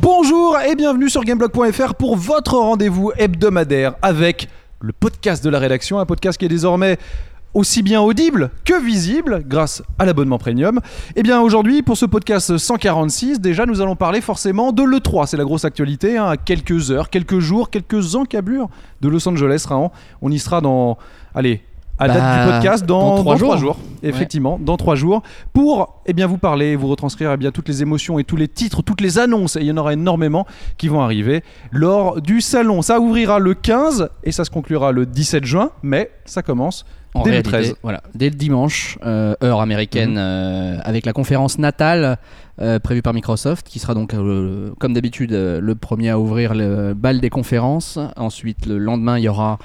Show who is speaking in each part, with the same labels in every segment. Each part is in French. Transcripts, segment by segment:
Speaker 1: Bonjour et bienvenue sur Gameblog.fr pour votre rendez-vous hebdomadaire avec le podcast de la rédaction, un podcast qui est désormais aussi bien audible que visible grâce à l'abonnement premium. Et bien aujourd'hui, pour ce podcast 146, déjà nous allons parler forcément de l'E3. C'est la grosse actualité, à quelques heures, quelques jours, quelques encablures de Los Angeles, Rahan. On y sera dans... Allez, à date du podcast, dans 3 jours. Effectivement, dans 3 jours, pour vous parler, vous retranscrire toutes les émotions et tous les titres, toutes les annonces, et il y en aura énormément qui vont arriver lors du salon. Ça ouvrira le 15 et ça se conclura le 17 juin, mais ça commence dès le 13.
Speaker 2: Voilà, dès le dimanche, heure américaine, avec la conférence natale prévue par Microsoft, qui sera donc, comme d'habitude, le premier à ouvrir le bal des conférences. Ensuite, le lendemain, il y aura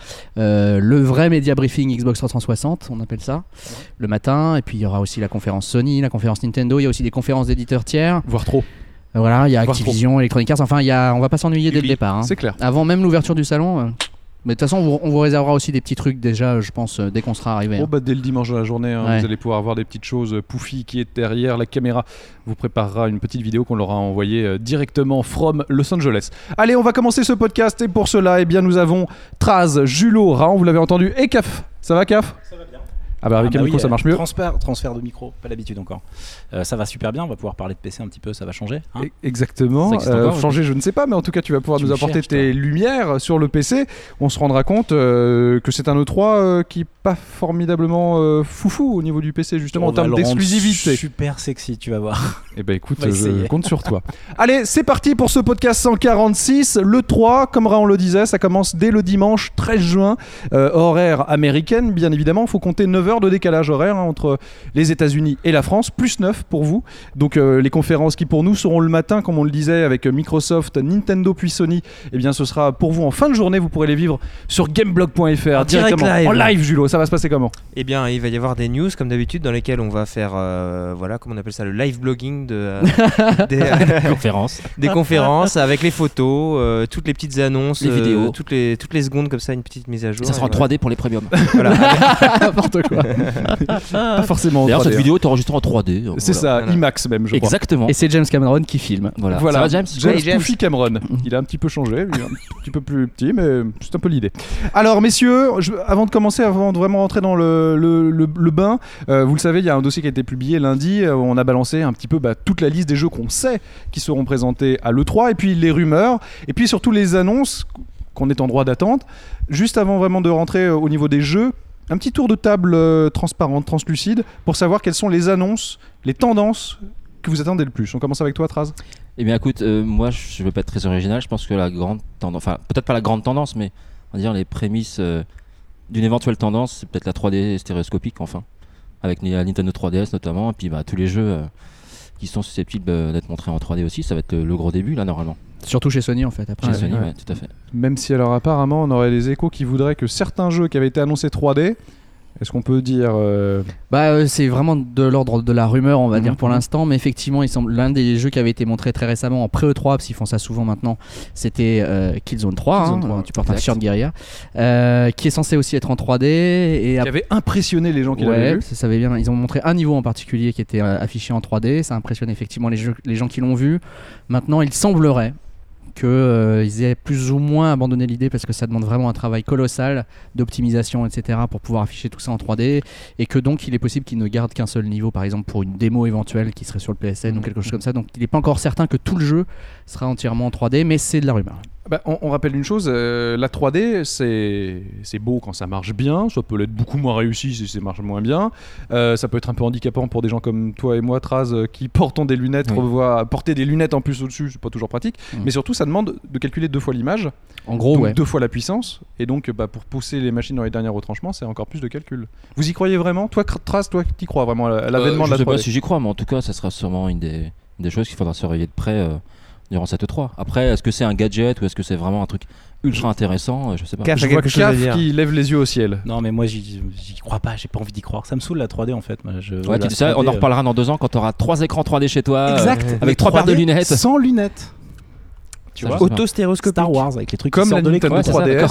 Speaker 2: le vrai media briefing Xbox 360, on appelle ça, le matin. Et puis, il y aura aussi la conférence Sony, la conférence Nintendo. Il y a aussi des conférences d'éditeurs tiers.
Speaker 1: Voire trop.
Speaker 2: Voilà, il y a Activision, Electronic Arts. Enfin, on va pas s'ennuyer dès le départ.
Speaker 1: C'est clair.
Speaker 2: Avant même l'ouverture du salon... Mais de toute façon, on vous réservera aussi des petits trucs déjà, je pense, dès qu'on sera arrivé.
Speaker 1: Dès le dimanche de la journée, vous allez pouvoir voir des petites choses. Poufy qui est derrière la caméra vous préparera une petite vidéo qu'on leur a envoyée directement from Los Angeles. Allez, on va commencer ce podcast et pour cela, nous avons Traz, Julot, Rahan, vous l'avez entendu, et Caf. Ça va, Caf ? Ça va bien. Avec un micro, ça marche mieux.
Speaker 3: Transfert de micro, pas l'habitude encore. Ça va super bien, on va pouvoir parler de PC un petit peu, ça va changer.
Speaker 1: Exactement. Changer, je ne sais pas, mais en tout cas, tu vas pouvoir nous apporter tes lumières sur le PC. On se rendra compte que c'est un E3 qui n'est pas formidablement foufou au niveau du PC, justement, en termes d'exclusivité.
Speaker 3: Super sexy, tu vas voir.
Speaker 1: Écoute, je compte sur toi. Allez, c'est parti pour ce podcast 146. L'E3, comme Rahan le disait, ça commence dès le dimanche 13 juin, horaire américaine, bien évidemment. Il faut compter 9 heures de décalage horaire entre les États-Unis et la France, plus 9 pour vous. Donc les conférences qui pour nous seront le matin, comme on le disait, avec Microsoft, Nintendo puis Sony, ce sera pour vous en fin de journée. Vous pourrez les vivre sur gameblog.fr directement en live. Julot, ça va se passer comment ?
Speaker 4: Il va y avoir des news comme d'habitude dans lesquelles on va faire comment on appelle ça, le live blogging des conférences avec les photos, toutes les petites annonces,
Speaker 2: les vidéos,
Speaker 4: toutes les secondes comme ça, une petite mise à jour.
Speaker 2: Et ça sera en 3D pour les premiums.
Speaker 4: Voilà.
Speaker 1: N'importe quoi. Pas forcément.
Speaker 5: D'ailleurs, cette vidéo est enregistrée en 3D.
Speaker 1: C'est ça, IMAX même, je crois.
Speaker 5: Exactement.
Speaker 2: Et c'est James Cameron qui filme.
Speaker 1: Voilà.
Speaker 5: Ça va, James
Speaker 1: Poufy Cameron. Il a un petit peu changé, il est un petit peu plus petit, mais c'est un peu l'idée. Alors, messieurs, avant de vraiment rentrer dans le bain, vous le savez, il y a un dossier qui a été publié lundi. On a balancé un petit peu toute la liste des jeux qu'on sait qui seront présentés à l'E3, et puis les rumeurs, et puis surtout les annonces qu'on est en droit d'attendre. Juste avant vraiment de rentrer au niveau des jeux, un petit tour de table transparente, translucide, pour savoir quelles sont les annonces, les tendances que vous attendez le plus. On commence avec toi, Traz.
Speaker 5: Écoute, moi je veux pas être très original, je pense que la grande tendance, enfin peut-être pas la grande tendance, mais on va dire les prémices d'une éventuelle tendance, c'est peut-être la 3D stéréoscopique, avec la Nintendo 3DS notamment, et puis tous les jeux qui sont susceptibles d'être montrés en 3D aussi, ça va être le gros début là normalement.
Speaker 2: Surtout chez Sony en fait. Après.
Speaker 5: Chez Sony, ouais, tout à fait.
Speaker 1: Même si alors apparemment on aurait des échos qui voudraient que certains jeux qui avaient été annoncés 3D, est-ce qu'on peut dire
Speaker 2: c'est vraiment de l'ordre de la rumeur, on va dire pour l'instant, mais effectivement, il semble l'un des jeux qui avait été montré très récemment en pré-E3, parce qu'ils font ça souvent maintenant, c'était Killzone 3, tu portes un t-shirt guérilla, qui est censé aussi être en 3D et
Speaker 1: qui avait impressionné les gens qui l'avaient vu.
Speaker 2: Ça savait bien. Ils ont montré un niveau en particulier qui était affiché en 3D, ça impressionne effectivement les gens qui l'ont vu. Maintenant, il semblerait qu'ils aient plus ou moins abandonné l'idée parce que ça demande vraiment un travail colossal d'optimisation, etc. pour pouvoir afficher tout ça en 3D, et que donc il est possible qu'ils ne gardent qu'un seul niveau, par exemple pour une démo éventuelle qui serait sur le PSN ou quelque chose comme ça. Donc il n'est pas encore certain que tout le jeu sera entièrement en 3D, mais c'est de la rumeur.
Speaker 1: On rappelle une chose, la 3D c'est beau quand ça marche bien, ça peut l'être beaucoup moins réussi si ça marche moins bien, ça peut être un peu handicapant pour des gens comme toi et moi, Traz, qui portons des lunettes, porter des lunettes en plus au-dessus, c'est pas toujours pratique, mais surtout ça demande de calculer 2 fois l'image,
Speaker 2: en gros,
Speaker 1: donc 2 fois la puissance, et donc pour pousser les machines dans les derniers retranchements, c'est encore plus de calcul. Vous y croyez vraiment ? Toi, Traz, toi qui crois vraiment à l'avènement de la 3D ?
Speaker 5: Je sais pas si j'y crois, mais en tout cas ça sera sûrement une des choses qu'il faudra surveiller de près durant cette E3. Après, est-ce que c'est un gadget ou est-ce que c'est vraiment un truc ultra intéressant ? Je sais pas.
Speaker 1: Je vois Caf qui lève les yeux au ciel.
Speaker 3: Non, mais moi j'y crois pas, j'ai pas envie d'y croire. Ça me saule la 3D en fait.
Speaker 5: Ouais, tu dis ça, on en reparlera dans 2 ans quand tu auras 3 écrans 3D chez toi.
Speaker 3: Exact.
Speaker 5: Avec 3 paires de lunettes.
Speaker 3: Sans lunettes. Tu vois, auto-stéréoscopique. Star Wars avec les trucs
Speaker 1: comme
Speaker 3: qui sortent
Speaker 1: la
Speaker 3: de l'écran.
Speaker 1: Nintendo 3DS.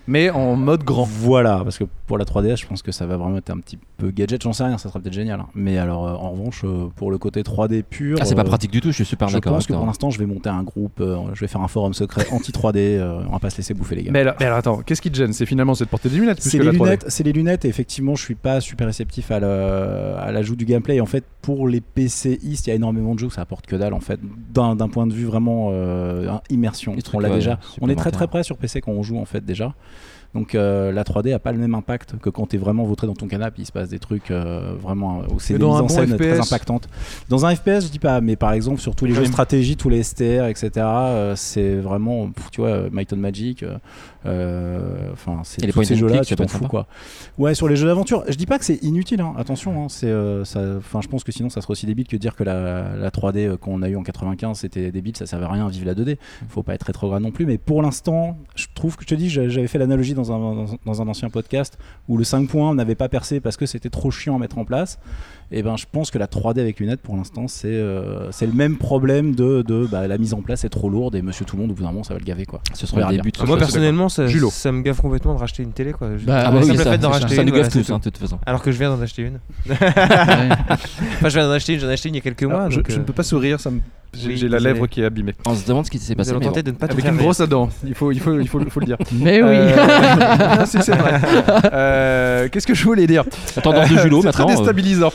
Speaker 1: mais en mode grand.
Speaker 3: Voilà, parce que pour la 3DS, je pense que ça va vraiment être un petit peu gadget, j'en sais rien, ça sera peut-être génial. Hein. Mais alors, en revanche, pour le côté 3D pur.
Speaker 5: Ah, c'est pas pratique du tout, je suis super
Speaker 3: Je
Speaker 5: d'accord.
Speaker 3: pense que
Speaker 5: avec
Speaker 3: pour
Speaker 5: toi.
Speaker 3: l'instant, je vais monter un groupe, je vais faire un forum secret anti-3D, on va pas se laisser bouffer les gars.
Speaker 1: Mais alors, attends, qu'est-ce qui te gêne? C'est finalement de porter des lunettes plus
Speaker 3: C'est
Speaker 1: que
Speaker 3: les
Speaker 1: la 3D.
Speaker 3: lunettes, c'est les lunettes et effectivement je suis pas super réceptif à l'ajout du gameplay. Et en fait pour les PCistes il y a énormément de jeux où ça apporte que dalle en fait d'un point de vue vraiment immersion.
Speaker 5: Les trucs,
Speaker 3: On l'a
Speaker 5: ouais,
Speaker 3: déjà, on est très
Speaker 5: supplémentaires.
Speaker 3: près sur PC quand on joue en fait déjà. Donc la 3D a pas le même impact que quand t'es vraiment vautré dans ton canapé, il se passe des trucs vraiment où c'est
Speaker 1: Mais
Speaker 3: des
Speaker 1: dans
Speaker 3: mises
Speaker 1: un
Speaker 3: en
Speaker 1: bon
Speaker 3: scène très
Speaker 1: FPS.
Speaker 3: impactantes. Dans un FPS je dis pas, mais par exemple sur tous les jeux de stratégie, tous les STR, etc. C'est vraiment, tu vois, Might and Magic. Enfin, c'est
Speaker 5: Et les
Speaker 3: tous
Speaker 5: point
Speaker 3: ces
Speaker 5: and
Speaker 3: jeux-là,
Speaker 5: click,
Speaker 3: tu
Speaker 5: ça peut
Speaker 3: t'en
Speaker 5: être
Speaker 3: fous
Speaker 5: sympa.
Speaker 3: quoi. Ouais, sur les jeux d'aventure, je dis pas que c'est inutile, hein. Attention, hein, enfin, je pense que sinon ça serait aussi débile que de dire que la 3D qu'on a eu en 95 c'était débile, ça servait à rien, vive la 2D. Faut pas être rétrograde non plus, mais pour l'instant, je trouve que je te dis, j'avais fait l'analogie dans un ancien podcast où le 5 points n'avait pas percé parce que c'était trop chiant à mettre en place. Et ben, je pense que la 3D avec lunettes pour l'instant c'est le même problème de la mise en place est trop lourde et Monsieur Tout le Monde au bout d'un moment ça va le gaver quoi.
Speaker 5: Ce
Speaker 3: On
Speaker 5: sera
Speaker 3: verra
Speaker 5: le
Speaker 3: bien.
Speaker 5: début de
Speaker 4: Moi personnellement, ça
Speaker 1: Julo.
Speaker 4: me gaffe complètement de racheter une télé quoi.
Speaker 2: Bah,
Speaker 5: Ah
Speaker 2: ouais,
Speaker 5: bah
Speaker 4: le
Speaker 5: oui,
Speaker 4: simple fait d'en
Speaker 5: ça
Speaker 4: racheter
Speaker 5: nous
Speaker 4: une,
Speaker 5: gaffe
Speaker 4: voilà,
Speaker 5: tous,
Speaker 4: c'est
Speaker 5: hein,
Speaker 4: tout.
Speaker 5: de toute façon.
Speaker 4: Alors que je viens d'en acheter une.
Speaker 2: Ouais.
Speaker 4: Enfin, je viens d'en acheter une, j'en ai acheté une il y a quelques mois.
Speaker 1: Alors,
Speaker 4: donc,
Speaker 1: je ne peux pas sourire, j'ai
Speaker 4: oui,
Speaker 1: j'ai la
Speaker 4: désolé.
Speaker 1: lèvre qui est abîmée.
Speaker 5: On se demande ce qui s'est
Speaker 4: vous
Speaker 5: passé.
Speaker 4: allez
Speaker 5: mais
Speaker 4: tenter
Speaker 5: bon.
Speaker 4: de ne pas tout
Speaker 1: Avec
Speaker 4: faire
Speaker 1: une
Speaker 4: rire.
Speaker 1: brosse à dents, il faut le dire.
Speaker 2: Mais oui.
Speaker 1: C'est vrai. Qu'est-ce que je voulais dire?
Speaker 5: Tendance de Julo
Speaker 1: C'est très
Speaker 5: maintenant.
Speaker 1: déstabilisant.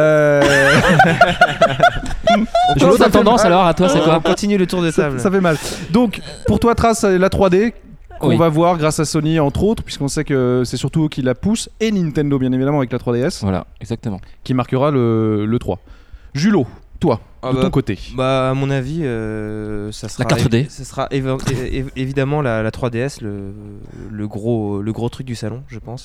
Speaker 5: Julo,
Speaker 1: Ça
Speaker 5: ta
Speaker 1: fait
Speaker 5: tendance
Speaker 1: mal.
Speaker 5: alors à toi, c'est
Speaker 4: On
Speaker 5: quoi
Speaker 4: continue le tour de
Speaker 1: Ça,
Speaker 4: table.
Speaker 1: ça fait mal. Donc, pour toi, Trace, la 3D qu'on
Speaker 5: Oui.
Speaker 1: va voir grâce à Sony entre autres, puisqu'on sait que c'est surtout eux qui la poussent, et Nintendo bien évidemment avec la 3DS,
Speaker 5: Voilà, exactement.
Speaker 1: qui marquera le 3. Julo, toi,
Speaker 4: Ah
Speaker 1: de
Speaker 4: bah,
Speaker 1: ton côté.
Speaker 4: Bah, à mon avis, ça sera.
Speaker 5: 4D.
Speaker 4: Ça sera évidemment la 3DS, le gros truc du salon, je pense.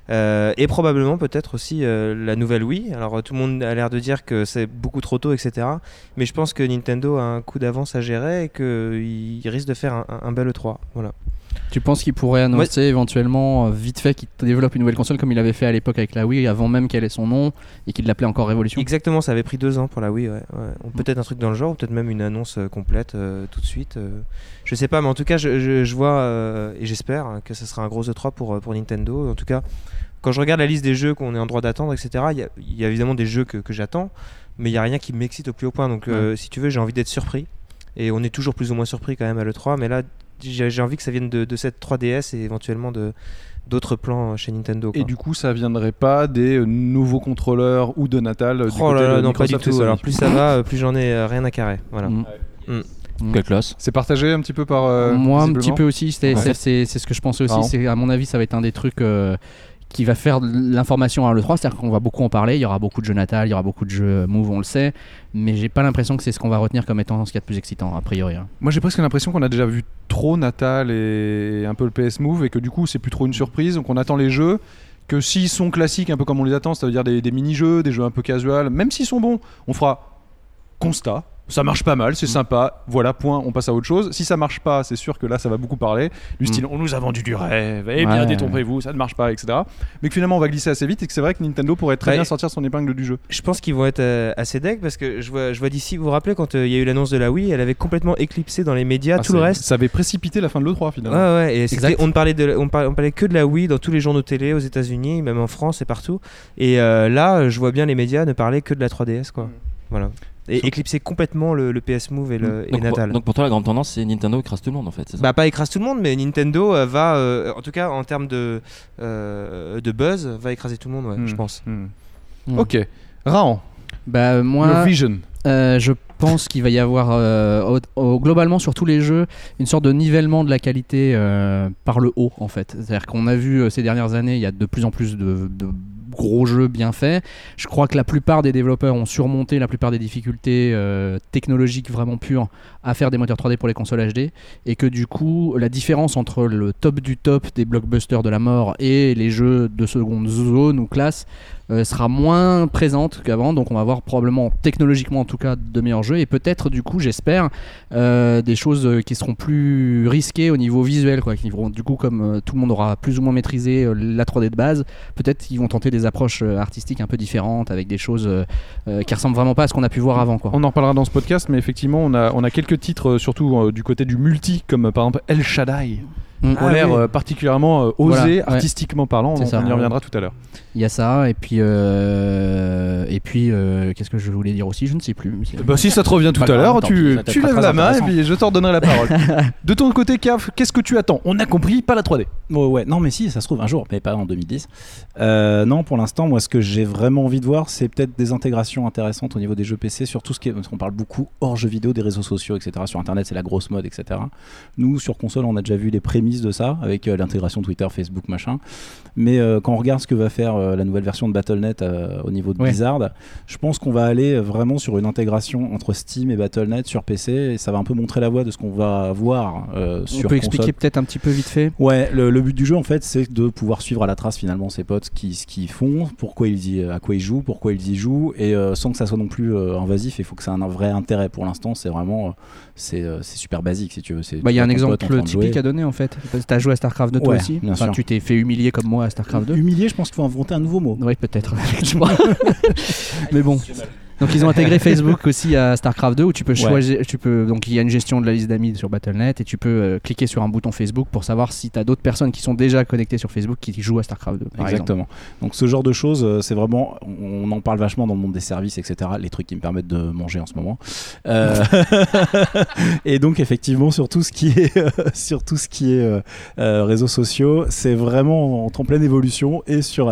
Speaker 4: Et probablement peut-être aussi la nouvelle Wii. Alors tout le monde a l'air de dire que c'est beaucoup trop tôt, etc. Mais je pense que Nintendo a un coup d'avance à gérer et qu'il risque de faire un bel E3. Voilà.
Speaker 2: Tu penses qu'il pourrait annoncer éventuellement vite fait qu'il développe une nouvelle console comme il avait fait à l'époque avec la Wii avant même qu'elle ait son nom et qu'il l'appelait encore Révolution?
Speaker 4: Exactement, ça avait pris 2 ans pour la Wii. Ouais. Peut-être un truc dans le genre, ou peut-être même une annonce complète tout de suite. Je sais pas, mais en tout cas, je vois et j'espère que ce sera un gros E3 pour Nintendo. En tout cas, quand je regarde la liste des jeux qu'on est en droit d'attendre, etc., il y a évidemment des jeux que j'attends, mais il n'y a rien qui m'excite au plus haut point. Donc, si tu veux, j'ai envie d'être surpris. Et on est toujours plus ou moins surpris quand même à l'E3, mais là, j'ai envie que ça vienne de cette 3DS et éventuellement d'autres plans chez Nintendo. Quoi.
Speaker 1: Et du coup, ça viendrait pas des nouveaux contrôleurs ou de Natal du
Speaker 4: Oh
Speaker 1: côté
Speaker 4: là là,
Speaker 1: de
Speaker 4: non, pas du
Speaker 1: Microsoft et
Speaker 4: tout.
Speaker 1: Sony.
Speaker 4: Alors, plus ça va, plus j'en ai rien à carrer. Voilà.
Speaker 5: Quelle classe.
Speaker 1: C'est partagé un petit peu par.
Speaker 2: Moi, un
Speaker 1: visiblement
Speaker 2: petit peu aussi.
Speaker 1: Ouais.
Speaker 2: C'est ce que je pensais aussi.
Speaker 1: Marrant.
Speaker 2: C'est, à mon avis, ça va être un des trucs qui va faire de l'information à l'E3. C'est-à-dire qu'on va beaucoup en parler. Il y aura beaucoup de jeux Natal, il y aura beaucoup de jeux Move, on le sait. Mais j'ai pas l'impression que c'est ce qu'on va retenir comme étant ce qu'il y a de plus excitant, a priori. Hein.
Speaker 1: Moi, j'ai presque l'impression qu'on a déjà vu trop Natal et un peu le PS Move et que du coup, c'est plus trop une surprise. Donc, on attend les jeux. Que s'ils sont classiques, un peu comme on les attend, c'est-à-dire des mini-jeux, des jeux un peu casual, même s'ils sont bons, on fera constat. Ça marche pas mal, c'est sympa, voilà, point, on passe à autre chose. Si ça marche pas, c'est sûr que là, ça va beaucoup parler. Du style, on nous a vendu du rêve, eh bien,
Speaker 2: Ouais.
Speaker 1: détrompez-vous, ça ne marche pas, etc. Mais que finalement, on va glisser assez vite et que c'est vrai que Nintendo pourrait très
Speaker 4: Ouais.
Speaker 1: bien sortir son épingle du jeu.
Speaker 4: Je pense qu'ils vont être assez deg parce que je vois d'ici, vous vous rappelez quand il y a eu l'annonce de la Wii, elle avait complètement éclipsé dans les médias tout le reste.
Speaker 1: Ça avait précipité la fin de l'E3 finalement.
Speaker 4: Ouais, et c'était-
Speaker 2: Exact.
Speaker 4: on parlait que de la Wii dans tous les journaux télé aux États-Unis, même en France et partout. Et là, je vois bien les médias ne parler que de la 3DS, quoi. Voilà. Et éclipser complètement le PS Move et
Speaker 5: Donc,
Speaker 4: Natal.
Speaker 5: donc pour toi, la grande tendance, c'est Nintendo écrase tout le monde en fait. C'est ça
Speaker 4: Bah pas écrase tout le monde, mais Nintendo va, en tout cas en termes de buzz, va écraser tout le monde, ouais, je pense.
Speaker 1: Ok, Raon,
Speaker 2: Bah,
Speaker 1: le
Speaker 2: moi,
Speaker 1: Vision.
Speaker 2: je pense qu'il va y avoir globalement sur tous les jeux une sorte de nivellement de la qualité par le haut en fait. C'est-à-dire qu'on a vu ces dernières années, il y a de plus en plus de gros jeux bien faits. Je crois que la plupart des développeurs ont surmonté la plupart des difficultés technologiques vraiment pures à faire des moteurs 3D pour les consoles HD et que du coup la différence entre le top du top des blockbusters de la mort et les jeux de seconde zone ou classe sera moins présente qu'avant, donc on va avoir probablement technologiquement en tout cas de meilleurs jeux et peut-être du coup j'espère des choses qui seront plus risquées au niveau visuel quoi, qui vont du coup comme tout le monde aura plus ou moins maîtrisé la 3D de base, peut-être qu'ils vont tenter des approches artistiques un peu différentes avec des choses qui ressemblent vraiment pas à ce qu'on a pu voir avant quoi.
Speaker 1: On en reparlera dans ce podcast, mais effectivement, on a quelques titres, surtout du côté du multi, comme par exemple El Shaddai, ont l'air particulièrement osés,
Speaker 2: Voilà, ouais.
Speaker 1: artistiquement parlant.
Speaker 2: C'est ça.
Speaker 1: On y reviendra tout à l'heure.
Speaker 2: Il y a ça, et puis qu'est-ce que je voulais dire aussi, je ne sais plus.
Speaker 1: Bah, si ça te revient tout
Speaker 3: Pas
Speaker 1: à
Speaker 3: grave,
Speaker 1: l'heure,
Speaker 3: tant
Speaker 1: tu
Speaker 3: pis, ça peut être
Speaker 1: lèves
Speaker 3: très
Speaker 1: la main et
Speaker 3: intéressant.
Speaker 1: puis je te redonnerai la parole. De ton côté, Caf, qu'est-ce que tu attends? On a compris, pas la 3D.
Speaker 3: Ouais, non, mais si, ça se trouve un jour, mais pas en 2010. Non, pour l'instant, moi, ce que j'ai vraiment envie de voir, c'est peut-être des intégrations intéressantes au niveau des jeux PC, sur tout ce qui est, parce qu'on parle beaucoup hors jeux vidéo, des réseaux sociaux, etc. Sur Internet, c'est la grosse mode, etc. Nous, sur console, on a déjà vu les prémices de ça, avec l'intégration Twitter, Facebook, machin. Mais quand on regarde ce que va faire la nouvelle version de Battle.net au niveau de Blizzard, je pense qu'on va aller vraiment sur une intégration entre Steam et Battle.net sur PC, et ça va un peu montrer la voie de ce qu'on va voir sur
Speaker 2: On peut expliquer
Speaker 3: console.
Speaker 2: peut-être un petit peu vite fait.
Speaker 3: Ouais, le but du jeu en fait, c'est de pouvoir suivre à la trace finalement ses potes, ce qu'ils font, à quoi ils jouent, pourquoi ils y jouent, et sans que ça soit non plus invasif. Il faut que ça ait un vrai intérêt. Pour l'instant, c'est vraiment c'est super basique si tu veux.
Speaker 2: Il y a un exemple typique à donner en fait. T'as joué à StarCraft 2 toi
Speaker 3: Ouais,
Speaker 2: aussi.
Speaker 3: bien sûr.
Speaker 2: Tu t'es fait humilier comme moi à StarCraft 2.
Speaker 3: Humilié, je pense qu'il faut inventer un nouveau mot.
Speaker 2: Oui, peut-être. Mais bon. Donc ils ont intégré Facebook aussi à StarCraft 2 où tu peux choisir, donc il y a une gestion de la liste d'amis sur Battle.net et tu peux cliquer sur un bouton Facebook pour savoir si tu as d'autres personnes qui sont déjà connectées sur Facebook qui jouent à StarCraft 2 par
Speaker 3: Exactement.
Speaker 2: exemple.
Speaker 3: Donc ce genre de choses, c'est vraiment, on en parle vachement dans le monde des services, etc. Les trucs qui me permettent de manger en ce moment. Et donc effectivement sur tout ce qui est réseaux sociaux, c'est vraiment en pleine évolution, et sur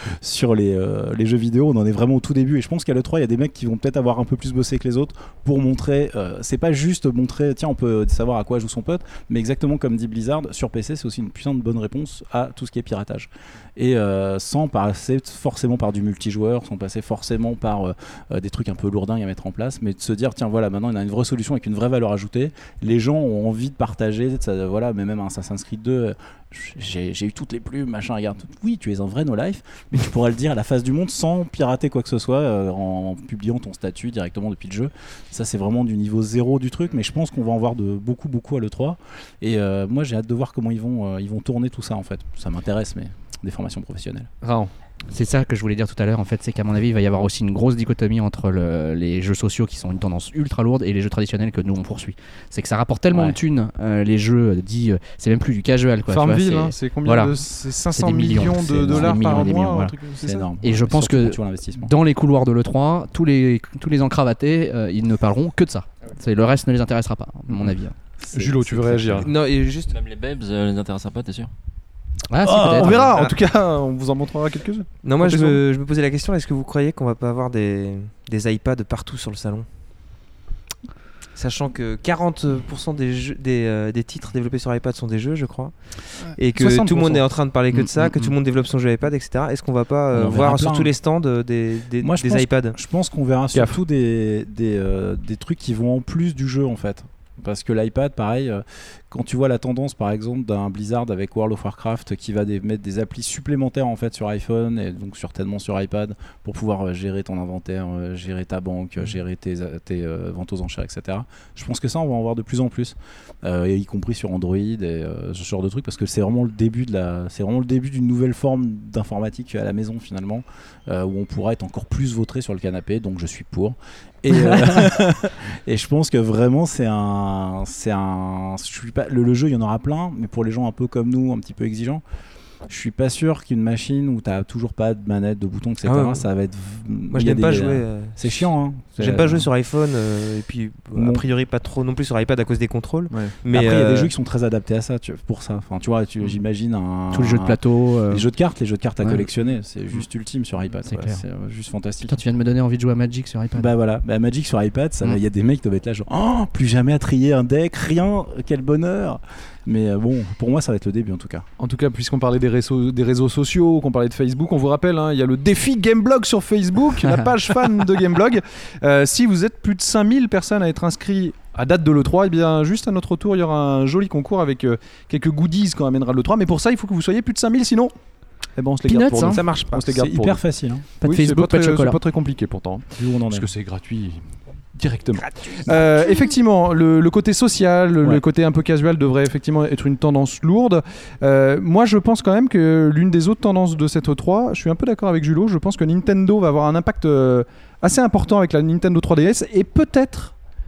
Speaker 3: les jeux vidéo, on en est vraiment au tout début. Et je pense qu'à l'E3, il y a des mecs qui vont peut-être avoir un peu plus bossé que les autres pour montrer, c'est pas juste montrer, tiens, on peut savoir à quoi joue son pote, mais exactement comme dit Blizzard, sur PC, c'est aussi une puissante bonne réponse à tout ce qui est piratage. Et sans passer forcément par du multijoueur, sans passer forcément par des trucs un peu lourdingues à mettre en place, mais de se dire, tiens, voilà, maintenant on a une vraie solution avec une vraie valeur ajoutée. Les gens ont envie de partager, ça, voilà, mais même un Assassin's Creed 2, j'ai eu toutes les plumes, machin, regarde. Oui, tu es un vrai no-life, mais tu pourrais le dire à la face du monde sans pirater quoi que ce soit, en publiant ton statut directement depuis le jeu. Ça, c'est vraiment du niveau 0 du truc, mais je pense qu'on va en voir de beaucoup à l'E3. Et moi, j'ai hâte de voir comment ils vont tourner tout ça, en fait. Ça m'intéresse, mais des formations professionnelles.
Speaker 1: Raon.
Speaker 2: C'est ça que je voulais dire tout à l'heure en fait, c'est qu'à mon avis il va y avoir aussi une grosse dichotomie entre les jeux sociaux qui sont une tendance ultra lourde et les jeux traditionnels que nous on poursuit. C'est que ça rapporte tellement de thunes, les jeux dits, c'est même plus du casual quoi.
Speaker 1: Farmville, c'est combien c'est 500 millions de dollars par mois,
Speaker 2: voilà.
Speaker 3: C'est énorme.
Speaker 2: Et je pense que dans les couloirs de l'E3, tous les encravatés, ils ne parleront que de ça. Le reste ne les intéressera pas, à mon avis.
Speaker 1: Julo, tu veux réagir?
Speaker 4: Non, et juste
Speaker 5: même les babes les intéressera pas, t'es sûr?
Speaker 1: On verra, en tout cas on vous en montrera quelques-uns.
Speaker 4: Non, moi je me posais la question, est-ce que vous croyez qu'on va pas avoir des iPads partout sur le salon, sachant que 40% des titres développés sur iPad sont des jeux, je crois, et que
Speaker 1: 60%.
Speaker 4: tout le monde est en train de parler que de ça, que tout le monde développe son jeu iPad, etc. Est-ce qu'on va pas voir sur tous les stands des iPads?
Speaker 3: Je pense qu'on verra surtout des trucs qui vont en plus du jeu en fait. Parce que l'iPad, pareil, quand tu vois la tendance par exemple d'un Blizzard avec World of Warcraft qui va mettre des applis supplémentaires en fait sur iPhone et donc certainement sur iPad pour pouvoir gérer ton inventaire, gérer ta banque, gérer tes ventes aux enchères, etc. Je pense que ça on va en voir de plus en plus, et y compris sur Android et ce genre de trucs, parce que c'est vraiment le début d'une nouvelle forme d'informatique à la maison finalement, où on pourra être encore plus vautré sur le canapé, donc je suis pour. Et, et je pense que vraiment le jeu il y en aura plein, mais pour les gens un peu comme nous, un petit peu exigeants, je suis pas sûr qu'une machine où t'as toujours pas de manette, de boutons, etc. Ça va être.
Speaker 4: Moi, je n'aime pas jouer.
Speaker 3: C'est chiant, hein.
Speaker 4: J'aime pas jouer sur iPhone, et puis a priori pas trop non plus sur iPad à cause des contrôles.
Speaker 3: Ouais. Mais après, il y a des jeux qui sont très adaptés à ça, pour ça. Enfin, tu vois, j'imagine tous
Speaker 2: les jeux de plateau,
Speaker 3: les jeux de cartes à collectionner, c'est juste ultime sur iPad. C'est juste fantastique.
Speaker 2: Putain, tu viens de me donner envie de jouer à Magic sur iPad.
Speaker 3: Bah voilà, Magic sur iPad, il y a des mecs qui doivent être là genre, oh, plus jamais à trier un deck, rien, quel bonheur. Mais bon, pour moi, ça va être le début en tout cas.
Speaker 1: En tout cas, puisqu'on parlait des réseaux sociaux, qu'on parlait de Facebook, on vous rappelle, il y a le défi Gameblog sur Facebook, la page fan de Gameblog. Si vous êtes plus de 5000 personnes à être inscrits à date de l'E3, et bien juste à notre tour, il y aura un joli concours avec quelques goodies qu'on amènera de l'E3. Mais pour ça, il faut que vous soyez plus de 5000, sinon on se les garde pour nous.
Speaker 4: Ça marche pas.
Speaker 3: C'est hyper facile.
Speaker 2: Pas de Facebook, pas de chocolat.
Speaker 1: C'est pas très compliqué pourtant. Parce que c'est gratuit. Directement.
Speaker 4: Gratuit.
Speaker 1: Effectivement, le côté social, le côté un peu casual devrait effectivement être une tendance lourde. Moi, je pense quand même que l'une des autres tendances de cette E3, je suis un peu d'accord avec Julo, je pense que Nintendo va avoir un impact assez important avec la Nintendo 3DS et peut-être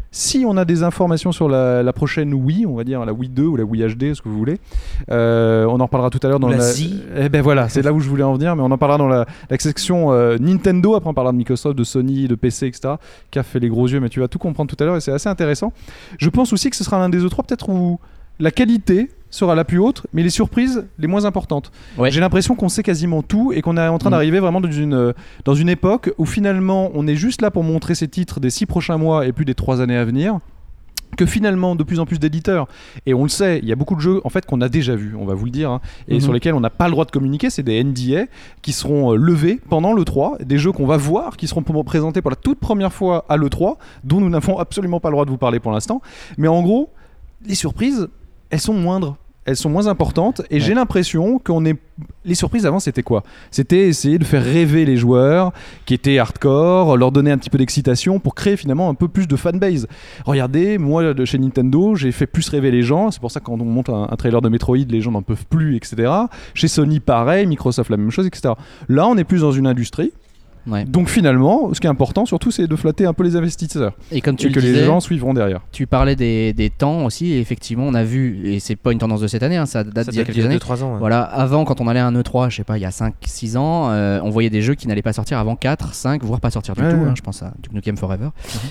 Speaker 1: Si on a des informations sur la prochaine Wii, on va dire la Wii 2 ou la Wii HD, ce que vous voulez, on en reparlera tout à l'heure dans
Speaker 4: La
Speaker 1: la...
Speaker 4: Z.
Speaker 1: Eh ben voilà, c'est là où je voulais en venir, mais on en parlera dans la section Nintendo, après on parlera de Microsoft, de Sony, de PC, etc. Qui a fait les gros yeux, mais tu vas tout comprendre tout à l'heure et c'est assez intéressant. Je pense aussi que ce sera l'un des E3 peut-être où la qualité sera la plus haute, mais les surprises les moins importantes.
Speaker 2: Ouais.
Speaker 1: J'ai l'impression qu'on sait quasiment tout et qu'on est en train d'arriver vraiment dans une époque où finalement on est juste là pour montrer ces titres des 6 prochains mois et plus des 3 années à venir. Que finalement de plus en plus d'éditeurs, et on le sait, il y a beaucoup de jeux en fait qu'on a déjà vus, on va vous le dire, hein, et sur lesquels on n'a pas le droit de communiquer, c'est des NDA qui seront levés pendant l'E3, des jeux qu'on va voir, qui seront présentés pour la toute première fois à l'E3, dont nous n'avons absolument pas le droit de vous parler pour l'instant, mais en gros, les surprises, elles sont moindres. Elles sont moins importantes et j'ai l'impression les surprises avant c'était quoi ? C'était essayer de faire rêver les joueurs qui étaient hardcore, leur donner un petit peu d'excitation pour créer finalement un peu plus de fanbase. Regardez, moi de chez Nintendo j'ai fait plus rêver les gens, c'est pour ça que quand on monte un trailer de Metroid les gens n'en peuvent plus, etc. Chez Sony pareil, Microsoft la même chose, etc. Là on est plus dans une industrie.
Speaker 2: Ouais.
Speaker 1: Donc finalement, ce qui est important surtout, c'est de flatter un peu les investisseurs
Speaker 2: Et comme tu
Speaker 1: et
Speaker 2: le
Speaker 1: que
Speaker 2: disais,
Speaker 1: les gens suivront derrière.
Speaker 2: tu parlais des temps aussi, et effectivement, on a vu, et c'est pas une tendance de cette année, hein, ça date d'il y a quelques années.
Speaker 4: 2-3 ans. Ouais.
Speaker 2: Voilà, avant, quand on allait à un E3, je sais pas, il y a 5-6 ans, on voyait des jeux qui n'allaient pas sortir avant 4, 5, voire pas sortir du tout. Hein, je pense à Duke Nukem Forever.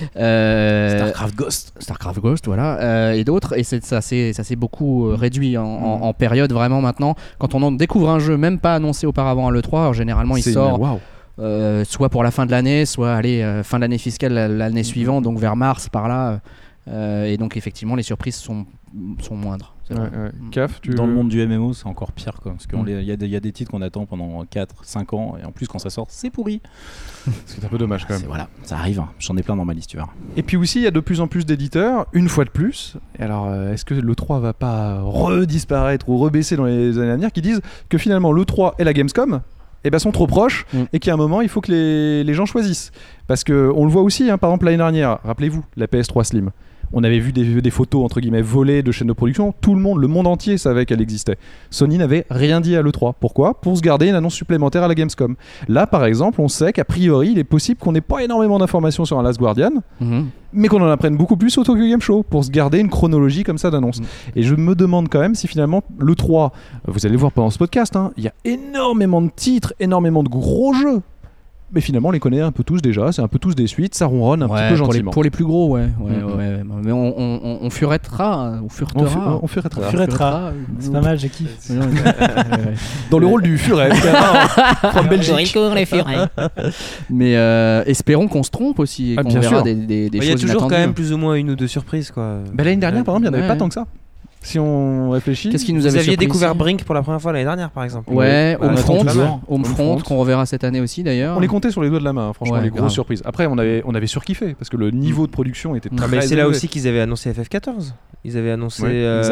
Speaker 2: Starcraft Ghost, voilà, et d'autres, et ça s'est beaucoup réduit en période vraiment maintenant. Quand on en découvre un jeu, même pas annoncé auparavant à l'E3, alors, généralement il sort.
Speaker 1: Waouh.
Speaker 2: Soit pour la fin de l'année, soit fin de l'année fiscale l'année suivante, donc vers mars par là. Et donc effectivement les surprises sont moindres. C'est vrai.
Speaker 1: Caf,
Speaker 3: Dans le monde du MMO, c'est encore pire quoi, parce qu'il y a des titres qu'on attend pendant 4-5 ans et en plus quand ça sort, c'est pourri.
Speaker 1: C'est un peu dommage quand même.
Speaker 3: Voilà, ça arrive, j'en ai plein dans ma liste, tu vois.
Speaker 1: Et puis aussi, il y a de plus en plus d'éditeurs, une fois de plus. Et alors, est-ce que l'E3 va pas redisparaître ou rebaisser dans les années à venir, qui disent que finalement l'E3 et la Gamescom sont trop proches et qu'à un moment il faut que les gens choisissent, parce que on le voit aussi, hein, par exemple l'année dernière, rappelez-vous la PS3 Slim, on avait vu des photos entre guillemets volées de chaînes de production, tout le monde entier savait qu'elle existait. Sony n'avait rien dit à l'E3. Pourquoi ? Pour se garder une annonce supplémentaire à la Gamescom. Là par exemple on sait qu'a priori il est possible qu'on n'ait pas énormément d'informations sur un Last Guardian, mais qu'on en apprenne beaucoup plus au Tokyo Game Show pour se garder une chronologie comme ça d'annonces. Et je me demande quand même si finalement l'E3, vous allez voir pendant ce podcast, hein, il y a énormément de titres, énormément de gros jeux, mais finalement on les connaît un peu tous déjà, c'est un peu tous des suites, ça ronronne un petit peu gentiment.
Speaker 2: Pour les plus gros, ouais. Mais on furettera,
Speaker 1: on furettera.
Speaker 3: C'est pas mal, j'ai kiffé.
Speaker 1: Dans le rôle du furet, from Belgique.
Speaker 2: Mais espérons qu'on se trompe aussi et qu'on verra des choses.
Speaker 4: Il y a toujours quand même
Speaker 2: inattendues.
Speaker 4: plus ou moins une ou deux surprises quoi.
Speaker 1: L'année dernière par exemple il n'y en avait pas tant que ça. Si on réfléchit,
Speaker 2: qu'est-ce qui nous
Speaker 4: Vous
Speaker 2: avait
Speaker 4: aviez
Speaker 2: surpris
Speaker 4: découvert
Speaker 2: ici
Speaker 4: Brink pour la première fois l'année dernière par exemple.
Speaker 2: Ouais, Homefront
Speaker 1: Homefront,
Speaker 2: qu'on reverra cette année aussi d'ailleurs.
Speaker 1: on les comptait sur les doigts de la main, hein, franchement,
Speaker 2: Ouais,
Speaker 1: les grosses
Speaker 2: grave.
Speaker 1: surprises. Après, on avait surkiffé parce que le niveau de production était très
Speaker 4: Mais c'est là
Speaker 1: élevé.
Speaker 4: aussi qu'ils avaient annoncé FF14. Ils avaient annoncé.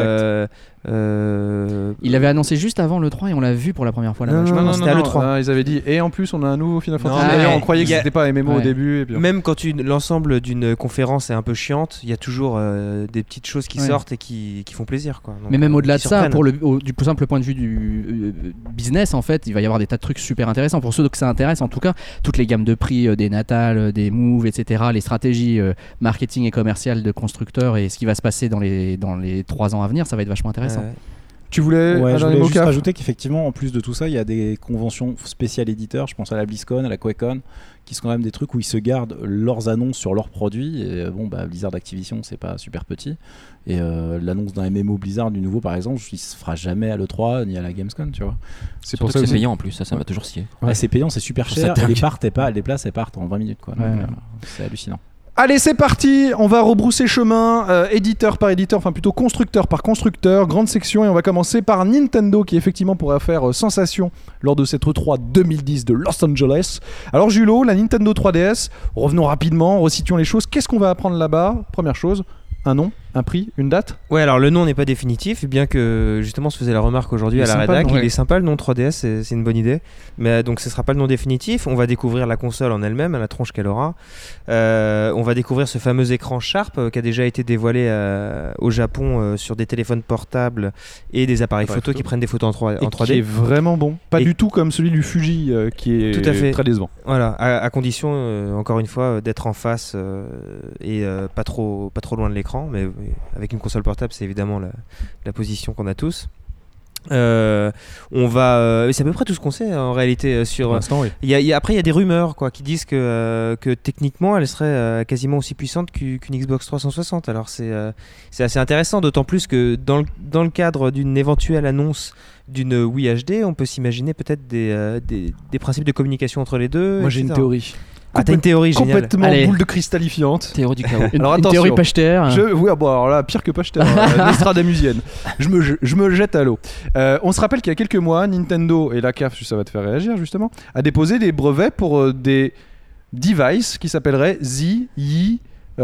Speaker 2: Il avait annoncé juste avant le 3 et on l'a vu pour la première fois là-bas.
Speaker 4: Non, c'était à l'E3.
Speaker 1: Non, ils avaient dit, et en plus, on a un nouveau Final Fantasy.
Speaker 4: mais
Speaker 1: D'ailleurs, on croyait que
Speaker 4: il y a-
Speaker 1: c'était pas MMO au début. Et puis...
Speaker 4: Même quand l'ensemble d'une conférence est un peu chiante, il y a toujours des petites choses qui sortent et qui font plaisir. Quoi. Donc,
Speaker 2: Mais même au-delà de
Speaker 4: qui
Speaker 2: ça,
Speaker 4: surprennent.
Speaker 2: du plus simple point de vue du business, en fait, il va y avoir des tas de trucs super intéressants. Pour ceux que ça intéresse, en tout cas, toutes les gammes de prix, des natales, des moves, etc., les stratégies marketing et commerciales de constructeurs et ce qui va se passer dans les 3 ans à venir, ça va être vachement intéressant.
Speaker 1: Tu voulais
Speaker 3: Ouais,
Speaker 1: un
Speaker 3: je
Speaker 1: dernier
Speaker 3: voulais
Speaker 1: mot,
Speaker 3: juste
Speaker 1: Caf
Speaker 3: rajouter qu'effectivement, en plus de tout ça, il y a des conventions spéciales éditeurs. Je pense à la BlizzCon, à la QuakeCon, qui sont quand même des trucs où ils se gardent leurs annonces sur leurs produits. Et Blizzard Activision, c'est pas super petit. Et l'annonce d'un MMO Blizzard du nouveau, par exemple, il se fera jamais à l'E3 ni à la Gamescom, tu vois.
Speaker 1: C'est
Speaker 5: Pour
Speaker 1: pour ça
Speaker 5: c'est
Speaker 1: aussi.
Speaker 5: payant en plus, ça m'a toujours scié.
Speaker 3: Ouais, c'est payant, c'est super
Speaker 5: Je trouve
Speaker 3: cher.
Speaker 5: ça
Speaker 3: Et
Speaker 5: dingue.
Speaker 3: les places, elles partent en 20 minutes, quoi. Donc,
Speaker 2: Ouais.
Speaker 3: c'est hallucinant.
Speaker 1: Allez, c'est parti. On va rebrousser chemin, éditeur par éditeur, enfin plutôt constructeur par constructeur, grande section, et on va commencer par Nintendo qui effectivement pourrait faire sensation lors de cette E3 2010 de Los Angeles. Alors Julo, la Nintendo 3DS, revenons rapidement, resituons les choses. Qu'est-ce qu'on va apprendre là-bas ? Première chose, un nom. un prix, une date?
Speaker 4: Ouais, alors le nom n'est pas définitif, bien que justement on se faisait la remarque aujourd'hui
Speaker 1: Il
Speaker 4: à
Speaker 1: est
Speaker 4: la
Speaker 1: sympa,
Speaker 4: rédac.
Speaker 1: le nom,
Speaker 4: Il est sympa le nom 3DS, c'est une bonne idée. Mais donc ce sera pas le nom définitif. On va découvrir la console en elle-même, à la tronche qu'elle aura. On va découvrir ce fameux écran Sharp qui a déjà été dévoilé au Japon sur des téléphones portables et des appareils photo qui prennent des photos en 3D.
Speaker 1: Qui est vraiment bon. Pas
Speaker 4: Et-
Speaker 1: du tout comme celui du Fuji qui est
Speaker 4: Tout à fait.
Speaker 1: très décevant.
Speaker 4: Voilà, à condition, encore une fois, d'être en face et pas trop loin de l'écran. Mais avec une console portable, c'est évidemment la position qu'on a tous. C'est à peu près tout ce qu'on sait en réalité
Speaker 1: Pour
Speaker 4: sur.
Speaker 1: l'instant, oui.
Speaker 4: Après, il y a des rumeurs qui disent que techniquement, elle serait quasiment aussi puissante qu'une Xbox 360. Alors c'est assez intéressant, d'autant plus que dans le cadre d'une éventuelle annonce d'une Wii HD, on peut s'imaginer peut-être des principes de communication entre les deux.
Speaker 1: Moi, j'ai une
Speaker 4: etc.
Speaker 1: théorie.
Speaker 4: Ah, t'as une théorie géniale.
Speaker 1: Complètement
Speaker 2: Allez.
Speaker 1: boule de cristallifiante.
Speaker 5: Théorie du chaos.
Speaker 1: Alors,
Speaker 2: Une
Speaker 1: attention.
Speaker 2: théorie pas HTR.
Speaker 1: Oui, bon, alors là, pire que pas jeter Nostradamusienne. Je me jette à l'eau. On se rappelle qu'il y a quelques mois, Nintendo, et la CAF, ça va te faire réagir justement, a déposé des brevets pour des devices qui s'appelleraient Z, Y,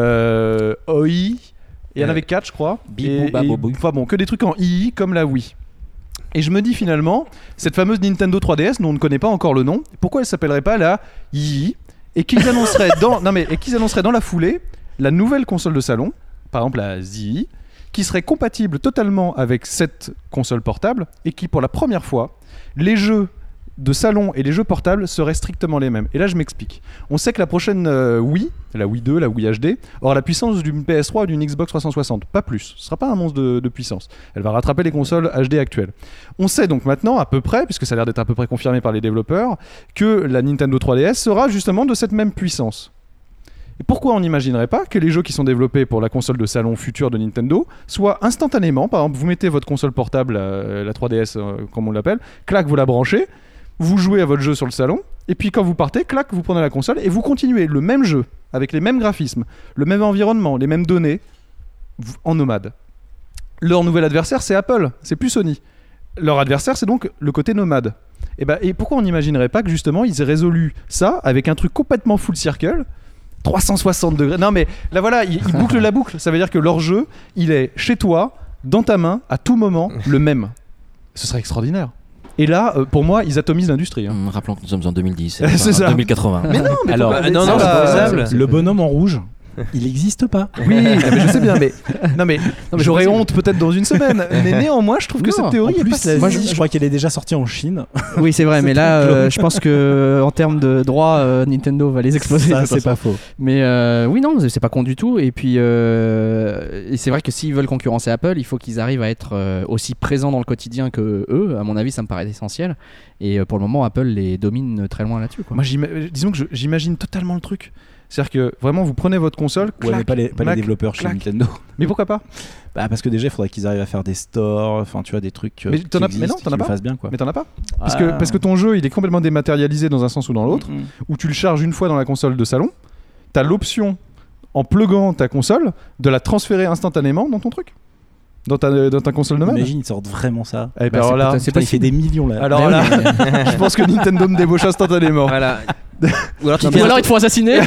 Speaker 1: OI. Il y en avait 4, je crois.
Speaker 5: Bibou, babou.
Speaker 1: Enfin bon, que des trucs en II comme la Wii. Et je me dis finalement, cette fameuse Nintendo 3DS, dont on ne connaît pas encore le nom, pourquoi elle s'appellerait pas la II et qu'ils annonceraient dans la foulée la nouvelle console de salon, par exemple la ZI, qui serait compatible totalement avec cette console portable et qui, pour la première fois, les jeux de salon et les jeux portables seraient strictement les mêmes. Et là, je m'explique. On sait que la prochaine Wii, la Wii 2, la Wii HD, aura la puissance d'une PS3 ou d'une Xbox 360, pas plus. Ce sera pas un monstre de puissance. Elle va rattraper les consoles HD actuelles. On sait donc maintenant à peu près, puisque ça a l'air d'être à peu près confirmé par les développeurs, que la Nintendo 3DS sera justement de cette même puissance. Et pourquoi on n'imaginerait pas que les jeux qui sont développés pour la console de salon future de Nintendo soient instantanément, par exemple, vous mettez votre console portable, la 3DS comme on l'appelle, clac, vous la branchez, vous jouez à votre jeu sur le salon, et puis quand vous partez, clac, vous prenez la console et vous continuez le même jeu, avec les mêmes graphismes, le même environnement, les mêmes données, en nomade. Leur nouvel adversaire, c'est Apple, c'est plus Sony. Leur adversaire, c'est donc le côté nomade. Et pourquoi on n'imaginerait pas que justement ils aient résolu ça avec un truc complètement full circle, 360 degrés. Non mais là voilà, ils bouclent la boucle. Ça veut dire que leur jeu, il est chez toi, dans ta main, à tout moment, le même. Ce serait extraordinaire. Et là, pour moi, ils atomisent l'industrie. Hein.
Speaker 5: Rappelons que nous sommes en 2010.
Speaker 1: C'est ça.
Speaker 5: 2080.
Speaker 1: Mais non, mais
Speaker 3: Alors,
Speaker 1: pourquoi-
Speaker 4: non,
Speaker 1: ça,
Speaker 4: non,
Speaker 1: là,
Speaker 4: c'est faisable.
Speaker 3: le bonhomme en rouge, il n'existe pas.
Speaker 1: Oui, non, mais je sais bien, mais j'aurais honte peut-être dans une semaine. Mais néanmoins, je trouve que
Speaker 2: Non,
Speaker 1: cette
Speaker 3: En
Speaker 1: théorie est
Speaker 3: plus,
Speaker 1: pas
Speaker 3: la
Speaker 2: Moi,
Speaker 3: Zii, je crois qu'elle est déjà sortie en Chine.
Speaker 2: Oui, c'est vrai, mais là, je pense que en termes de droits, Nintendo va les exploser.
Speaker 3: Ça,
Speaker 2: de toute
Speaker 3: c'est
Speaker 2: façon.
Speaker 3: pas faux.
Speaker 2: Mais oui, non, c'est pas con du tout. Et puis, et c'est vrai que s'ils veulent concurrencer Apple, il faut qu'ils arrivent à être aussi présents dans le quotidien que eux. À mon avis, ça me paraît essentiel. Et pour le moment, Apple les domine très loin là-dessus. Quoi.
Speaker 1: Moi, disons que j'imagine totalement le truc. C'est-à-dire que vraiment, vous prenez votre console,
Speaker 3: Ouais,
Speaker 1: clac,
Speaker 3: mais pas les
Speaker 1: clac,
Speaker 3: développeurs chez
Speaker 1: clac.
Speaker 3: Nintendo.
Speaker 1: Mais pourquoi pas?
Speaker 3: Bah, parce que déjà, il faudrait qu'ils arrivent à faire des stores, enfin, tu vois, des trucs
Speaker 1: Mais
Speaker 3: qui
Speaker 1: t'en as-
Speaker 3: existent,
Speaker 1: mais non,
Speaker 3: et
Speaker 1: t'en as
Speaker 3: qui le
Speaker 1: pas.
Speaker 3: fassent bien, quoi.
Speaker 1: Mais t'en as pas.
Speaker 3: Ah.
Speaker 1: Parce que ton jeu, il est complètement dématérialisé dans un sens ou dans l'autre,
Speaker 3: Mhm.
Speaker 1: où tu le charges une fois dans la console de salon. T'as l'option, en pluguant ta console, de la transférer instantanément dans ton truc. Dans ta console nomade.
Speaker 3: Imagine, ils sortent vraiment ça.
Speaker 1: Eh ben
Speaker 2: Bah,
Speaker 1: alors
Speaker 2: c'est
Speaker 1: là,
Speaker 2: peut-être-
Speaker 3: Putain, il fait des millions là.
Speaker 1: alors là, je pense que Nintendo me débauche instantanément.
Speaker 4: Voilà. Ou alors tu
Speaker 2: Ou
Speaker 4: fais
Speaker 2: alors ils te font assassiner.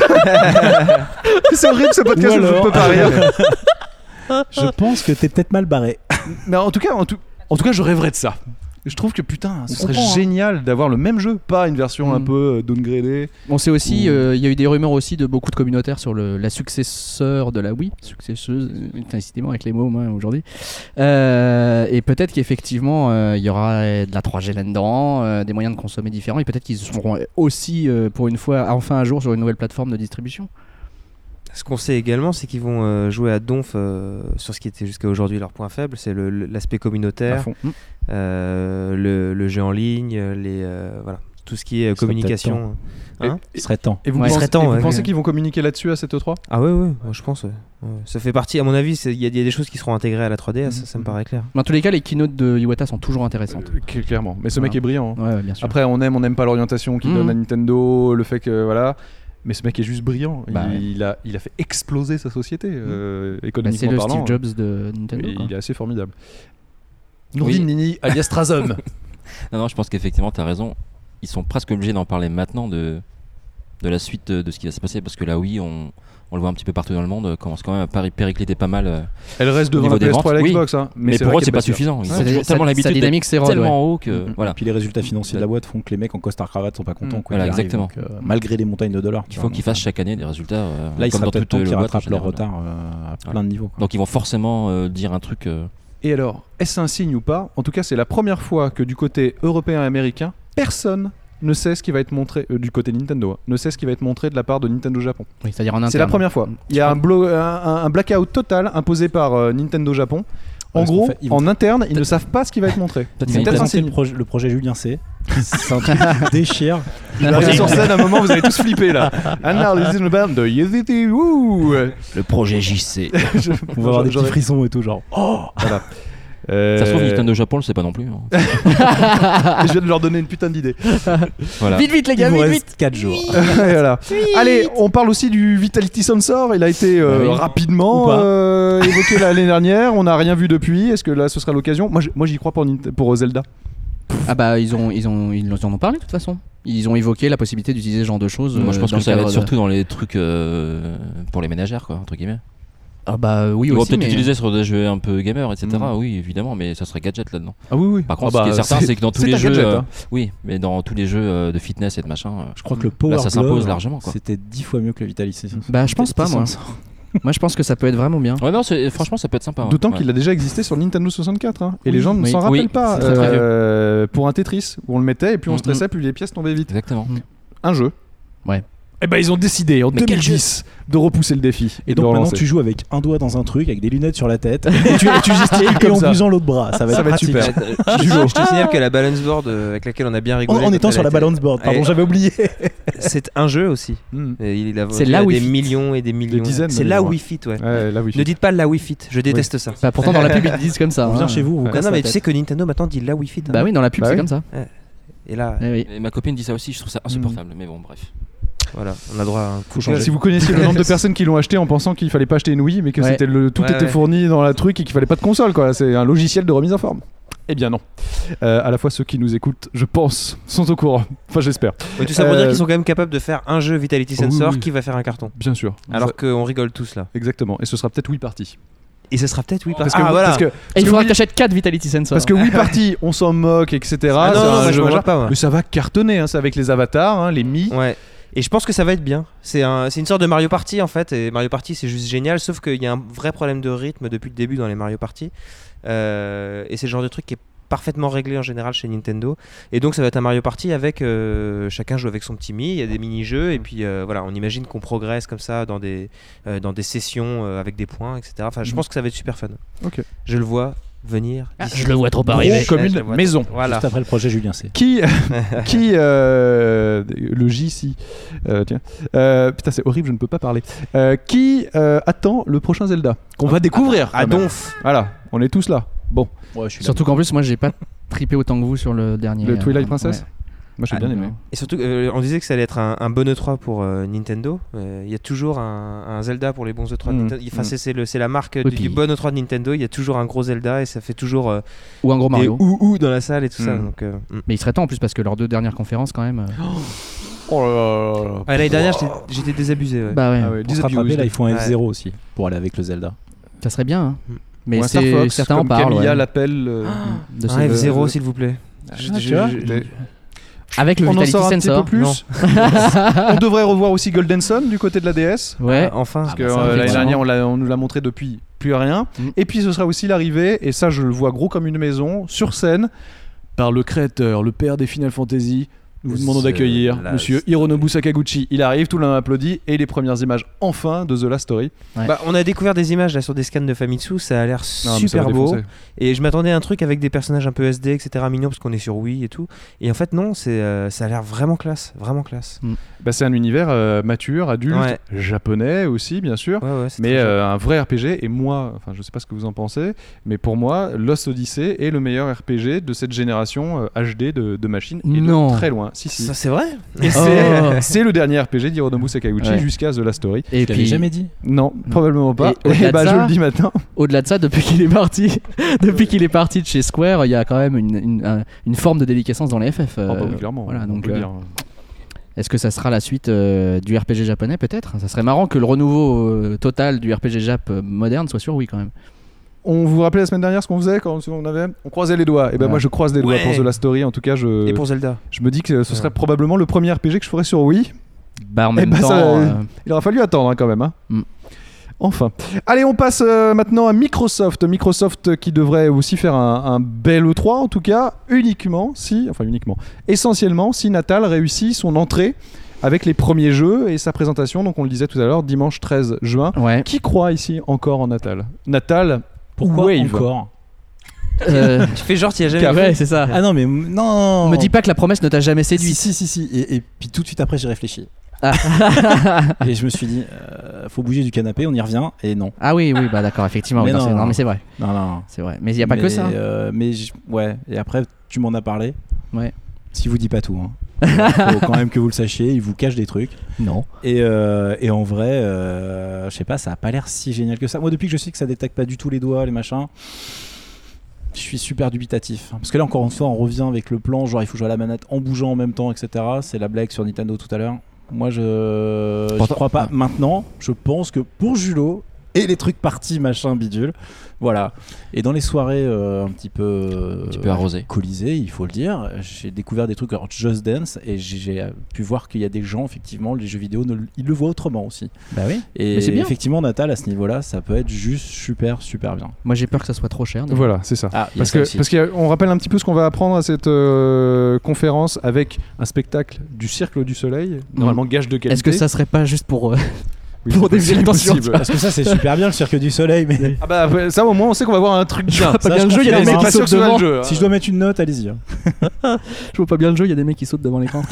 Speaker 1: C'est horrible ce podcast,
Speaker 3: Ou
Speaker 1: je
Speaker 3: alors-
Speaker 1: peux pas rire.
Speaker 3: Je pense que t'es peut-être mal barré.
Speaker 1: Mais en tout cas, je rêverais de ça. Je trouve que putain, ce serait
Speaker 3: comprend, hein.
Speaker 1: génial d'avoir le même jeu, pas une version un
Speaker 2: Mm.
Speaker 1: peu downgradée.
Speaker 2: On sait aussi, il y a eu des rumeurs aussi de beaucoup de communautaires sur la successeur de la Wii, successeuse, décidément avec les mots moi, aujourd'hui. Et peut-être qu'effectivement, il y aura de la 3G là-dedans, des moyens de consommer différents, et peut-être qu'ils seront aussi, pour une fois, enfin un jour, sur une nouvelle plateforme de distribution.
Speaker 4: Ce qu'on sait également, c'est qu'ils vont jouer à donf sur ce qui était jusqu'à aujourd'hui leur point faible, c'est l'aspect
Speaker 1: À
Speaker 4: communautaire,
Speaker 1: fond.
Speaker 4: le jeu en ligne, voilà, tout ce qui est
Speaker 3: serait
Speaker 4: communication. Hein
Speaker 3: Il serait temps.
Speaker 1: Et vous,
Speaker 2: Ouais,
Speaker 1: pensez,
Speaker 4: il serait temps,
Speaker 1: et vous
Speaker 4: ouais.
Speaker 1: pensez qu'ils vont communiquer là-dessus à cette E3?
Speaker 4: Ah ouais, je pense. Ouais. Ça fait partie, à mon avis, il y a des choses qui seront intégrées à la 3DS, ça me paraît clair.
Speaker 2: Dans tous les cas, les keynotes de Iwata sont toujours intéressantes.
Speaker 1: Clairement. Mais ce mec
Speaker 2: Voilà.
Speaker 1: est brillant. hein.
Speaker 2: Ouais, bien sûr.
Speaker 1: Après, on aime pas l'orientation qu'il
Speaker 2: Mhm.
Speaker 1: donne à Nintendo, le fait que voilà. Mais ce mec est juste brillant.
Speaker 2: Bah
Speaker 1: il a fait exploser sa société
Speaker 2: Bah, c'est
Speaker 1: économiquement
Speaker 2: le
Speaker 1: parlant.
Speaker 2: Steve Jobs de Nintendo.
Speaker 1: Et
Speaker 2: quoi.
Speaker 1: il est assez formidable. Nourdine
Speaker 5: Oui.
Speaker 1: Nini, alias Strazum.
Speaker 5: Non, je pense qu'effectivement, tu as raison. Ils sont presque obligés d'en parler maintenant de la suite de ce qui va se passer. Parce que là, oui, on on le voit un petit peu partout dans le monde, commence quand même à péricliter pas mal.
Speaker 1: Elle reste
Speaker 5: Au
Speaker 1: devant la
Speaker 5: niveau des
Speaker 1: PS3 et la
Speaker 5: ventes,
Speaker 1: Xbox, hein,
Speaker 5: Mais
Speaker 1: c'est
Speaker 5: pour
Speaker 1: vrai
Speaker 5: eux, c'est
Speaker 1: qu'elle
Speaker 5: pas
Speaker 1: baisse bien.
Speaker 5: suffisant. Ils
Speaker 2: Ouais.
Speaker 5: ont toujours
Speaker 2: Sa
Speaker 5: tellement l'habitude
Speaker 2: dynamique,
Speaker 5: d'être
Speaker 2: c'est rôle,
Speaker 5: tellement haut que
Speaker 3: Et
Speaker 5: voilà.
Speaker 3: puis les résultats financiers de la boîte font que les mecs en costard cravate sont pas contents. Quoi,
Speaker 5: Voilà,
Speaker 3: qu'il arrive.
Speaker 5: exactement.
Speaker 3: Donc, malgré les montagnes de dollars.
Speaker 5: Il faut qu'ils fassent chaque année des résultats.
Speaker 3: Là, il
Speaker 5: comme
Speaker 3: sera
Speaker 5: dans
Speaker 3: peut-être
Speaker 5: toute
Speaker 3: temps qu'ils
Speaker 5: boîte,
Speaker 3: rattrapent
Speaker 5: en
Speaker 3: leur
Speaker 5: général.
Speaker 3: retard à plein de niveaux. Quoi.
Speaker 5: Donc ils vont forcément dire un truc.
Speaker 1: Et alors, est-ce un signe ou pas? En tout cas, c'est la première fois que du côté européen et américain, personne ne sait ce qui va être montré, du côté Nintendo, ne sait ce qui va être montré de la part de Nintendo Japon.
Speaker 2: Oui, c'est-à-dire en interne.
Speaker 1: C'est la première fois. Il y a un blackout total imposé par Nintendo Japon. En
Speaker 3: Ouais,
Speaker 1: gros,
Speaker 3: ils vont
Speaker 1: en interne, ils ne savent pas ce qui va être montré.
Speaker 3: Peut-être
Speaker 5: Ils
Speaker 3: qu'ils
Speaker 5: vont
Speaker 3: vont
Speaker 1: peut-être un
Speaker 3: présenter
Speaker 1: signe.
Speaker 3: le projet Julien C. C'est un truc qui déchire.
Speaker 1: Il va arriver sur scène à un moment, vous allez tous flipper là. And now, this is the band de Yeziti, wouh.
Speaker 5: Le projet JC.
Speaker 3: On va avoir des petits frissons et tout, genre. Oh
Speaker 1: Voilà.
Speaker 5: Ça se trouve, Nintendo Japon le sait pas non plus. hein.
Speaker 1: Je viens de leur donner une putain d'idée.
Speaker 5: Voilà.
Speaker 2: Vite, les
Speaker 3: Il
Speaker 2: gars,
Speaker 3: vous
Speaker 2: vite,
Speaker 3: reste 4 jours.
Speaker 1: Voilà. Allez, on parle aussi du Vitality Sensor. Il a été
Speaker 3: Ah oui.
Speaker 1: rapidement
Speaker 3: Ou pas.
Speaker 1: évoqué l'année dernière. On n'a rien vu depuis. Est-ce que là, ce sera l'occasion? Moi, j'y crois pour Zelda.
Speaker 2: Ah bah ils en ont parlé de toute façon. Ils ont évoqué la possibilité d'utiliser ce genre de choses.
Speaker 5: Moi je pense
Speaker 2: dans
Speaker 5: que
Speaker 2: le
Speaker 5: ça va
Speaker 2: cadre
Speaker 5: être
Speaker 2: de-
Speaker 5: surtout dans les trucs pour les ménagères, quoi, entre guillemets.
Speaker 2: Ah bah oui
Speaker 5: Ils vont
Speaker 2: aussi.
Speaker 5: peut-être
Speaker 2: mais-
Speaker 5: l'utiliser sur des jeux un peu gamers, etc.
Speaker 1: Mm.
Speaker 5: Oui, évidemment, mais ça serait gadget là-dedans.
Speaker 1: Ah oui, oui.
Speaker 5: Par contre, ce qui est certain, c'est que dans tous les
Speaker 1: un
Speaker 5: jeux,
Speaker 1: gadget, hein.
Speaker 5: oui, mais dans tous les jeux de fitness et de machin,
Speaker 3: Je crois que le Power
Speaker 5: là, ça s'impose
Speaker 3: Glove,
Speaker 5: largement, quoi.
Speaker 3: C'était 10 fois mieux que le Vitality.
Speaker 2: Bah je pense pas moi. Moi je pense que ça peut être vraiment bien.
Speaker 5: Ouais, non, franchement, ça peut être sympa.
Speaker 1: D'autant
Speaker 5: ouais.
Speaker 1: qu'il a déjà existé sur Nintendo 64 hein. Et
Speaker 2: Oui,
Speaker 1: les gens ne
Speaker 2: oui.
Speaker 1: s'en rappellent
Speaker 5: Oui,
Speaker 1: pas
Speaker 5: c'est très, très
Speaker 1: pour un Tetris où on le mettait et plus on
Speaker 5: Mhm.
Speaker 1: stressait plus les pièces tombaient vite.
Speaker 5: Exactement.
Speaker 1: Un jeu.
Speaker 2: Ouais.
Speaker 1: Et ben ils ont décidé en
Speaker 2: Mais quel
Speaker 1: 2010 de repousser le défi
Speaker 3: Et
Speaker 1: de
Speaker 3: donc
Speaker 1: le
Speaker 3: maintenant
Speaker 1: relancer.
Speaker 3: tu joues avec un doigt dans un truc, avec des lunettes sur la tête, et tu gesticules
Speaker 1: comme
Speaker 3: en
Speaker 1: ça.
Speaker 3: usant l'autre bras. Ça va
Speaker 1: Ça
Speaker 3: être
Speaker 1: va être
Speaker 3: pratique.
Speaker 1: super.
Speaker 4: Je te signale que la balance board avec laquelle on a bien rigolé.
Speaker 3: En
Speaker 4: quand
Speaker 3: étant
Speaker 4: elle
Speaker 3: sur
Speaker 4: a
Speaker 3: la
Speaker 4: été-
Speaker 3: balance board, pardon,
Speaker 4: Ouais.
Speaker 3: j'avais oublié.
Speaker 4: C'est un jeu aussi.
Speaker 1: Mhm.
Speaker 4: Et il a
Speaker 2: C'est
Speaker 4: vendu
Speaker 2: la
Speaker 4: à
Speaker 2: Wii
Speaker 4: des
Speaker 2: Fit.
Speaker 4: millions et des millions.
Speaker 1: dizaines
Speaker 4: C'est
Speaker 1: de
Speaker 4: la
Speaker 1: millions,
Speaker 4: Wii Fit, ouais.
Speaker 1: Ouais, là oui.
Speaker 4: Ne dites pas la Wii Fit, je déteste ça.
Speaker 2: Bah pourtant dans la pub ils disent comme ça.
Speaker 3: On
Speaker 2: hein.
Speaker 3: vient chez vous, on vous
Speaker 1: Ouais.
Speaker 3: casse
Speaker 4: Non,
Speaker 3: la
Speaker 4: mais tu
Speaker 3: tête.
Speaker 4: sais que Nintendo maintenant dit la Wii Fit. hein.
Speaker 2: Bah oui dans la pub
Speaker 1: Bah
Speaker 2: c'est
Speaker 1: oui.
Speaker 2: comme ça.
Speaker 4: Et là,
Speaker 2: Eh oui.
Speaker 5: Et ma copine dit ça aussi, je trouve ça insupportable, mais bon, bref.
Speaker 4: voilà, on a droit à un coup de
Speaker 3: changer.
Speaker 4: gueule.
Speaker 1: Si vous connaissiez le nombre de personnes qui l'ont acheté en pensant qu'il fallait pas acheter une Wii mais que
Speaker 2: Ouais.
Speaker 1: c'était tout
Speaker 4: Ouais,
Speaker 1: était
Speaker 4: ouais.
Speaker 1: fourni dans la truc et qu'il fallait pas de console quoi, c'est un logiciel de remise en forme. Eh bien non. À la fois ceux qui nous écoutent, je pense, sont au courant. Enfin j'espère.
Speaker 4: Ouais, tout ça pour dire
Speaker 1: Euh,
Speaker 4: qu'ils sont quand même capables de faire un jeu Vitality
Speaker 1: oui,
Speaker 4: Sensor
Speaker 1: oui.
Speaker 4: qui va faire un carton.
Speaker 1: Bien sûr.
Speaker 4: Alors qu'on rigole tous là.
Speaker 1: Exactement. Et ce sera peut-être Wii Party.
Speaker 4: Et ce sera peut-être Wii
Speaker 1: Parce
Speaker 4: Party.
Speaker 1: que,
Speaker 4: Ah voilà.
Speaker 1: parce que,
Speaker 2: Et il faudra
Speaker 1: Wii-
Speaker 2: que t'achètes 4 Vitality Sensor.
Speaker 1: parce que Wii Party, on s'en moque, etc.
Speaker 4: Ah
Speaker 1: C'est
Speaker 4: non,
Speaker 1: un
Speaker 4: moi je
Speaker 1: jeu
Speaker 4: me
Speaker 1: machin.
Speaker 4: moque pas moi.
Speaker 1: Mais ça va cartonner, hein, c'est avec les avatars, hein, les Mi.
Speaker 4: Ouais. Et je pense que ça va être bien. C'est une sorte de Mario Party en fait. Et Mario Party c'est juste génial. Sauf qu'il y a un vrai problème de rythme depuis le début dans les Mario Party. Et c'est le genre de truc qui est parfaitement réglé en général chez Nintendo. Et donc ça va être un Mario Party avec chacun joue avec son petit Mi. Il y a des mini-jeux. Et puis voilà, on imagine qu'on progresse comme ça dans des sessions avec des points, etc. Enfin, je pense que ça va être super fun.
Speaker 1: Ok.
Speaker 4: Je le vois venir. d'ici.
Speaker 2: je le vois trop
Speaker 1: Gros
Speaker 2: arriver.
Speaker 1: comme
Speaker 4: Ouais, je
Speaker 1: une
Speaker 4: le vois.
Speaker 1: maison.
Speaker 4: Voilà.
Speaker 3: Juste après le projet Julien C.
Speaker 1: Qui le JC tiens putain c'est horrible je ne peux pas parler qui attend le prochain Zelda qu'on va découvrir
Speaker 4: À
Speaker 1: quand même.
Speaker 4: Donf.
Speaker 1: Voilà on est tous là bon
Speaker 3: Ouais, je suis
Speaker 2: Surtout qu'en plus moi j'ai pas trippé autant que vous sur le dernier.
Speaker 1: le Twilight
Speaker 2: ouais.
Speaker 1: Princess moi j'ai
Speaker 2: Ah,
Speaker 1: bien
Speaker 2: non.
Speaker 1: aimé
Speaker 4: Et surtout, on disait que ça allait être un bon E3 pour Nintendo. Il y a toujours un Zelda pour les bons E3 de Nintendo. Enfin, c'est la marque
Speaker 2: Oui,
Speaker 4: du
Speaker 2: puis-
Speaker 4: bon E3 de Nintendo. Il y a toujours un gros Zelda et ça fait toujours
Speaker 2: Ou un gros
Speaker 4: des
Speaker 2: Mario.
Speaker 4: ou dans la salle et tout ça.
Speaker 1: Mm.
Speaker 4: Donc,
Speaker 2: Mais il serait temps en plus parce que leurs 2 dernières conférences quand même.
Speaker 1: oh là là là.
Speaker 4: Ouais, l'année dernière, j'étais désabusé. Ouais.
Speaker 2: Bah ouais.
Speaker 1: Ah ouais,
Speaker 3: Pour se rattraper, là, il faut un
Speaker 4: Ouais.
Speaker 3: F0 aussi pour aller avec le Zelda.
Speaker 2: Ça serait bien. Hein.
Speaker 4: Mm.
Speaker 2: Mais
Speaker 1: Ou un Star
Speaker 2: c'est
Speaker 1: Fox,
Speaker 2: certains en
Speaker 1: comme
Speaker 2: parlent.
Speaker 1: Camilla
Speaker 2: ouais.
Speaker 1: l'appelle
Speaker 2: De
Speaker 4: Un
Speaker 2: ces-
Speaker 4: F0, s'il vous plaît.
Speaker 3: tu vois,
Speaker 2: Avec le
Speaker 1: on en
Speaker 2: Vitality
Speaker 1: saura un petit peu
Speaker 2: Sensor.
Speaker 1: plus on devrait revoir aussi Golden Sun du côté de la DS
Speaker 2: Ouais.
Speaker 4: Enfin.
Speaker 1: parce que
Speaker 2: bah ça,
Speaker 1: l'année
Speaker 2: effectivement.
Speaker 1: dernière on nous l'a montré depuis plus rien et puis ce sera aussi l'arrivée et ça je le vois gros comme une maison sur scène par le créateur le père des Final Fantasy. Nous vous demandons d'accueillir monsieur Hironobu Sakaguchi. Il arrive, tout le monde applaudit et les premières images enfin de The Last Story.
Speaker 4: Bah, on a découvert des images là sur des scans de Famitsu. Ça a l'air
Speaker 1: Non, mais ça va
Speaker 4: super beau.
Speaker 1: défoncer.
Speaker 4: Et je m'attendais à un truc avec des personnages un peu SD, etc. mignons parce qu'on est sur Wii et tout. Et en fait, non, ça a l'air vraiment classe. Vraiment classe.
Speaker 1: Bah, c'est un univers mature, adulte,
Speaker 4: Ouais.
Speaker 1: japonais aussi bien sûr.
Speaker 4: Ouais, ouais, c'est
Speaker 1: Mais
Speaker 4: très chouette.
Speaker 1: un vrai RPG et moi, enfin je sais pas ce que vous en pensez, mais pour moi Lost Odyssey est le meilleur RPG de cette génération HD de machines et
Speaker 2: Non.
Speaker 1: de très loin. Si si.
Speaker 4: Ça, c'est vrai.
Speaker 1: Et
Speaker 2: Oh.
Speaker 1: c'est le dernier RPG d'Hironobu Sakaguchi
Speaker 2: Ouais.
Speaker 1: jusqu'à The Last Story.
Speaker 2: Et
Speaker 3: Je l'avais
Speaker 2: puis
Speaker 3: jamais dit.
Speaker 1: Non, probablement pas.
Speaker 2: Et au-delà
Speaker 1: Et
Speaker 2: de
Speaker 1: bah
Speaker 2: ça-
Speaker 1: je le dis maintenant.
Speaker 2: au-delà de ça, depuis qu'il est parti, de chez Square, il y a quand même une forme de déliquescence dans les FF.
Speaker 1: Oh, bah oui, clairement.
Speaker 2: voilà,
Speaker 1: on
Speaker 2: donc,
Speaker 1: peut le dire.
Speaker 2: Est-ce que ça sera la suite du RPG japonais peut-être? Ça serait marrant que le renouveau total du RPG Jap moderne soit sur Wii quand même.
Speaker 1: On vous rappelait la semaine dernière ce qu'on faisait quand on croisait les doigts. Et ben moi je croise les doigts pour The Last Story. En tout cas,
Speaker 4: Et pour Zelda.
Speaker 1: je me dis que ce serait probablement le premier RPG que je ferais sur Wii.
Speaker 2: Bah en même temps.
Speaker 1: Il aura fallu attendre quand même. Hein.
Speaker 2: Mm.
Speaker 1: Enfin. Allez, on passe maintenant à Microsoft. Microsoft qui devrait aussi faire un bel E3 en tout cas, essentiellement si Natal réussit son entrée avec les premiers jeux et sa présentation. Donc on le disait tout à l'heure, dimanche 13 juin.
Speaker 2: Ouais.
Speaker 1: Qui croit ici encore en Natal? Natal.
Speaker 3: Pourquoi
Speaker 1: Wave.
Speaker 3: encore?
Speaker 4: Tu fais genre tu y as jamais
Speaker 2: Ouais,
Speaker 4: vu.
Speaker 2: c'est ça.
Speaker 3: Ah non, mais non.
Speaker 2: Me dis pas que la promesse ne t'a jamais séduit.
Speaker 3: Si. Et puis tout de suite après, j'ai réfléchi.
Speaker 2: Ah.
Speaker 3: Et je me suis dit, faut bouger du canapé, on y revient. Et non.
Speaker 2: Ah oui, bah d'accord, effectivement.
Speaker 3: Mais
Speaker 2: Oui,
Speaker 3: non.
Speaker 2: non, mais c'est vrai.
Speaker 3: Non.
Speaker 2: C'est vrai. Mais il n'y a pas que ça.
Speaker 3: Ouais. Et après, tu m'en as parlé.
Speaker 2: Ouais.
Speaker 3: Si vous dites pas tout. Hein. Faut quand même que vous le sachiez. Il vous cache des trucs.
Speaker 2: Non.
Speaker 3: Et en vrai, je sais pas, ça a pas l'air si génial que ça. Moi, depuis que je sais que ça détecte pas du tout les doigts, les machins, je suis super dubitatif. Parce que là, encore une fois, on revient avec le plan, genre il faut jouer à la manette en bougeant en même temps, etc. C'est la blague sur Nintendo tout à l'heure. Moi, je crois pas. Maintenant, je pense que pour Julo et les trucs partis, machin, bidule, voilà. Et dans les soirées un petit peu
Speaker 5: arrosées,
Speaker 3: colisées, il faut le dire, j'ai découvert des trucs genre Just Dance et j'ai pu voir qu'il y a des gens, effectivement, les jeux vidéo, ils le voient autrement aussi.
Speaker 2: Bah oui.
Speaker 3: Et
Speaker 2: mais c'est bien.
Speaker 3: effectivement, Natal, à ce niveau-là, ça peut être juste super bien.
Speaker 2: Moi j'ai peur que ça soit trop cher.
Speaker 1: Voilà, c'est ça.
Speaker 3: Ah,
Speaker 1: Parce qu'on rappelle un petit peu ce qu'on va apprendre à cette conférence avec un spectacle du Cercle du Soleil, normalement gage de qualité.
Speaker 2: Est-ce que ça serait pas juste pour
Speaker 1: Oui,
Speaker 2: pour
Speaker 1: c'est
Speaker 2: des attentions
Speaker 1: possible.
Speaker 3: Parce que ça, c'est super bien le Cirque du Soleil, mais
Speaker 1: Ah bah ça au moins on sait qu'on va voir un truc bien.
Speaker 2: Pas bien le jeu, il y a des mecs qui sautent devant.
Speaker 3: si je dois mettre une note, allez-y.
Speaker 2: Je vois pas bien le jeu, il y a des mecs qui sautent devant l'écran.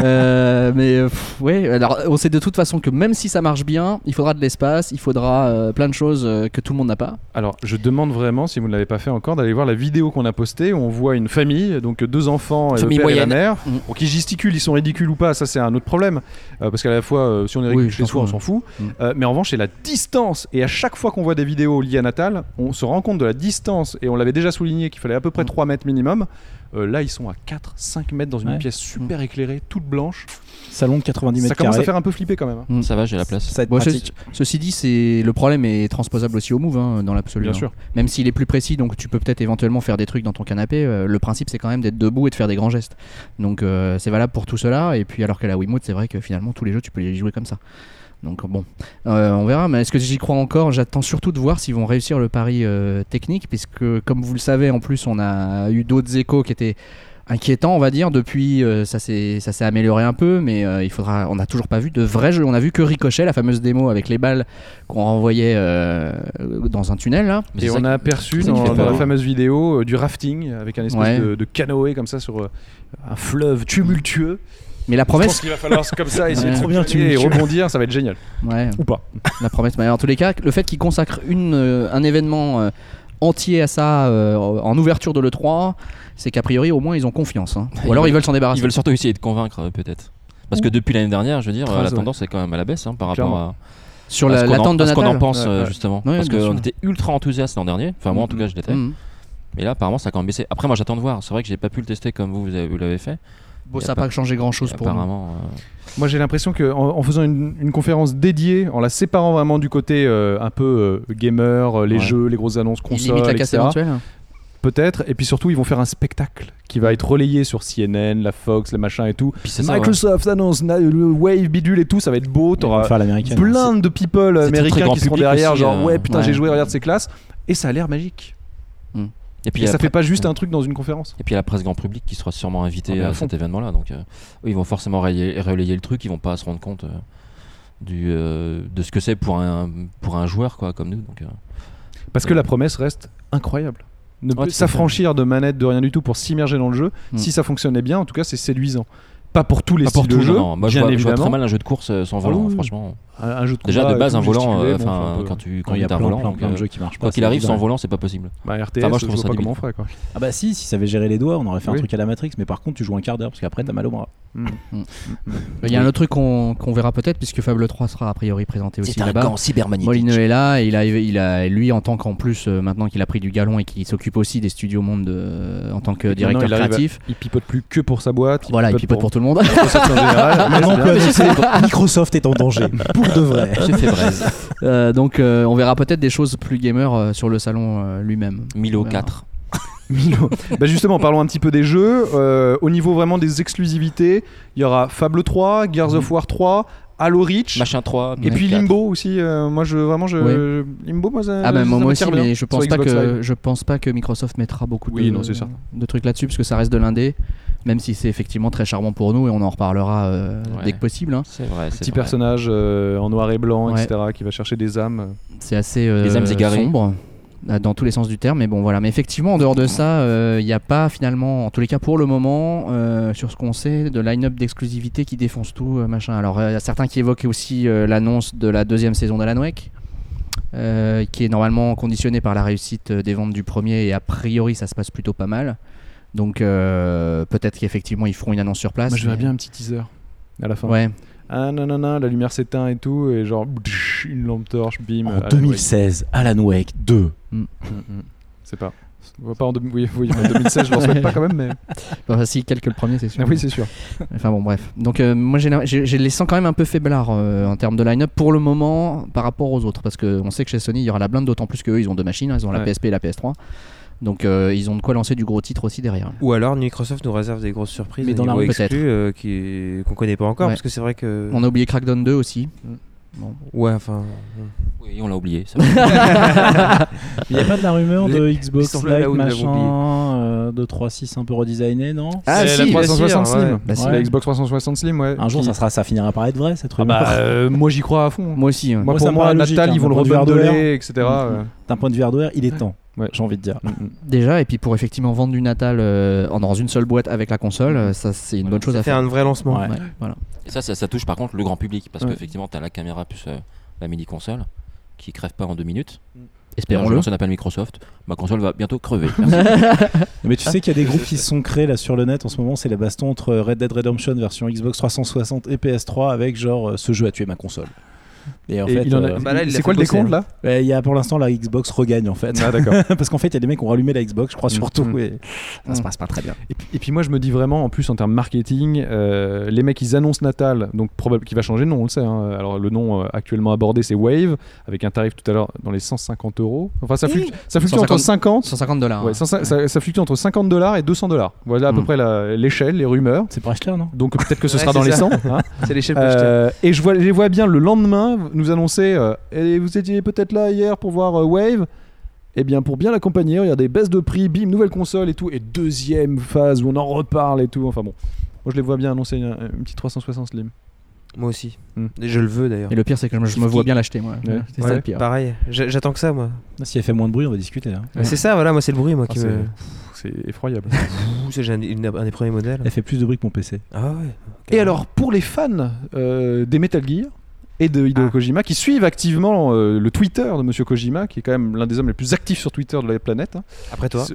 Speaker 2: Ouais, alors on sait de toute façon que même si ça marche bien, il faudra de l'espace, il faudra plein de choses que tout le monde n'a pas.
Speaker 1: Alors je demande vraiment, si vous ne l'avez pas fait encore, d'aller voir la vidéo qu'on a postée où on voit une famille, donc 2 enfants, et le
Speaker 5: Famille
Speaker 1: père et la
Speaker 5: moyenne.
Speaker 1: mère.
Speaker 2: Mmh.
Speaker 1: Bon, qui gesticulent, ils sont ridicules ou pas, ça c'est un autre problème. Parce qu'à la fois, si on est ridicule
Speaker 2: Oui,
Speaker 1: chez soi, on s'en fout. Mais en revanche, c'est la distance. Et à chaque fois qu'on voit des vidéos liées à Natal, on se rend compte de la distance. Et on l'avait déjà souligné qu'il fallait à peu près 3 mètres minimum. Là, ils sont à 4-5 mètres dans une pièce super éclairée, toute blanche.
Speaker 3: Salon de 90 mètres
Speaker 1: Ça commence
Speaker 3: carrés.
Speaker 1: à faire un peu flipper quand même. Hein.
Speaker 5: Ça va, j'ai la place.
Speaker 3: Ça va être
Speaker 2: Bon,
Speaker 3: pratique.
Speaker 2: ceci dit, le problème est transposable aussi au Move dans l'absolu.
Speaker 1: Bien
Speaker 2: hein.
Speaker 1: sûr.
Speaker 2: Même s'il est plus précis, donc tu peux peut-être éventuellement faire des trucs dans ton canapé. Le principe, c'est quand même d'être debout et de faire des grands gestes. Donc c'est valable pour tout cela. Et puis alors que la Wiimote, c'est vrai que finalement tous les jeux, tu peux les jouer comme ça. Donc bon, on verra. Mais est-ce que j'y crois encore? J'attends surtout de voir s'ils vont réussir le pari technique, puisque comme vous le savez, en plus, on a eu d'autres échos qui étaient inquiétant, on va dire. Depuis, ça s'est amélioré un peu, mais on n'a toujours pas vu de vrais jeux. On a vu que Ricochet, la fameuse démo avec les balles qu'on renvoyait dans un tunnel là.
Speaker 1: Et on a aperçu
Speaker 5: c'est ça qui
Speaker 1: dans
Speaker 5: fait
Speaker 1: la
Speaker 5: peur.
Speaker 1: fameuse vidéo du rafting avec un espèce de canoë comme ça sur un fleuve tumultueux.
Speaker 2: Mais la
Speaker 1: Je pense
Speaker 2: promesse,
Speaker 1: qu'il va falloir comme ça essayer
Speaker 2: Ouais.
Speaker 1: de
Speaker 3: Trop bien
Speaker 1: truquer et
Speaker 3: tumultueux.
Speaker 1: rebondir, ça va être génial.
Speaker 2: ouais,
Speaker 1: Ou pas.
Speaker 2: la promesse. Mais en tous les cas, le fait qu'ils consacrent un événement entier à ça en ouverture de l'E3, c'est qu'a priori au moins ils ont confiance. Hein. Ou alors ils veulent s'en débarrasser.
Speaker 5: Ils veulent surtout essayer de convaincre, peut-être. Parce que depuis l'année dernière, je veux dire,
Speaker 1: Très
Speaker 5: la
Speaker 1: vrai.
Speaker 5: tendance est quand même à la baisse par
Speaker 1: Clairement.
Speaker 5: rapport
Speaker 2: Sur
Speaker 5: à ce qu'on
Speaker 2: l'attente de
Speaker 5: à ce qu'on
Speaker 2: Natal.
Speaker 5: en pense,
Speaker 1: Ouais, ouais.
Speaker 5: justement.
Speaker 2: Ouais,
Speaker 5: Parce
Speaker 2: bien sûr.
Speaker 5: qu'on était ultra enthousiaste l'an dernier. Enfin, moi en tout cas, je l'étais.
Speaker 2: Mhm.
Speaker 5: Mais là, apparemment, ça a quand même baissé. Après, moi, j'attends de voir. C'est vrai que j'ai pas pu le tester comme vous l'avez fait.
Speaker 2: Bon,
Speaker 5: Y a
Speaker 2: ça n'a
Speaker 5: pas-
Speaker 2: pas changé grand chose pour nous.
Speaker 5: Apparemment.
Speaker 1: Moi j'ai l'impression qu'en faisant une conférence dédiée, en la séparant vraiment du côté un peu gamer, les
Speaker 5: Ouais.
Speaker 1: jeux, les grosses annonces
Speaker 2: Ils
Speaker 1: consoles,
Speaker 2: limitent la casse
Speaker 1: etc.
Speaker 2: éventuelle.
Speaker 1: Peut-être. Et puis surtout, ils vont faire un spectacle qui va être relayé sur CNN, la Fox, les machins et tout.
Speaker 5: Puis c'est ça, ouais.
Speaker 1: Microsoft annonce le Wave bidule et tout, ça va être beau.
Speaker 3: On va
Speaker 1: T'auras
Speaker 3: faire l'américaine.
Speaker 1: plein de people
Speaker 5: C'est très
Speaker 1: américains
Speaker 5: grand
Speaker 1: qui seront
Speaker 5: public
Speaker 1: derrière,
Speaker 5: aussi,
Speaker 1: genre ouais putain
Speaker 2: ouais.
Speaker 1: j'ai joué, regarde c'est classe. Et ça a l'air magique.
Speaker 5: Et puis
Speaker 1: Et ça
Speaker 5: après-
Speaker 1: fait pas juste un truc dans une conférence.
Speaker 5: Et puis il y a la presse grand public qui sera sûrement invité
Speaker 1: Ah, mais à
Speaker 5: à
Speaker 1: fond.
Speaker 5: cet événement-là. Donc eux, ils vont forcément relayer le truc. Ils vont pas se rendre compte de ce que c'est pour un joueur quoi, comme nous. Donc,
Speaker 1: Parce que la promesse reste incroyable. Ne
Speaker 5: Ouais, tout à
Speaker 1: s'affranchir de manette, de rien du tout pour s'immerger dans le jeu, si ça fonctionnait bien, en tout cas c'est séduisant. Pas pour tous les
Speaker 5: pas
Speaker 1: styles
Speaker 5: pour
Speaker 1: de
Speaker 5: tout,
Speaker 1: jeu,
Speaker 5: non. Moi, je
Speaker 1: bien
Speaker 5: vois
Speaker 1: évidemment.
Speaker 5: très mal un jeu de course sans volant,
Speaker 1: oui.
Speaker 5: franchement.
Speaker 1: un jeu de combat.
Speaker 5: Déjà de base
Speaker 1: et
Speaker 5: un
Speaker 1: tout,
Speaker 5: volant,
Speaker 1: gesticuler,
Speaker 5: enfin
Speaker 1: bon,
Speaker 5: quand tu
Speaker 3: Il y
Speaker 5: conduis
Speaker 3: a
Speaker 5: un volant,
Speaker 3: plein de jeux qui marchent pas.
Speaker 5: quoi qu'il
Speaker 3: c'est
Speaker 5: arrive sans
Speaker 3: évident.
Speaker 5: volant c'est pas possible.
Speaker 1: bah, RTS,
Speaker 5: Enfin, moi, je
Speaker 1: je
Speaker 5: trouve
Speaker 1: vois
Speaker 5: ça
Speaker 1: pas
Speaker 5: débile.
Speaker 1: comment on ferait quoi.
Speaker 3: Ah bah si ça avait géré les doigts, on aurait fait un
Speaker 1: Oui.
Speaker 3: truc à la Matrix, mais par contre tu joues un quart d'heure parce qu'après t'as mal au bras.
Speaker 2: Il y a un autre truc qu'on verra peut-être, puisque Fable 3 sera a priori présenté aussi là-bas.
Speaker 5: cybermagnétique.
Speaker 2: Molineux est là, et il a lui en tant qu'en plus maintenant qu'il a pris du galon et qu'il s'occupe aussi des studios monde en tant que
Speaker 1: Et
Speaker 2: directeur
Speaker 1: maintenant, il arrive
Speaker 2: créatif.
Speaker 1: Il pipote plus que pour sa boîte.
Speaker 2: Voilà, il pipote pour tout le monde.
Speaker 1: Microsoft en général.
Speaker 3: Maintenant on peut annoncer Microsoft est en danger pour de vrai.
Speaker 5: J'ai fait braise.
Speaker 2: Donc on verra peut-être des choses plus gamer sur le salon lui-même.
Speaker 5: Milo
Speaker 2: On verra.
Speaker 5: 4.
Speaker 1: Milo. Bah justement, parlons un petit peu des jeux. Au niveau vraiment des exclusivités, il y aura Fable 3, Gears of War 3, Halo Reach.
Speaker 5: Machin 3.
Speaker 1: Et puis
Speaker 5: 4.
Speaker 1: Limbo aussi. Moi, Limbo, moi, ça.
Speaker 2: Ah ben moi aussi,
Speaker 1: m'attire bien
Speaker 2: mais
Speaker 1: sur Xbox Live.
Speaker 2: je pense pas que Microsoft mettra beaucoup
Speaker 1: Oui, non, c'est ça.
Speaker 2: de trucs là-dessus, parce que ça reste de l'indé, même si c'est effectivement très charmant pour nous, et on en reparlera dès que possible. Hein.
Speaker 5: C'est vrai.
Speaker 1: Petit personnage en noir et blanc,
Speaker 2: Ouais.
Speaker 1: etc., qui va chercher des âmes.
Speaker 2: C'est assez
Speaker 5: Les âmes égarées.
Speaker 2: sombre dans tous les sens du terme, mais bon voilà. Mais effectivement, en dehors de ça, il n'y a pas finalement, en tous les cas pour le moment, sur ce qu'on sait, de line-up d'exclusivité qui défonce tout, machin. Alors il y a certains qui évoquent aussi l'annonce de la 2e saison d'Alan Wake, qui est normalement conditionnée par la réussite des ventes du premier, et a priori ça se passe plutôt pas mal. Donc peut-être qu'effectivement ils feront une annonce sur place.
Speaker 1: Moi, je verrais
Speaker 2: mais-
Speaker 1: bien un petit teaser à la fin.
Speaker 2: Ouais.
Speaker 1: Ah nanana, la lumière s'éteint et tout, et genre une lampe torche, bim.
Speaker 3: En
Speaker 1: Alan
Speaker 3: 2016, Alan Wake 2.
Speaker 1: Wake. C'est pas. On va pas en oui, en 2016, je l'en souhaite pas quand même, mais.
Speaker 2: Enfin, si, quelques le premier, c'est sûr.
Speaker 1: Ah oui, c'est sûr.
Speaker 2: Enfin bon, bref. Donc moi, je les sens quand même un peu faiblards en termes de line-up pour le moment par rapport aux autres, parce qu'on sait que chez Sony, il y aura la blinde, d'autant plus qu'eux, ils ont deux machines, hein, ils ont la
Speaker 1: Ouais.
Speaker 2: PSP et la PS3. Donc ils ont de quoi lancer du gros titre aussi derrière.
Speaker 4: Ou alors Microsoft nous réserve des grosses surprises,
Speaker 3: Mais dans la
Speaker 4: niveau
Speaker 2: rue,
Speaker 4: exclus qu'on connaît pas encore,
Speaker 2: Ouais.
Speaker 4: parce que c'est vrai que.
Speaker 2: On a oublié Crackdown 2 aussi.
Speaker 4: Ouais, enfin.
Speaker 5: Oui, on l'a oublié. Ça.
Speaker 3: Il n'y a pas de la rumeur de
Speaker 4: Ils
Speaker 3: Xbox
Speaker 4: sont là
Speaker 3: Live
Speaker 4: où nous l'avons
Speaker 3: machin, de 3.6 un peu redesigné, non?
Speaker 2: Ah,
Speaker 1: C'est
Speaker 2: si,
Speaker 1: la
Speaker 2: bien
Speaker 1: 360
Speaker 4: sûr,
Speaker 1: Slim.
Speaker 4: ouais.
Speaker 2: Bah,
Speaker 1: C'est
Speaker 3: Ouais.
Speaker 1: la Xbox 360 Slim, ouais.
Speaker 3: Un jour
Speaker 1: Qui-
Speaker 3: ça finira par être vrai cette
Speaker 1: Ah
Speaker 3: rumeur.
Speaker 1: bah, moi j'y crois à fond.
Speaker 2: Moi aussi.
Speaker 1: Moi,
Speaker 3: Moi,
Speaker 1: pour
Speaker 3: ça me
Speaker 1: moi,
Speaker 3: paraît logique,
Speaker 1: Natal,
Speaker 3: hein,
Speaker 1: ils vont le
Speaker 3: d'un point de vue
Speaker 1: rebondeler,
Speaker 3: hardware.
Speaker 1: etc.
Speaker 3: D'un point de vue hardware, il est temps.
Speaker 1: Ouais.
Speaker 3: J'ai envie de dire.
Speaker 2: Déjà, et puis pour effectivement vendre du Natal dans une seule boîte avec la console, ça c'est une bonne chose
Speaker 4: Ça
Speaker 2: à
Speaker 4: fait
Speaker 2: faire.
Speaker 4: un vrai lancement.
Speaker 3: Ouais.
Speaker 2: Ouais, voilà.
Speaker 5: Et ça touche par contre le grand public parce
Speaker 1: Ouais.
Speaker 5: qu'effectivement t'as la caméra plus la mini console qui crève pas en 2 minutes.
Speaker 2: Espérons-le.
Speaker 5: Ça s'appelle Microsoft. Ma console va bientôt crever. Merci.
Speaker 3: Mais tu sais qu'il y a des groupes qui se sont créés là sur le net en ce moment, c'est la baston entre Red Dead Redemption version Xbox 360 et PS3 avec genre ce jeu a tué ma console. Et en
Speaker 1: Et
Speaker 3: fait,
Speaker 1: il en a-
Speaker 4: bah là, il
Speaker 1: c'est
Speaker 4: l'a
Speaker 1: quoi le
Speaker 4: fait bosser,
Speaker 1: décompte là
Speaker 3: il y a pour l'instant la Xbox regagne en fait.
Speaker 1: Ah d'accord.
Speaker 3: Parce qu'en fait, il y a des mecs qui ont rallumé la Xbox, je crois surtout,
Speaker 1: Mm.
Speaker 3: et ça se passe pas très bien.
Speaker 1: Et puis moi je me dis vraiment en plus en termes marketing, les mecs ils annoncent Natal, donc probable qu'il va changer de nom, on le sait. Hein. Alors le nom actuellement abordé c'est Wave, avec un tarif tout à l'heure dans les 150 €. Enfin ça fluctue, ça fluctue entre 50.
Speaker 2: $150.
Speaker 1: Ouais, ça fluctue entre $50 et $200. Voilà à peu près l'échelle, les rumeurs.
Speaker 3: C'est pas acheter, non?
Speaker 1: Donc peut-être que ce
Speaker 4: Ouais,
Speaker 1: sera dans
Speaker 4: c'est
Speaker 1: les
Speaker 4: ça.
Speaker 1: 100. Hein.
Speaker 4: C'est l'échelle plus acheter.
Speaker 1: Et je les vois bien le lendemain nous annoncer et vous étiez peut-être là hier pour voir Wave. Eh bien pour bien l'accompagner, regardez, baisse de prix, bim, nouvelle console et tout, et deuxième phase où on en reparle et tout. Enfin bon, moi je les vois bien annoncer une petite 360 Slim.
Speaker 4: Moi aussi.
Speaker 1: Mm.
Speaker 4: Et je le veux d'ailleurs.
Speaker 2: Et le pire, c'est que je me vois bien l'acheter, moi.
Speaker 1: Ouais.
Speaker 2: C'est ça
Speaker 4: Ouais,
Speaker 2: le pire.
Speaker 4: pareil. J'attends que ça, moi.
Speaker 3: Si elle fait moins de bruit, on va discuter. Hein.
Speaker 4: C'est ça, voilà, moi c'est le bruit, moi qui
Speaker 1: Ah,
Speaker 4: me.
Speaker 1: c'est effroyable.
Speaker 4: C'est un des premiers modèles.
Speaker 3: Elle fait plus de bruit que mon PC.
Speaker 4: Ah ouais.
Speaker 1: Et alors pour les fans des Metal Gear et de Hideo
Speaker 4: Ah.
Speaker 1: Kojima qui suivent activement le Twitter de Monsieur Kojima, qui est quand même l'un des hommes les plus actifs sur Twitter de la planète. Hein.
Speaker 4: Après toi.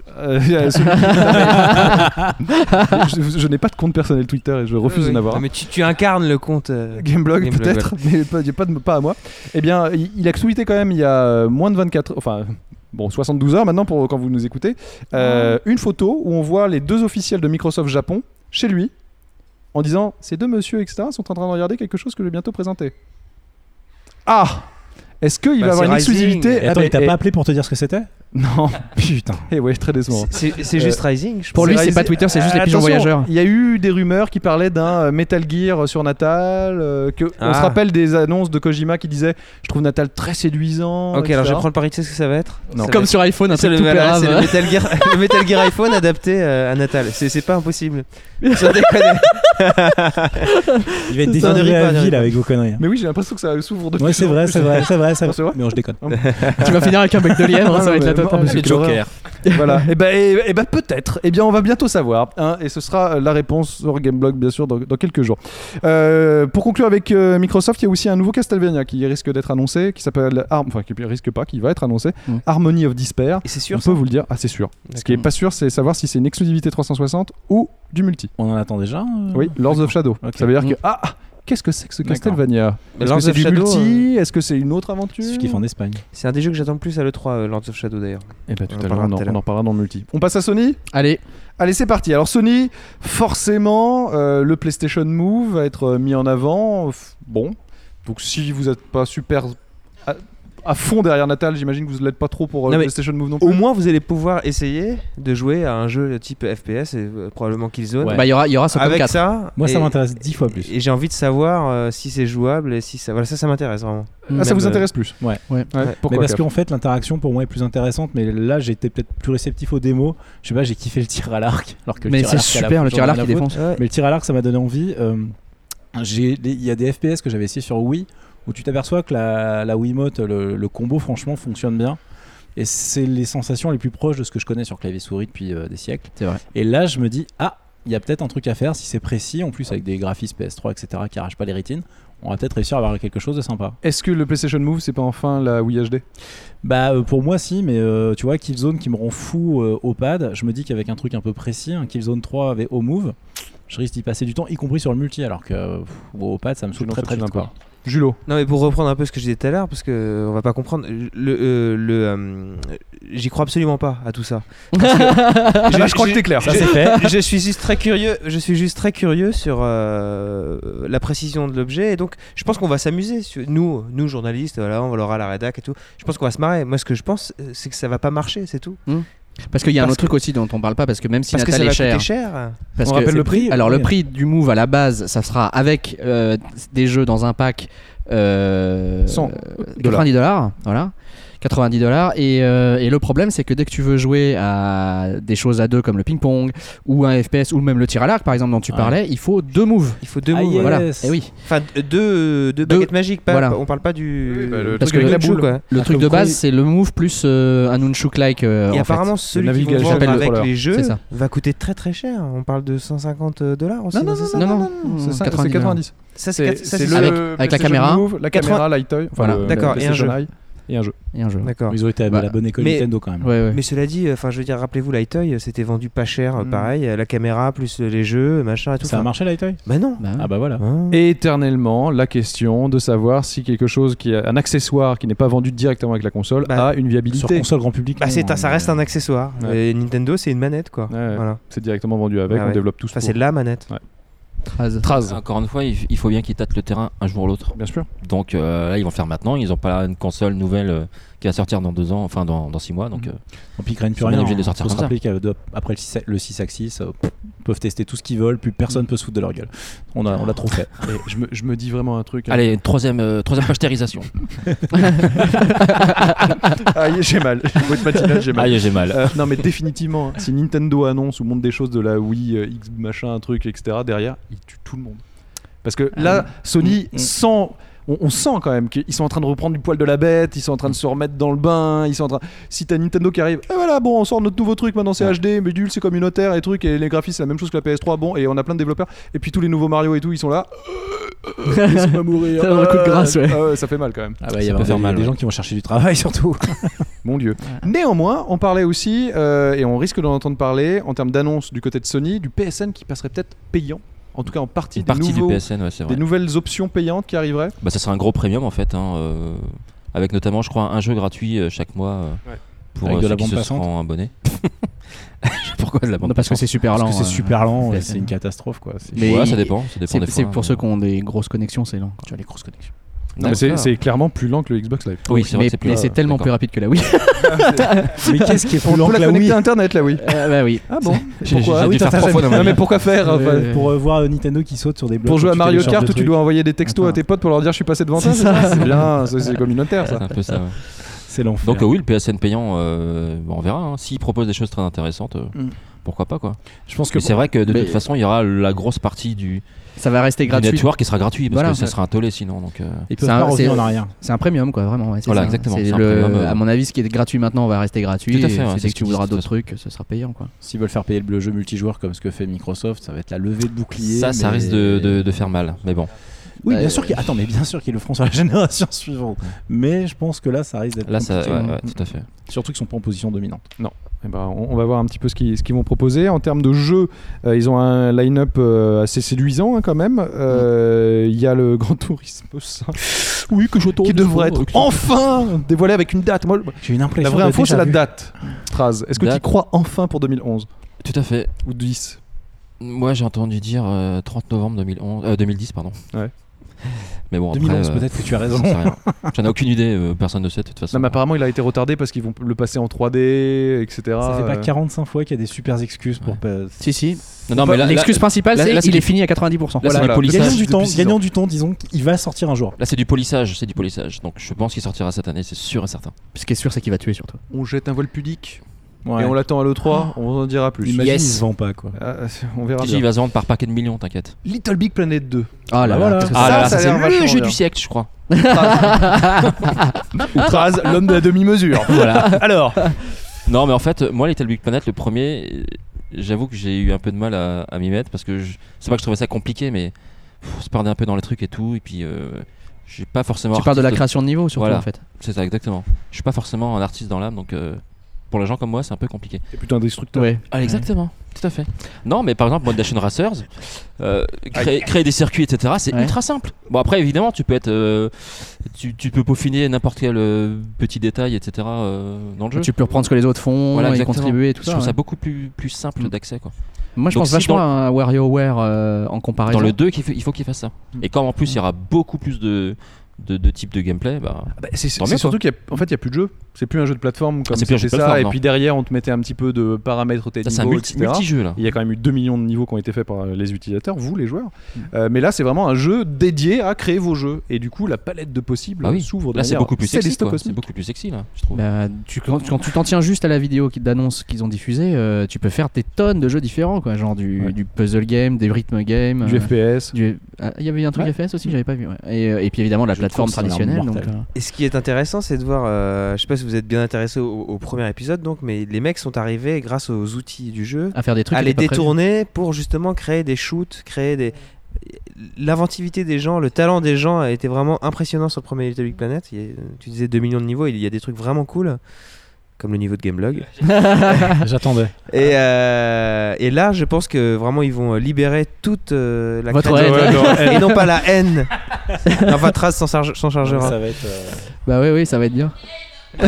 Speaker 1: Je n'ai pas de compte personnel Twitter et je refuse d'en avoir.
Speaker 4: Ah, mais tu incarnes le compte.
Speaker 1: Gameblog
Speaker 4: Gameblog,
Speaker 1: peut-être, mais pas à moi. Eh bien, il a tweeté quand même il y a moins de 24, enfin bon 72 heures maintenant pour quand vous nous écoutez, une photo où on voit les deux officiels de Microsoft Japon chez lui, en disant ces deux monsieur etc sont en train de regarder quelque chose que je vais bientôt présenter. Ah, est-ce qu'il
Speaker 4: Bah,
Speaker 1: va avoir
Speaker 4: c'est
Speaker 1: une
Speaker 4: Rising.
Speaker 1: exclusivité?
Speaker 3: Et attends,
Speaker 1: Ah,
Speaker 3: il t'a
Speaker 1: mais-
Speaker 3: pas appelé pour te dire ce que c'était?
Speaker 1: Non.
Speaker 3: Putain.
Speaker 1: Eh ouais, très décevant.
Speaker 4: C'est juste Rising, je
Speaker 2: Pour
Speaker 4: pense.
Speaker 2: lui, c'est pas Twitter, c'est juste les pigeons
Speaker 1: Attention,
Speaker 2: voyageurs.
Speaker 1: il y a eu des rumeurs qui parlaient d'un Metal Gear sur Natal. On
Speaker 4: Ah.
Speaker 1: se rappelle des annonces de Kojima qui disait je trouve Natal très séduisant.
Speaker 4: Ok, alors je
Speaker 1: etc.
Speaker 4: prends le pari, tu sais ce que ça va être?
Speaker 1: Non.
Speaker 4: Ça va
Speaker 2: Comme
Speaker 4: être-
Speaker 2: sur iPhone, un
Speaker 4: c'est
Speaker 2: truc
Speaker 4: le,
Speaker 2: tout
Speaker 4: voilà, c'est
Speaker 2: pérave.
Speaker 4: le Metal Gear iPhone adapté à Natal. C'est pas impossible. Sans déconner.
Speaker 3: Il va être
Speaker 4: Ça
Speaker 3: défendu
Speaker 4: ne rit
Speaker 3: à
Speaker 4: pas,
Speaker 3: la
Speaker 4: ne
Speaker 3: ville
Speaker 4: rit
Speaker 3: avec vos conneries.
Speaker 1: Mais oui, j'ai l'impression que ça s'ouvre de
Speaker 3: Ouais,
Speaker 1: plus
Speaker 3: c'est
Speaker 1: en
Speaker 3: vrai,
Speaker 1: plus.
Speaker 3: c'est vrai.
Speaker 1: Ah, c'est vrai
Speaker 3: Mais on je déconne.
Speaker 2: Tu vas finir avec un bec de lièvre, ça va être la totale.
Speaker 1: mais quelle horreur. Voilà. Et ben peut-être. Eh bien, on va bientôt savoir. Hein, et ce sera la réponse sur Gameblog, bien sûr, dans quelques jours. Pour conclure avec Microsoft, il y a aussi un nouveau Castlevania qui risque d'être annoncé, qui s'appelle qui va être annoncé, Harmony of Despair.
Speaker 4: Et c'est sûr.
Speaker 1: On peut vous le dire. Ah, c'est sûr. Ce qui est pas sûr, c'est savoir si c'est une exclusivité 360 ou du multi.
Speaker 3: On en attend déjà
Speaker 1: Oui, Lords of Shadow.
Speaker 3: Okay.
Speaker 1: Ça veut dire que qu'est-ce que c'est que ce Castlevania? Est-ce que c'est du multi? Est-ce que c'est une autre aventure?
Speaker 3: C'est ce qu'ils font en Espagne.
Speaker 4: C'est un des jeux que j'attends le plus à l'E3, Lords of Shadow d'ailleurs.
Speaker 1: Et bah tout à l'heure, on en parlera dans le multi. On passe à Sony?
Speaker 2: Allez,
Speaker 1: c'est parti. Alors Sony, forcément, le PlayStation Move va être mis en avant. Bon, donc si vous n'êtes pas super à fond derrière Natal, j'imagine que vous ne l'êtes pas trop pour PlayStation Move non plus.
Speaker 4: Au moins, vous allez pouvoir essayer de jouer à un jeu type FPS et probablement Killzone.
Speaker 2: bah il y aura Socom
Speaker 4: Avec
Speaker 2: 4.
Speaker 4: ça,
Speaker 3: Moi, ça m'intéresse 10 fois plus.
Speaker 4: Et j'ai envie de savoir si c'est jouable et si ça. Voilà, ça m'intéresse vraiment.
Speaker 1: Ça vous intéresse plus?
Speaker 3: Ouais.
Speaker 1: Pourquoi?
Speaker 3: Mais parce qu'en fait, l'interaction pour moi est plus intéressante. Mais là, j'ai été peut-être plus réceptif aux démos. Je sais pas, j'ai kiffé le tir à l'arc. Alors que
Speaker 2: Mais c'est super, le tir à l'arc il défonce.
Speaker 3: Mais le tir à l'arc, ça m'a donné envie. Il y a des FPS que j'avais essayé sur Wii où tu t'aperçois que la Wiimote, le combo, franchement, fonctionne bien. Et c'est les sensations les plus proches de ce que je connais sur clavier souris depuis des siècles.
Speaker 2: C'est vrai.
Speaker 3: Et là, je me dis, il y a peut-être un truc à faire si c'est précis, en plus avec des graphismes PS3, etc., qui arrachent pas les rétines. On va peut-être réussir à avoir quelque chose de sympa.
Speaker 1: Est-ce que le PlayStation Move, c'est pas enfin la Wii HD?
Speaker 3: Pour moi, si, mais tu vois, Killzone qui me rend fou au pad, je me dis qu'avec un truc un peu précis, un Killzone 3 avec au Move, je risque d'y passer du temps, y compris sur le multi, alors que au pad, ça me saoule très vite. Quoi.
Speaker 1: Julo.
Speaker 4: Non, mais pour reprendre un peu ce que je disais tout à l'heure, parce que on va pas comprendre, j'y crois absolument pas à tout ça.
Speaker 1: Je crois que t'es clair.
Speaker 3: Ça c'est fait.
Speaker 4: Je suis juste très curieux sur la précision de l'objet, et donc je pense qu'on va s'amuser. Nous journalistes, voilà, on l'aura à la rédac et tout. Je pense qu'on va se marrer. Moi, ce que je pense, c'est que ça va pas marcher, c'est tout.
Speaker 2: Parce qu'il y a un autre truc aussi dont on parle pas, parce que même si
Speaker 4: Natal
Speaker 2: ça va
Speaker 4: est
Speaker 2: coûter
Speaker 4: cher.
Speaker 2: Parce
Speaker 1: on
Speaker 2: que
Speaker 1: rappelle le prix.
Speaker 2: Alors le prix du Move à la base, ça sera avec des jeux dans un pack $90, voilà. $90 et le problème c'est que dès que tu veux jouer à des choses à deux comme le ping-pong ou un FPS ou même le tir à l'arc par exemple dont tu parlais, il faut deux moves.
Speaker 4: Il faut deux moves,
Speaker 2: voilà. Et oui.
Speaker 4: Enfin deux baguettes magiques, pas,
Speaker 2: voilà.
Speaker 4: on parle pas du
Speaker 2: parce que
Speaker 4: la boule quoi.
Speaker 2: Le truc de base c'est le move plus un nunchuk like
Speaker 4: et apparemment celui qui vont vendre avec les jeux va coûter très très cher. On parle de $150 aussi.
Speaker 1: Non, c'est 90.
Speaker 4: Ça
Speaker 1: c'est
Speaker 2: avec la caméra,
Speaker 1: la caméra Lightoy,
Speaker 2: voilà.
Speaker 4: D'accord, et un jeu.
Speaker 1: Et un jeu.
Speaker 4: D'accord.
Speaker 3: Ils ont été à la bonne école Nintendo quand même.
Speaker 2: Ouais.
Speaker 4: Mais cela dit, je veux dire, rappelez-vous, Lightoy, c'était vendu pas cher, pareil, la caméra plus les jeux, machin et tout.
Speaker 3: Ça a marché Lightoy?
Speaker 4: Bah non.
Speaker 3: Ah bah voilà.
Speaker 1: Éternellement, la question de savoir si quelque chose qui est un accessoire qui n'est pas vendu directement avec la console a une viabilité.
Speaker 3: Sur console grand public.
Speaker 4: Ça reste un accessoire.
Speaker 1: Ouais.
Speaker 4: Et Nintendo, c'est une manette quoi.
Speaker 1: Ouais.
Speaker 4: Voilà.
Speaker 1: C'est directement vendu avec, on développe tout ça.
Speaker 4: C'est la manette.
Speaker 1: Ouais.
Speaker 2: Traz.
Speaker 5: Encore une fois, il faut bien qu'ils tâtent le terrain un jour ou l'autre.
Speaker 1: Bien sûr.
Speaker 5: Donc là, ils vont faire maintenant. Ils n'ont pas une console nouvelle qui va sortir dans 2 ans, enfin dans 6 mois. Donc,
Speaker 3: Et puis ils craignent plus
Speaker 5: ils sont bien
Speaker 3: rien.
Speaker 5: obligés de
Speaker 3: Il
Speaker 5: sortir
Speaker 3: faut se
Speaker 5: comme ça.
Speaker 3: rappeler qu'après le 6 axis, ils peuvent tester tout ce qu'ils veulent, plus personne peut se foutre de leur gueule. On l'a trop fait.
Speaker 1: Et je me dis vraiment un truc.
Speaker 5: Allez, troisième pasteurisation.
Speaker 1: J'ai mal. Votre matinale, j'ai mal.
Speaker 5: J'ai mal.
Speaker 1: Non mais définitivement, si Nintendo annonce ou montre des choses de la Wii X machin, un truc, etc. derrière, il tue tout le monde. Parce que là, Sony sent... On sent quand même qu'ils sont en train de reprendre du poil de la bête, ils sont en train de se remettre dans le bain, ils sont en train... Si t'as Nintendo qui arrive, voilà, bon, on sort notre nouveau truc, maintenant c'est HD, module, c'est communautaire et trucs, et les graphismes c'est la même chose que la PS3, bon, et on a plein de développeurs, et puis tous les nouveaux Mario et tout, ils sont là, laisse-moi mourir.
Speaker 2: Ça donne un coup de grâce, ouais.
Speaker 1: Ça fait mal quand même.
Speaker 3: Ah bah il y a des gens qui vont chercher du travail surtout.
Speaker 1: Mon Dieu. Néanmoins, on parlait aussi, et on risque d'en entendre parler, en termes d'annonce du côté de Sony, du PSN qui passerait peut-être payant. En tout cas, en partie,
Speaker 5: Une partie du PSN, ouais, c'est vrai.
Speaker 1: Des nouvelles options payantes qui arriveraient.
Speaker 5: Bah, ça sera un gros premium en fait, avec notamment, je crois, un jeu gratuit chaque mois pour
Speaker 3: avec de la
Speaker 5: ceux qui
Speaker 3: bande
Speaker 5: se
Speaker 3: passante.
Speaker 5: seront abonnés. Pourquoi de la bande
Speaker 2: Non, parce que c'est super lent.
Speaker 3: Parce que c'est super lent,
Speaker 2: PSN.
Speaker 3: c'est une catastrophe quoi.
Speaker 2: Mais
Speaker 5: ouais, ça dépend des
Speaker 2: C'est
Speaker 5: fois.
Speaker 2: pour ceux qui ont des grosses connexions, c'est lent. Quand tu as les grosses connexions.
Speaker 1: Non, mais c'est clairement plus lent que le Xbox Live.
Speaker 5: Oui, c'est vrai que c'est plus
Speaker 2: mais c'est tellement plus rapide que la Wii.
Speaker 3: Mais qu'est-ce qui est plus
Speaker 1: On
Speaker 3: lent
Speaker 1: peut
Speaker 3: que
Speaker 1: la
Speaker 3: la
Speaker 1: connecter
Speaker 3: Wii?
Speaker 1: à Internet, là, oui.
Speaker 2: Bah oui.
Speaker 1: Ah bon?
Speaker 5: J'ai
Speaker 1: Pourquoi?
Speaker 5: dû faire 3 fois dans ma
Speaker 1: Non,
Speaker 5: vie.
Speaker 1: mais pourquoi faire
Speaker 3: Pour voir Nintendo qui saute sur des blocs.
Speaker 1: Pour jouer à
Speaker 3: quand tu
Speaker 1: Mario
Speaker 3: télécharges
Speaker 1: Kart,
Speaker 3: des
Speaker 1: tu
Speaker 3: trucs.
Speaker 1: dois envoyer des textos à tes potes pour leur dire je suis passé devant toi, c'est ça? C'est bien, c'est communautaire ça.
Speaker 5: C'est un peu ça. Ouais.
Speaker 3: C'est l'enfer.
Speaker 5: Donc oui, le PSN payant, on verra. Hein. S'il propose des choses très intéressantes, pourquoi pas quoi.
Speaker 3: Je pense que
Speaker 5: Mais c'est vrai que de toute façon, il y aura la grosse partie du
Speaker 2: Ça va rester gratuit.
Speaker 5: network qui sera gratuit parce
Speaker 2: Voilà.
Speaker 5: que ça sera un tollé sinon. Donc,
Speaker 3: ils peuvent pas revenir en
Speaker 2: c'est-
Speaker 3: arrière.
Speaker 2: C'est un premium, quoi, vraiment. Ouais, c'est
Speaker 5: Voilà,
Speaker 2: ça.
Speaker 5: exactement,
Speaker 2: C'est
Speaker 5: c'est un
Speaker 2: le-
Speaker 5: premium,
Speaker 2: à mon avis, ce qui est gratuit maintenant va rester gratuit.
Speaker 5: Tout à fait,
Speaker 2: et
Speaker 5: ouais,
Speaker 2: c'est
Speaker 5: c'est
Speaker 2: dès
Speaker 5: ce
Speaker 2: que tu
Speaker 5: qu'ils
Speaker 2: voudras
Speaker 5: disent, de
Speaker 2: d'autres
Speaker 5: toute
Speaker 2: trucs, ce sera payant, quoi.
Speaker 3: S'ils veulent faire payer le jeu multijoueur comme ce que fait Microsoft, ça va être la levée de bouclier.
Speaker 5: ça
Speaker 3: mais-
Speaker 5: risque de faire mal. Mais bon,
Speaker 3: Oui, bien sûr qu'ils le feront sur la génération suivante. Mais je pense que là, ça risque d'être
Speaker 5: là, ça,
Speaker 3: compliqué.
Speaker 5: ouais, tout à fait.
Speaker 3: Surtout qu'ils sont pas en position dominante.
Speaker 1: Eh ben, on va voir un petit peu ce qu'ils vont proposer. En termes de jeux, ils ont un line-up assez séduisant quand même. Il y a le Gran Turismo 5 qui devrait être enfin dévoilé avec une date. Moi,
Speaker 3: J'ai une impression.
Speaker 1: la vraie
Speaker 3: de
Speaker 1: info, c'est
Speaker 3: déjà
Speaker 1: la
Speaker 3: vu.
Speaker 1: date. Traz, est-ce que tu
Speaker 5: Date.
Speaker 1: crois enfin pour 2011
Speaker 5: Tout à fait.
Speaker 1: ou 10?
Speaker 5: Moi, j'ai entendu dire 30 novembre 2010, pardon.
Speaker 1: Ouais.
Speaker 5: Mais bon, après,
Speaker 3: 2011, peut-être que tu as raison.
Speaker 5: j'en sais rien. J'en ai aucune idée. Personne ne sait de toute façon.
Speaker 1: Non, mais apparemment, il a été retardé parce qu'ils vont le passer en 3D, etc.
Speaker 3: Ça fait pas
Speaker 1: Euh,
Speaker 3: 45 fois qu'il y a des super excuses pour.
Speaker 2: Si.
Speaker 5: Non, mais là,
Speaker 2: L'excuse principale,
Speaker 5: là,
Speaker 2: c'est
Speaker 5: c'est
Speaker 2: il
Speaker 5: du-
Speaker 2: est fini à 90%.
Speaker 5: là, c'est
Speaker 1: Voilà.
Speaker 5: du polissage.
Speaker 3: Gagnons du temps,
Speaker 1: depuis 6 ans.
Speaker 3: disons qu'il va sortir un jour.
Speaker 5: Là, c'est du polissage. Donc, je pense qu'il sortira cette année, c'est sûr et certain.
Speaker 2: Ce qui est sûr, c'est qu'il va tuer surtout.
Speaker 1: On jette un voile pudique
Speaker 3: Ouais.
Speaker 1: et on l'attend à l'E3. On en dira plus.
Speaker 3: Imagine,
Speaker 5: Yes.
Speaker 3: il se vend pas quoi.
Speaker 1: On verra
Speaker 5: Si,
Speaker 1: bien.
Speaker 5: il va se vendre par paquet de millions, t'inquiète.
Speaker 1: Little Big Planet 2.
Speaker 2: Ah là
Speaker 3: voilà.
Speaker 2: là, qu'est-ce que
Speaker 1: Ah
Speaker 2: c'est
Speaker 1: là
Speaker 2: ça
Speaker 1: là, ça a
Speaker 5: c'est
Speaker 1: l'air vachement
Speaker 5: le jeu
Speaker 1: bien.
Speaker 5: du siècle, je crois.
Speaker 1: Ou Traz, l'homme de la demi-mesure.
Speaker 2: Voilà.
Speaker 1: Alors,
Speaker 5: Non, mais en fait, moi, Little Big Planet, le premier, j'avoue que j'ai eu un peu de mal à m'y mettre parce que c'est pas que je trouvais ça compliqué, mais se perdait un peu dans les trucs et tout. Et puis, j'ai pas forcément.
Speaker 2: Tu parles de la
Speaker 5: artiste-
Speaker 2: création de niveau, surtout,
Speaker 5: Voilà.
Speaker 2: en fait.
Speaker 5: C'est ça, exactement. Je suis pas forcément un artiste dans l'âme, donc pour les gens comme moi, c'est un peu compliqué.
Speaker 1: c'est plutôt un destructeur.
Speaker 2: Ouais.
Speaker 5: Exactement, tout à fait. Non, mais par exemple, moi, Dashing Racers, créer des circuits, etc., c'est
Speaker 2: Ouais.
Speaker 5: ultra simple. Bon, après, évidemment, tu peux être. Tu peux peaufiner n'importe quel petit détail, etc., dans le jeu.
Speaker 2: Tu peux reprendre ce que les autres font
Speaker 5: Voilà,
Speaker 2: et
Speaker 5: exactement.
Speaker 2: contribuer et tout
Speaker 5: Je
Speaker 2: ça.
Speaker 5: trouve ça
Speaker 2: Ouais.
Speaker 5: beaucoup plus simple d'accès, quoi.
Speaker 2: Moi, je
Speaker 5: Donc,
Speaker 2: pense
Speaker 5: si
Speaker 2: vachement
Speaker 5: dans-
Speaker 2: à WarioWare en comparaison.
Speaker 5: Dans le 2, il faut qu'il fasse ça. Et comme en plus, il y aura beaucoup plus de types de gameplay, bah.
Speaker 1: Ah bah, c'est
Speaker 5: Tant mieux,
Speaker 1: surtout qu'il y a plus de jeu. C'est plus un jeu de plateforme comme
Speaker 5: c'est plus un jeu
Speaker 1: c'était
Speaker 5: de
Speaker 1: ça.
Speaker 5: plateforme,
Speaker 1: Et
Speaker 5: non.
Speaker 1: puis derrière, on te mettait un petit peu de paramètres tes
Speaker 5: Ça, c'est un
Speaker 1: niveaux, etc.
Speaker 5: multi-jeu, là.
Speaker 1: Il y a quand même eu 2 millions de niveaux qui ont été faits par les utilisateurs, vous les joueurs. Mais là, c'est vraiment un jeu dédié à créer vos jeux. Et du coup, la palette de possibles
Speaker 5: Ah oui.
Speaker 1: s'ouvre de
Speaker 5: Là, c'est
Speaker 1: manière
Speaker 5: beaucoup plus sexy, quoi. C'est
Speaker 1: célestocosmique.
Speaker 5: beaucoup plus sexy, là, je trouve.
Speaker 2: Bah, quand tu t'en tiens juste à la vidéo d'annonce qu'ils ont diffusée, tu peux faire des tonnes de jeux différents, quoi, genre du puzzle game, des rhythm game,
Speaker 1: Du FPS.
Speaker 2: il y avait un truc FPS aussi, j'avais pas vu. Ouais. Et puis évidemment de la
Speaker 3: Jeu de
Speaker 2: plateforme
Speaker 3: course, ça a l'air
Speaker 2: traditionnelle. Donc,
Speaker 3: mortel.
Speaker 4: Et ce qui est intéressant, c'est de voir, je sais pas si vous êtes bien intéressé au premier épisode, donc, mais les mecs sont arrivés grâce aux outils du jeu
Speaker 2: à faire des trucs
Speaker 4: à
Speaker 2: qui
Speaker 4: les
Speaker 2: étaient pas prévus.
Speaker 4: détourner pour justement créer des shoots, créer des. L'inventivité des gens, le talent des gens a été vraiment impressionnant sur le premier Little Big Planet. Tu disais 2 millions de niveaux, il y a des trucs vraiment cool, comme le niveau de Gameblog.
Speaker 3: J'attendais.
Speaker 4: Et là, je pense que vraiment ils vont libérer toute la
Speaker 2: Votre
Speaker 4: créativité.
Speaker 2: haine.
Speaker 4: Et non pas la haine. Non, votre race s'en chargera.
Speaker 3: Ça va être.
Speaker 2: Bah oui, ça va être bien.
Speaker 1: Bon,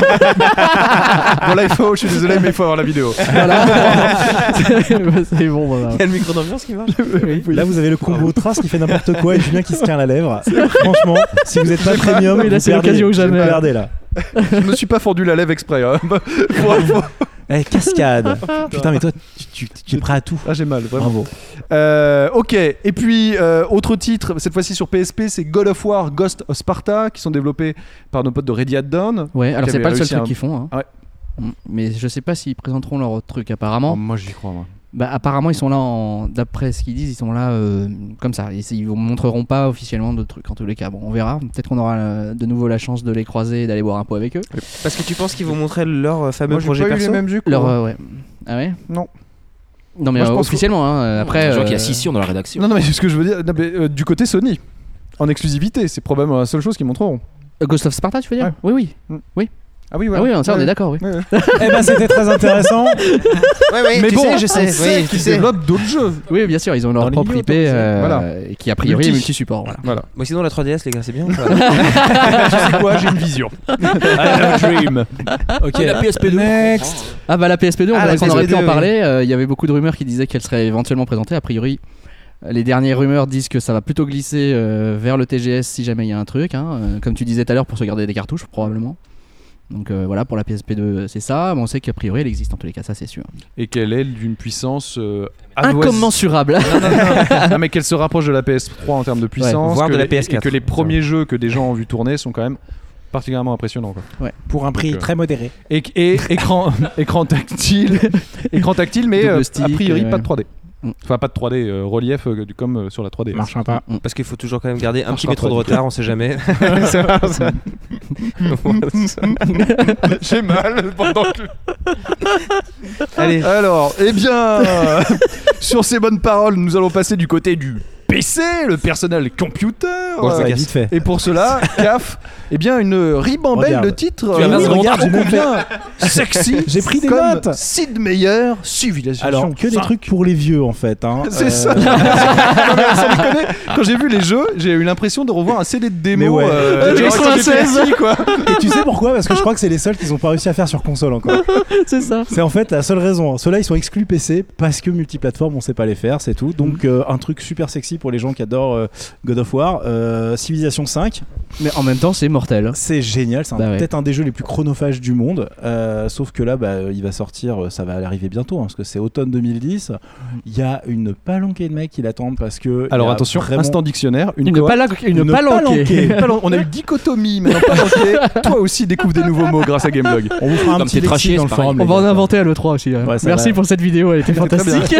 Speaker 1: là, je suis désolé, mais il faut avoir la vidéo.
Speaker 2: Voilà. C'est bon. Voilà.
Speaker 4: Il y a le micro d'ambiance qui marche.
Speaker 3: Là, vous avez le combo Trace qui fait n'importe quoi et Julien qui se tient à la lèvre. Franchement, si vous n'êtes pas premium,
Speaker 2: Oui, là,
Speaker 3: vous
Speaker 2: c'est
Speaker 3: perdez.
Speaker 2: l'occasion que jamais.
Speaker 3: Vous perdez là.
Speaker 1: Je me suis pas fendu la lèvre exprès. Hein.
Speaker 3: Eh, cascade. Putain, mais toi, tu es prêt à tout.
Speaker 1: Ah, j'ai mal, vraiment.
Speaker 3: Bravo.
Speaker 1: Ok, et puis autre titre, cette fois-ci sur PSP, c'est God of War Ghost of Sparta, qui sont développés par nos potes de Ready at Dawn.
Speaker 2: Ouais, alors
Speaker 1: Qui
Speaker 2: c'est
Speaker 1: avait
Speaker 2: pas le seul
Speaker 1: réussi
Speaker 2: truc
Speaker 1: à-
Speaker 2: qu'ils font. Hein.
Speaker 1: Ouais.
Speaker 2: Mais je sais pas s'ils présenteront leur autre truc apparemment.
Speaker 1: Moi j'y crois, moi.
Speaker 2: Bah, apparemment, ils sont là, d'après ce qu'ils disent, ils sont là comme ça. Ils ne montreront pas officiellement d'autres trucs en tous les cas. Bon, on verra. Peut-être qu'on aura de nouveau la chance de les croiser et d'aller boire un pot avec eux.
Speaker 4: Parce que tu penses qu'ils vont montrer leur fameux
Speaker 1: Moi j'ai
Speaker 4: projet
Speaker 1: pas eu
Speaker 4: perso
Speaker 1: les mêmes yeux que
Speaker 2: Leur,
Speaker 1: moi.
Speaker 2: ouais. Ah ouais.
Speaker 1: Non.
Speaker 2: Non, mais
Speaker 1: Moi, je pense
Speaker 2: officiellement. Hein, après.
Speaker 5: Je vois qu'il y a Sissi dans la rédaction.
Speaker 1: Non, mais ce que je veux dire, non, mais, du côté Sony, en exclusivité, c'est probablement la seule chose qu'ils montreront.
Speaker 2: Ghost of Sparta, tu veux dire?
Speaker 1: Ouais.
Speaker 2: Oui.
Speaker 1: Ah oui,
Speaker 2: Ah oui, ça, on est d'accord. Oui.
Speaker 1: Ouais, ouais.
Speaker 3: Eh ben, c'était très intéressant.
Speaker 4: Ouais,
Speaker 1: Mais
Speaker 4: tu
Speaker 1: bon,
Speaker 4: sais, je sais.
Speaker 1: on sait
Speaker 4: Oui, tu
Speaker 1: qu'ils
Speaker 4: sais.
Speaker 1: développent d'autres jeux.
Speaker 2: Oui, bien sûr, ils ont
Speaker 1: Dans
Speaker 2: leur
Speaker 1: les
Speaker 2: propre
Speaker 1: milieux
Speaker 2: IP
Speaker 1: autorisés. Voilà.
Speaker 2: et qui a priori est
Speaker 1: Multi.
Speaker 2: multi-support. Voilà.
Speaker 1: Voilà.
Speaker 4: Bon, sinon, la 3DS, les gars, c'est bien ou pas
Speaker 1: Tu sais quoi, j'ai une vision. I have a dream.
Speaker 3: Ok,
Speaker 5: la PSP2.
Speaker 3: Next.
Speaker 2: Ah bah la PSP2,
Speaker 4: Ah, la
Speaker 2: on aurait pu
Speaker 4: PSP2,
Speaker 2: en
Speaker 4: oui.
Speaker 2: parler. Il y avait beaucoup de rumeurs qui disaient qu'elle serait éventuellement présentée. A priori, les dernières rumeurs disent que ça va plutôt glisser vers le TGS si jamais il y a un truc. Hein. Comme tu disais tout à l'heure, pour se garder des cartouches probablement. Donc voilà, pour la PSP2, c'est ça. Mais on sait qu'a priori, elle existe en tous les cas, ça c'est sûr.
Speaker 1: Et qu'elle est d'une puissance
Speaker 2: Incommensurable.
Speaker 1: Non, mais qu'elle se rapproche de la PS3 en termes de puissance,
Speaker 4: voire
Speaker 1: que
Speaker 4: de la
Speaker 1: les-
Speaker 4: PS4.
Speaker 1: et que les premiers jeux que des gens ont vu tourner sont quand même particulièrement impressionnant, quoi.
Speaker 3: Pour un prix
Speaker 1: Donc,
Speaker 3: très modéré.
Speaker 1: Et écran tactile, mais
Speaker 2: Double
Speaker 1: a
Speaker 2: stick,
Speaker 1: priori pas de 3D.
Speaker 2: Mm.
Speaker 1: Enfin, pas de 3D relief comme sur la 3D.
Speaker 3: Marche pas.
Speaker 4: Parce qu'il faut toujours quand même garder un petit
Speaker 1: Marchera
Speaker 4: métro de
Speaker 1: pas,
Speaker 4: retard, on sait jamais.
Speaker 1: J'ai mal pendant que...
Speaker 4: Allez,
Speaker 1: Alors, eh bien, sur ces bonnes paroles, nous allons passer du côté du PC, le personnel computer.
Speaker 4: Bon, ça
Speaker 3: Ouais,
Speaker 4: casse.
Speaker 3: vite fait.
Speaker 1: Et pour cela, CAF, eh bien, une ribambelle
Speaker 3: Regarde.
Speaker 1: de titres.
Speaker 4: Tu as raison,
Speaker 3: regarde, j'ai même
Speaker 1: bien sexy.
Speaker 3: J'ai pris des
Speaker 1: comme
Speaker 3: notes.
Speaker 1: Sid Meier, Civilization.
Speaker 3: Alors, que des
Speaker 1: 5.
Speaker 3: trucs pour les vieux en fait. Hein.
Speaker 1: C'est ça. Non, mais sans déconner, quand j'ai vu les jeux, j'ai eu l'impression de revoir un CD de démo.
Speaker 3: Mais ouais.
Speaker 1: Genre quand j'étais petit, quoi.
Speaker 3: Et tu sais pourquoi? Parce que je crois que c'est les seuls qu'ils ont pas réussi à faire sur console encore.
Speaker 2: C'est ça.
Speaker 3: C'est en fait la seule raison. Ceux-là ils sont exclus PC parce que multiplateforme on sait pas les faire, c'est tout. Donc un truc super sexy pour les gens qui adorent God of War. Civilization 5,
Speaker 2: Mais en même temps, c'est mortel.
Speaker 3: c'est génial, c'est
Speaker 2: Bah ouais.
Speaker 3: peut-être un des jeux les plus chronophages du monde. Sauf que là il va sortir, ça va arriver bientôt hein, parce que c'est automne 2010. Il y a une palanquée de mecs qui l'attendent parce que.
Speaker 1: Alors
Speaker 3: il y a
Speaker 1: attention,
Speaker 3: vraiment...
Speaker 1: instant dictionnaire.
Speaker 2: Une
Speaker 1: quoi
Speaker 2: palanquée.
Speaker 3: Une palanquée.
Speaker 1: On a eu dichotomie, maintenant palanquée. Toi aussi découvre des nouveaux mots grâce à Gameblog.
Speaker 3: On vous fera un
Speaker 5: Comme
Speaker 3: petit
Speaker 5: t'es trashé,
Speaker 3: lexique dans le
Speaker 5: c'est pareil.
Speaker 3: forum.
Speaker 2: On
Speaker 3: les
Speaker 2: va en
Speaker 3: gars.
Speaker 2: inventer à l'E3 aussi.
Speaker 3: Ouais, ça
Speaker 2: Merci
Speaker 3: va.
Speaker 2: pour cette vidéo, elle était
Speaker 1: Très bien.
Speaker 2: fantastique.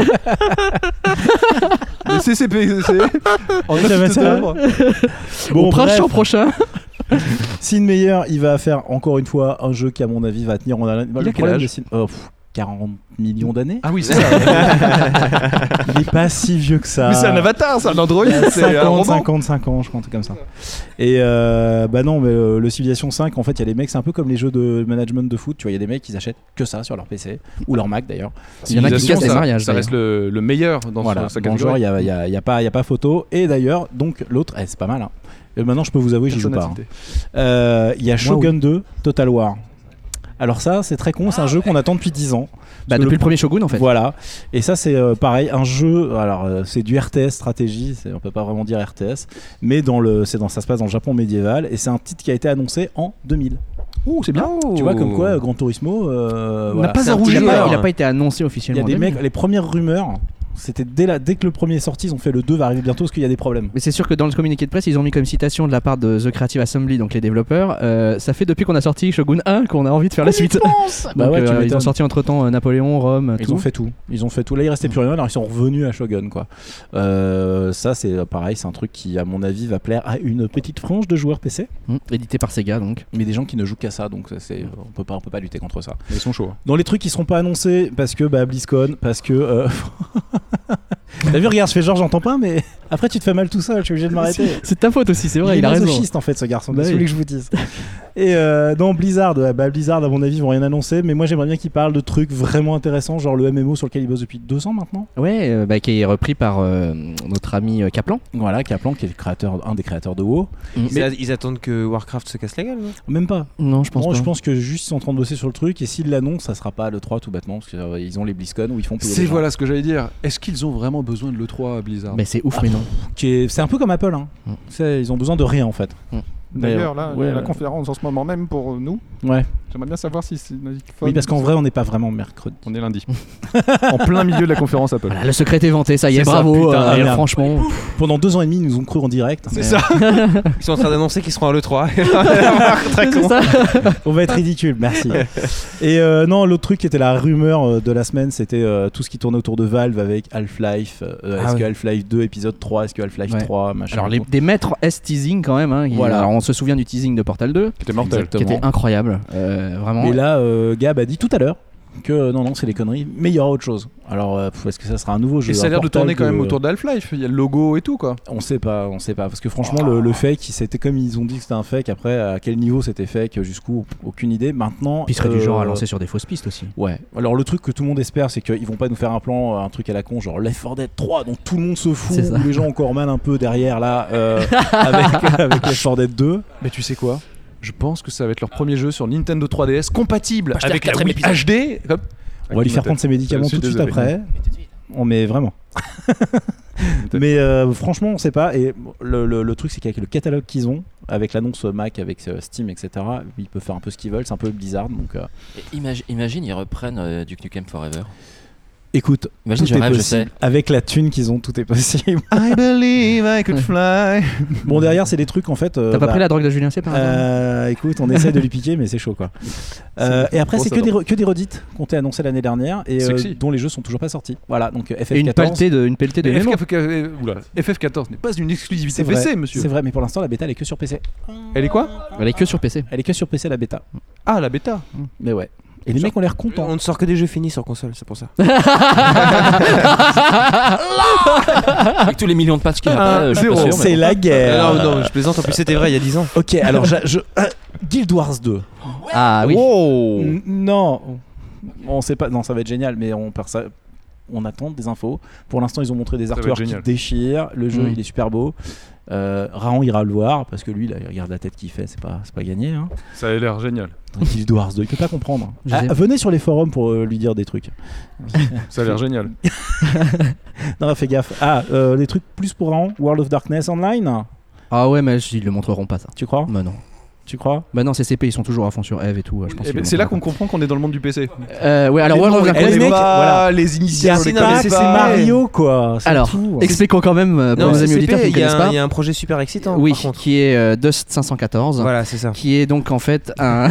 Speaker 1: Le CCPC. En
Speaker 3: Ça va, ça va. Bon,
Speaker 2: Au printemps
Speaker 3: bref.
Speaker 2: prochain.
Speaker 3: Sid Meier, il va faire encore une fois un jeu qui à mon avis va tenir en haleine.
Speaker 1: Il a quel âge
Speaker 3: 40 millions d'années.
Speaker 1: Ah oui, c'est ça.
Speaker 3: Il est pas si vieux que ça.
Speaker 1: Mais c'est un avatar, c'est un Android. C'est un
Speaker 3: 50,
Speaker 1: robot.
Speaker 3: 55 ans, je crois, un truc comme ça. Et bah non, mais le Civilization 5, en fait, il y a des mecs, c'est un peu comme les jeux de management de foot. Tu vois, il y a des mecs qui achètent que ça sur leur PC ou leur Mac d'ailleurs.
Speaker 2: Il y en a qui
Speaker 1: Civilisation,
Speaker 2: cassent des
Speaker 1: ça-
Speaker 2: mariages,
Speaker 1: Ça reste le meilleur dans
Speaker 3: Voilà,
Speaker 1: sa
Speaker 3: dans le genre,
Speaker 1: catégorie.
Speaker 3: il y a pas photo. Et d'ailleurs, donc l'autre, c'est pas mal. Hein. Et maintenant, je peux vous avouer, j'y joue pas. Hein. Il y a Shogun 2, Total War. Alors ça, c'est très con, c'est un jeu qu'on attend depuis 10 ans.
Speaker 2: Bah, depuis le premier Shogun en fait.
Speaker 3: Voilà. Et ça, c'est pareil, un jeu. Alors, c'est du RTS stratégie. On peut pas vraiment dire RTS, mais ça se passe dans le Japon médiéval. Et c'est un titre qui a été annoncé en 2000.
Speaker 1: Ouh, c'est bien.
Speaker 3: Tu vois, comme quoi, Gran Turismo. Voilà.
Speaker 1: pas
Speaker 4: C'est
Speaker 1: à
Speaker 4: un petit
Speaker 1: rougir.
Speaker 4: joueur.
Speaker 2: Il a pas été annoncé
Speaker 3: Il y
Speaker 2: officiellement.
Speaker 3: a des
Speaker 2: en 2000.
Speaker 3: mecs. Les premières rumeurs, c'était dès que le premier est sorti, ils ont fait le 2 va arriver bientôt parce qu'il y a des problèmes.
Speaker 2: Mais c'est sûr que dans le communiqué de presse, ils ont mis comme citation de la part de The Creative Assembly, donc les développeurs, ça fait depuis qu'on a sorti Shogun 1 qu'on a envie de faire la suite.
Speaker 3: Bah
Speaker 2: Donc,
Speaker 3: ouais, tu
Speaker 2: ils ont
Speaker 3: m'étonnes.
Speaker 2: sorti entre temps Napoléon, Rome,
Speaker 3: Ils
Speaker 2: tout.
Speaker 3: ont fait tout. Là, il restait plus rien. Alors, ils sont revenus à Shogun, quoi. Ça, c'est pareil. C'est un truc qui, à mon avis, va plaire à une petite frange de joueurs PC,
Speaker 2: Édité par Sega donc.
Speaker 3: mais des gens qui ne jouent qu'à ça. Donc, on peut pas lutter contre ça.
Speaker 1: Ils sont chauds.
Speaker 3: Dans les trucs qui seront pas annoncés, parce que BlizzCon, parce que. T'as vu, regarde, je fais genre, j'entends pas, mais après, tu te fais mal tout seul. Je suis obligé de m'arrêter.
Speaker 2: C'est ta faute aussi, c'est vrai, il
Speaker 3: est
Speaker 2: a raison.
Speaker 3: masochiste en fait ce garçon,
Speaker 2: Bah
Speaker 3: qu'est-ce que
Speaker 2: oui.
Speaker 3: vous voulez que je vous dise. Et dans Blizzard, Blizzard à mon avis ils vont rien annoncer, mais moi j'aimerais bien qu'ils parlent de trucs vraiment intéressants, genre le MMO sur lequel ils bossent depuis 2 ans maintenant.
Speaker 2: Ouais, qui est repris par notre ami Kaplan.
Speaker 3: Voilà, Kaplan qui est un des créateurs de WoW.
Speaker 4: Mais ils attendent que Warcraft se casse la gueule, non?
Speaker 3: Même pas.
Speaker 2: Non, je pense
Speaker 3: Bon,
Speaker 2: pas.
Speaker 3: je pense que juste ils sont en train de bosser sur le truc et s'ils l'annoncent, ça sera pas à l'E3 tout bêtement, parce qu'ils ont les BlizzCon où ils font payer
Speaker 1: C'est
Speaker 3: les gens.
Speaker 1: voilà ce que j'allais dire. Est-ce qu'ils ont vraiment besoin de l'E3 à Blizzard?
Speaker 2: Mais c'est ouf, mais non.
Speaker 3: C'est un peu comme Apple, hein. Ils ont besoin de rien en fait.
Speaker 1: D'ailleurs, là,
Speaker 3: ouais,
Speaker 1: il y a la
Speaker 3: ouais.
Speaker 1: conférence en ce moment même pour nous.
Speaker 3: Ouais.
Speaker 1: J'aimerais bien savoir si c'est
Speaker 3: Oui, parce qu'en vrai, on n'est pas vraiment mercredi.
Speaker 1: on est lundi. En plein milieu de la conférence Apple.
Speaker 2: Voilà, le secret est vanté, ça y est,
Speaker 3: C'est ça,
Speaker 2: bravo.
Speaker 3: putain,
Speaker 2: et
Speaker 3: merde.
Speaker 2: franchement,
Speaker 3: Pendant 2 ans et demi, ils nous ont cru en direct.
Speaker 1: C'est ça.
Speaker 4: Ils sont en train d'annoncer qu'ils seront à l'E3. Très
Speaker 2: c'est
Speaker 4: con.
Speaker 2: ça.
Speaker 3: On va être ridicule, merci. Et non, l'autre truc qui était la rumeur de la semaine, c'était tout ce qui tournait autour de Valve avec Half-Life. Est-ce que Half-Life 2 épisode 3, est-ce que Half-Life
Speaker 2: Ouais.
Speaker 3: 3, machin.
Speaker 2: Alors des maîtres S-teasing quand même. Hein,
Speaker 3: Voilà.
Speaker 2: Alors on se souvient du teasing de Portal 2,
Speaker 1: C'était mortel.
Speaker 2: qui était incroyable. Vraiment.
Speaker 3: Et là, Gab a dit tout à l'heure que non, c'est des conneries, mais il y aura autre chose. Alors, est-ce que ça sera un nouveau jeu?
Speaker 1: Et ça a
Speaker 3: un
Speaker 1: l'air de
Speaker 3: Portal
Speaker 1: tourner quand même autour de Half-Life. Il y a le logo et tout, quoi.
Speaker 3: On sait pas. Parce que franchement, le fake, c'était comme ils ont dit que c'était un fake. Après, à quel niveau c'était fake, jusqu'où, aucune idée. Maintenant.
Speaker 2: Puis il serait du genre à lancer sur des fausses pistes aussi.
Speaker 3: Ouais. Alors, le truc que tout le monde espère, c'est qu'ils vont pas nous faire un truc à la con, genre Left 4 Dead 3, dont tout le monde se fout,
Speaker 2: C'est ça.
Speaker 3: où les gens ont encore mal un peu derrière là, avec Left 4 Dead 2.
Speaker 1: Mais tu sais quoi? Je pense que ça va être leur premier jeu sur Nintendo 3DS compatible
Speaker 5: Pas
Speaker 1: avec la
Speaker 5: quatrième
Speaker 1: Wii HD. Hop.
Speaker 3: On va lui faire prendre ses médicaments
Speaker 1: Je suis
Speaker 3: tout de suite
Speaker 1: désolé.
Speaker 3: après. On met vraiment. Mais franchement, on sait pas. Et le truc, c'est qu'avec le catalogue qu'ils ont, avec l'annonce Mac, avec Steam, etc., ils peuvent faire un peu ce qu'ils veulent. C'est un peu Blizzard. Donc,
Speaker 5: Et imagine, ils reprennent Duke Nukem Forever.
Speaker 3: Écoute,
Speaker 5: Imagine,
Speaker 3: tout
Speaker 5: je
Speaker 3: est
Speaker 5: rêve, je
Speaker 3: possible.
Speaker 5: sais.
Speaker 3: Avec la thune qu'ils ont, tout est possible.
Speaker 1: I believe I could fly.
Speaker 3: Bon, derrière, c'est des trucs en fait.
Speaker 2: T'as pas pris la drogue de Julien C par hasard
Speaker 3: Écoute, on essaie de lui piquer, mais c'est chaud quoi. Et après,
Speaker 1: Bon,
Speaker 3: c'est
Speaker 1: ça
Speaker 3: que des redites qu'on t'a annoncé l'année dernière et
Speaker 1: Sexy.
Speaker 3: dont les jeux sont toujours pas sortis. Voilà, donc FF14.
Speaker 2: Et une pelletée de
Speaker 1: Mais
Speaker 2: mémo.
Speaker 1: FF14 n'est pas une exclusivité
Speaker 3: C'est vrai,
Speaker 1: PC, monsieur.
Speaker 3: c'est vrai, mais pour l'instant, la bêta elle est que sur PC.
Speaker 1: Elle est quoi?
Speaker 2: Elle est que sur PC.
Speaker 3: Elle est que sur PC la bêta.
Speaker 1: Ah, la bêta.
Speaker 3: Mais ouais. Et les mecs ont l'air contents.
Speaker 4: On ne sort que des jeux finis sur console, c'est pour ça.
Speaker 5: Avec tous les millions de patchs qu'il y a, je suis pas sûr, mais
Speaker 3: C'est
Speaker 5: bon.
Speaker 3: la guerre.
Speaker 4: Non, je plaisante, en plus c'était vrai il y a 10 ans.
Speaker 3: Ok, alors Guild Wars 2.
Speaker 2: Ah oui.
Speaker 1: Wow.
Speaker 3: Non, on sait pas. Non, ça va être génial, mais on attend des infos. Pour l'instant, ils ont montré des
Speaker 1: va être
Speaker 3: artworks qui
Speaker 1: génial.
Speaker 3: déchirent. Le jeu,
Speaker 2: Mm.
Speaker 3: il est super beau. Raon ira le voir parce que lui, là, il regarde la tête qu'il fait, c'est pas gagné. Hein.
Speaker 1: Ça a l'air génial.
Speaker 3: Guild Wars 2, il peut pas comprendre.
Speaker 2: Je sais.
Speaker 3: Venez sur les forums pour lui dire des trucs.
Speaker 1: Ça a l'air génial.
Speaker 3: Non, fais gaffe. Les trucs plus pour Raon, World of Darkness Online,
Speaker 2: Ah ouais, mais ils le montreront pas ça.
Speaker 3: tu crois?
Speaker 2: Bah non.
Speaker 3: Tu crois?
Speaker 2: Bah non, CCP ils sont toujours à fond sur Eve et tout. Je pense
Speaker 1: Eh
Speaker 2: qu'ils
Speaker 1: ben, c'est là qu'on
Speaker 2: montreront
Speaker 1: comprend qu'on est dans le monde du PC.
Speaker 2: pas. Ouais, alors
Speaker 3: Les
Speaker 2: World of
Speaker 3: noms,
Speaker 2: Darkness.
Speaker 3: les mecs, voilà.
Speaker 1: les
Speaker 3: C'est
Speaker 1: initiales,
Speaker 3: un
Speaker 1: les
Speaker 3: pack, c'est Mario quoi. C'est
Speaker 2: Alors,
Speaker 3: tout.
Speaker 2: expliquons quand même pour
Speaker 4: Non,
Speaker 2: nos amis
Speaker 4: CCP,
Speaker 2: auditeurs qui ne
Speaker 4: il y
Speaker 2: connaissent pas.
Speaker 4: a un projet super excitant.
Speaker 2: Oui,
Speaker 4: par contre.
Speaker 2: qui est Dust 514.
Speaker 4: Voilà, c'est ça.
Speaker 2: Qui est donc en fait un.